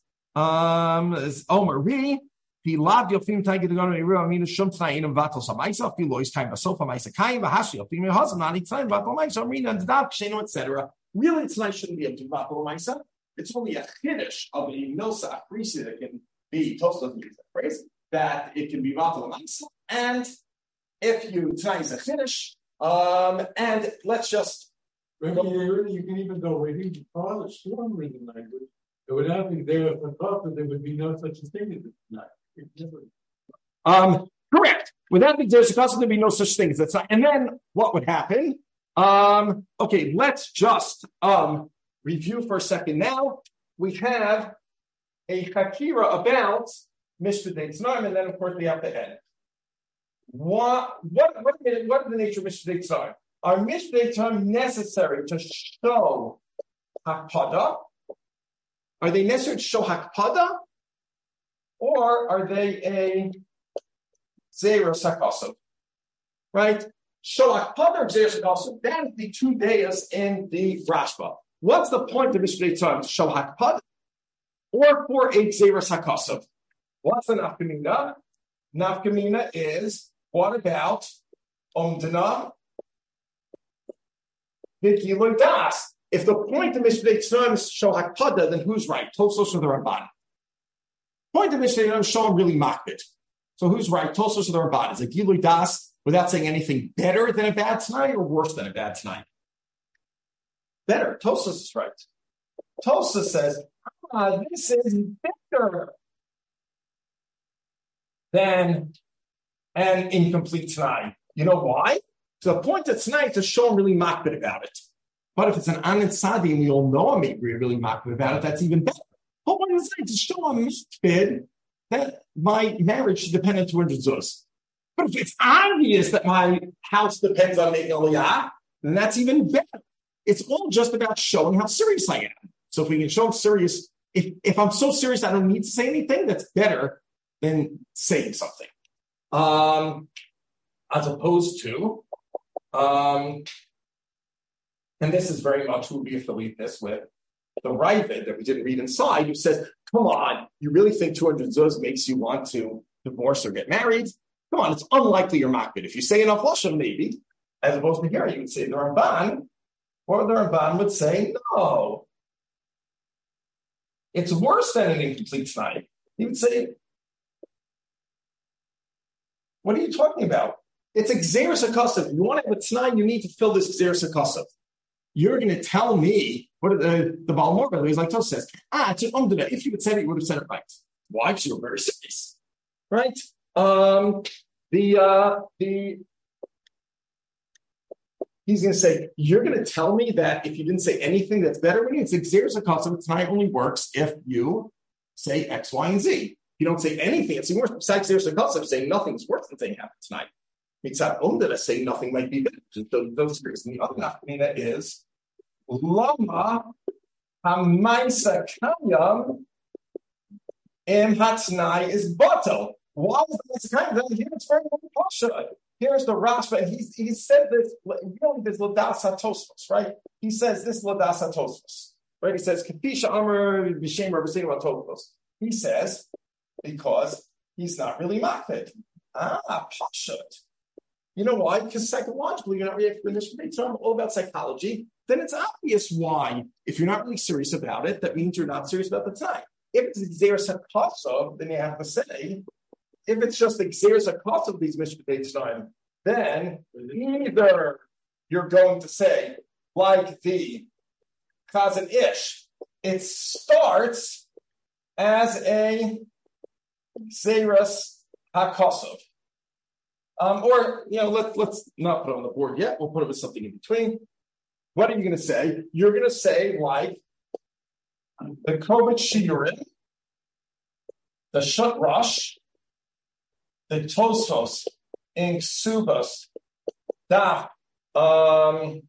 Omer Ri, he loved your film tiger to go to Ira, mean shum tonight in Vatal Samaisa, Filois time, a sofa, Maisa Kain, Vahashi, your female husband, not each time, Vatal Maisa, Rina, and Dab, Shano, etc. Really, tonight shouldn't be a Vatal Maisa. It's only a Kiddush of a Milsa Aprisi that can be Tosfos uses that phrase, that it can be Vatal Maisa. And if you tonight is a Kiddush, and let's just. You can even go where he called it strong reading language. It would not be there if I thought that there would be no such a thing as it tonight. Correct. Without the there's there'd be no such thing as it's not. And then what would happen? Okay, let's just review for a second. Now we have a Hakira about Mishpah Tznaim, and then of course we have to end. What is the nature of Mishpah Tznaim? Are Mishpah Tznaim necessary to show Hakpada? Are they necessary to show Hakpada? Or are they a Zeros HaKosov? Right? Show Hakpada or Zeros HaKosov? That is the 2 days in the Rashba. What's the point of Mishpah Tznaim? To show Hakpada or for a Zeros HaKosov? What's the Nafkamina? Nafkamina is, what about Omdana? V'Gilui Das. If the point of Mishpah Tznaim is to show Hakpada, then who's right? Tosos or the Ramban? Point of Mishpah Tznaim is showing really makbid. So who's right? Tosos or the Ramban? Is it Gilui Das without saying anything better than a bad tonight or worse than a bad tonight? Better. Tosos is right. Tosos says, this is better than an incomplete tonight. You know why? So the point of tonight is to show him really makbid about it. But if it's an Anin Sadi and we all know I'm really makbid about it, that's even better. But what is it to show him makbid that my marriage should depend on 200 zuz? But if it's obvious that my house depends on making aliyah, then that's even better. It's all just about showing how serious I am. So if we can show I'm serious, if I'm so serious I don't need to say anything, that's better than saying something. As opposed to, and this is very much who we affiliate this with, the Ravid that we didn't read inside, who says, come on, you really think 200 zuz makes you want to divorce or get married? Come on, it's unlikely you're makbid. If you say enough lashon, maybe, as opposed to here, you would say the Ramban, or the Ramban would say, no, it's worse than an incomplete tonight. He would say, what are you talking about? It's a Xeris HaKosov. If you want to have a tonight, you need to fill this Xeris HaKosov. You're going to tell me, what the Baal Mor, by the way, like Tos says, it's an umdana. If you had said it, you would have said it right. Why? Because you were very serious. Right? He's going to say, you're going to tell me that if you didn't say anything that's better when it's Xeris HaKosov, tonight only works if you say X, Y, and Z. If you don't say anything, it's worse. Besides there's a concept saying nothing is worse than saying happened tonight. Mitzat umdana saying nothing might be better. Those figures. And the other nafkamina is lama hamaisa kayam im hatznai is batel. Why is this kind of here? It's very pasha. Here's the Rashba, and he said this. Really, this ladas hatosfos, right? He says this ladas hatosfos, right? He says kapisha amar b'shem rabbeinu hatosfos. He says because he's not really makfid. Pasha. You know why? Because psychologically, you're not really all about psychology. Then it's obvious why. If you're not really serious about it, that means you're not serious about the time. If it's Xeris HaKosov, then you have to say, if it's just the Xeris HaKosov of these Mishpatei time, then either you're going to say, like the Chazan Ish, it starts as a Xeris HaKosov. Or, let's not put it on the board yet. We'll put it with something in between. What are you going to say? You're going to say, like, the Kovet Shiurim, the Shut Rosh, the Tosfos, in Ksubas, Daf Nun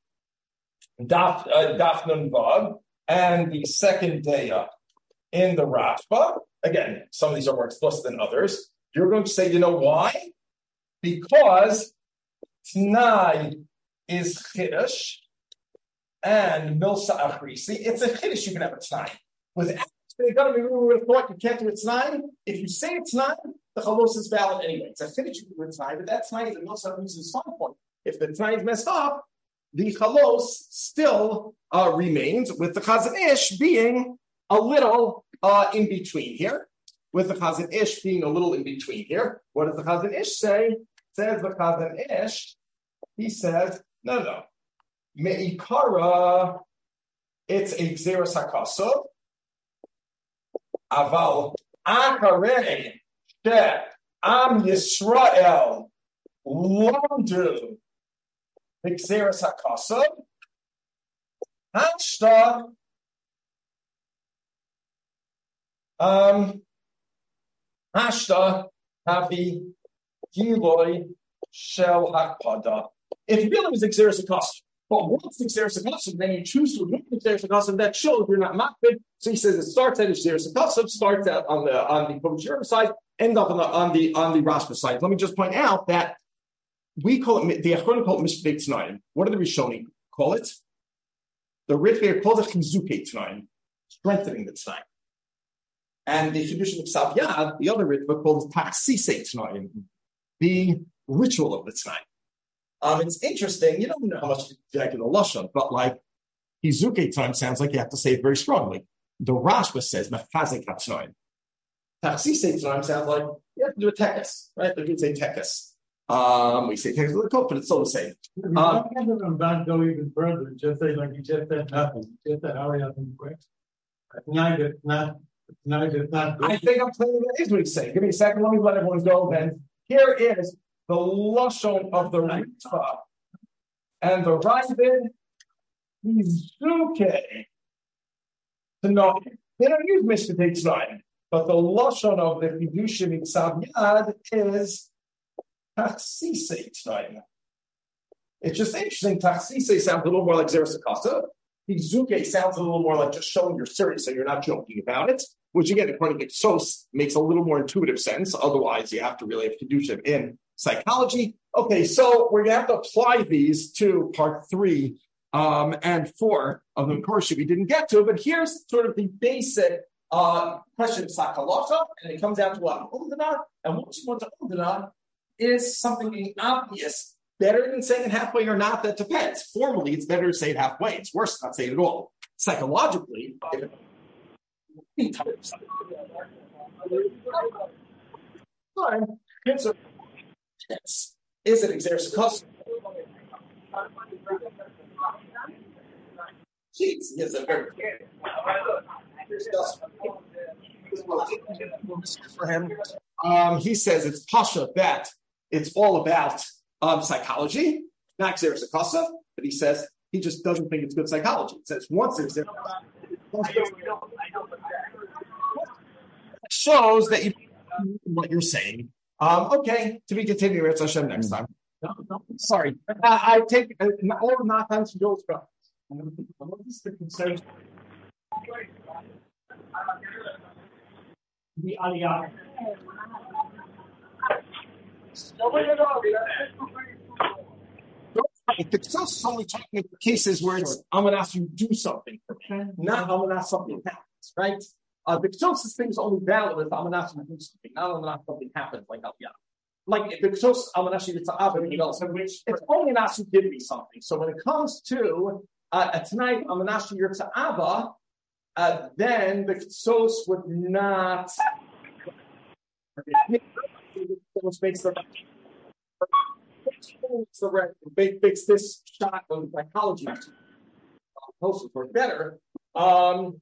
Vav, and the second Deya in the Rashba. Again, some of these are more explicit than others. You're going to say, you know why? Because Tnai is Chiddush and Milsa Achrisi. It's a Chiddush you can have a Tnai. Without we would have thought you can't do a Tnai. If you say it's not, the Chalos is valid anyway. It's a Chiddush you can do a Tnai, but that Tnai is a Milsa Achrisi starting point. If the Tnai is messed up, the Chalos still remains, with the Chazan Ish being a little in between here. With the Chazan Ish being a little in between here. What does the Chazan Ish say? Says the Chazan Ish, he says, no. Me'ikara, it's a Xeris HaKosov. Aval Akarei she Am Yisrael Lomdu Xeris HaKosov. Hashta Havi Giloi Shel Hakpada. It really was Xeris HaKosov. But once the Xeris HaKosov, then you choose to remove the Xeris HaKosov, that shows you're not makbid. So he says it starts at Xeris HaKosov, starts out on the Kovetz Shiurim side, end up on the Rashba side. Let me just point out that we call it, the Achronim call it Mishpatei Tnaim. What do the Rishonim call it? The Ritva calls it Chizukei Tnaim, strengthening the Tnaim. And the tradition of Ksav Yad, the other Ritva, calls it Taksisei Tnaim, the ritual of the Tnaim. It's interesting, you don't know how much you like in the Lashon, but like Chizukei Tnaim sounds like you have to say it very strongly. The Rashba says Mefazek HaTnaim. Taksisei Tnaim sounds like you have to do a tekes, right? They say tekes. We say tekes with the coat, but it's still the same. Go even further. Just say like you just said nothing. Just said hurry up and quick. I think I'm playing that is what he's saying. Give me a second. Let me let everyone go. Then here is the Lashon of the Ritva and the Ravid. Chizukei Tnaim. They don't use Mishpatei Tnaim, but the Lashon of the Chidushim in Ksav Yad is Taksisei Tnaim. It's just interesting. Taksisei sounds a little more like Xeris HaKosov. Chizukei sounds a little more like just showing you're serious and you're not joking about it, which again, according to Sos, makes a little more intuitive sense. Otherwise, you have to really have Chidushim in psychology. Okay, so we're going to have to apply these to part 3 and 4 of the course we didn't get to, but here's sort of the basic question of Sakalacha, and it comes down to what? Umdana, and once you want to Umdana, is something being obvious better than saying it halfway or not? That depends. Formally, it's better to say it halfway. It's worse not say it at all. Psychologically, is it Xeris HaKosov? Jeez, yes, I'm very for him. He says it's Pasha that it's all about psychology, not Xeris HaKosov, but he says he just doesn't think it's good psychology. He says once there's shows that you what you're saying. Okay, to be continued, it's Hashem next time. No, sorry. I take all of Nathan's Joel's brothers. What is the concern? The Aliyah. The Ksos is only talking about cases where it's I'm going to ask you to do something, not I'm going to ask something happens, right? The Ksos thing is only valid if I'm going to ask you to do something, not I'm going to ask something happens like Aliyah. Like the Ksos, I'm going to ask you to Abba, it's only an ask you give me something. So when it comes to tonight, I'm going to ask you to Abba, then the Ksos would not. Makes this shot of psychology for better. Let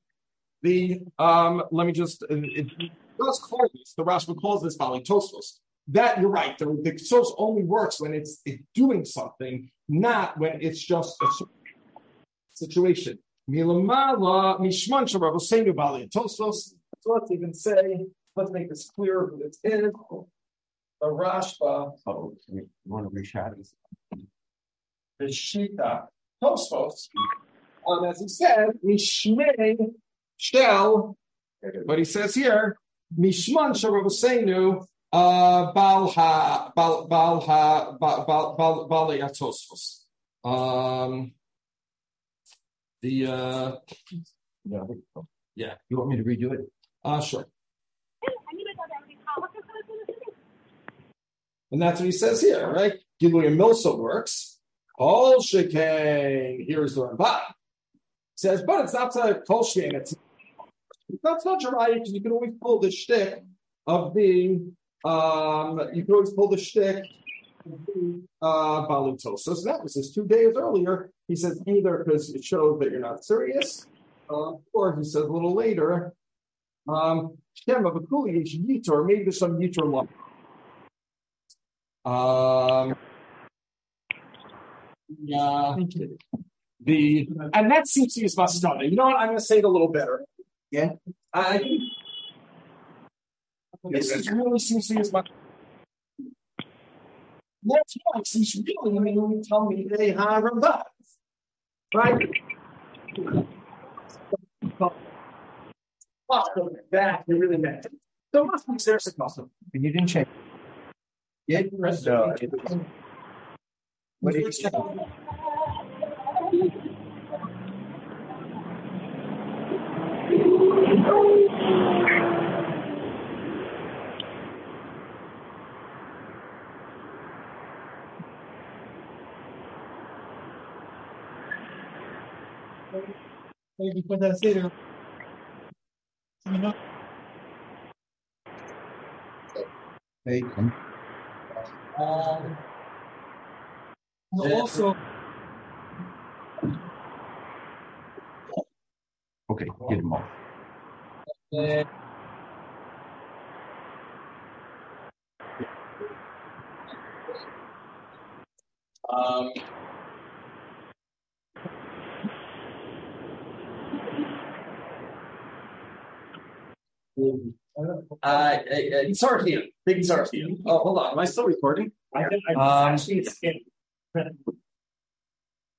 me just it does call this, the Rashba calls this following Tosfos. That you're right, the Ksos only works when it's doing something, not when it's just a situation. Milamala Mishman Shabbat Hosseinu Bali Tosfos. So let's even say, let's make this clear who this is. The Rashba. Oh, you want to reshadow? The Shita Tosfos. As he said, Mishmei Shel. But he says here, Mishman Shabbat Hosseinu Balha Tosfos. Yeah. You want me to redo it? Sure. And that's what he says here, right? Gilui Milsa works. Kol Shekain. Here's the Ramban. Says, but it's not a Kol Shekain. It's not such a right because you can always pull the shtick of being. You can always pull the shtick of being Balutos. So that was his 2 days earlier. He says either because it shows that you're not serious, or he says a little later, Shem of a Kuli is Yitor. Maybe there's some Yitor law. And that seems to be his Mastana. You know what? I'm going to say it a little better. Yeah. This really seems to be his Mastana. That's why he's really when you tell me they have Ramban, right? That you really meant it. So must be there's a custom. And you didn't change. Yeah, no. What did you say? Thank you for that later. You know. Hey, Also, okay, get him off. Big Zartian. Oh, hold on. Am I still recording? I actually skipped.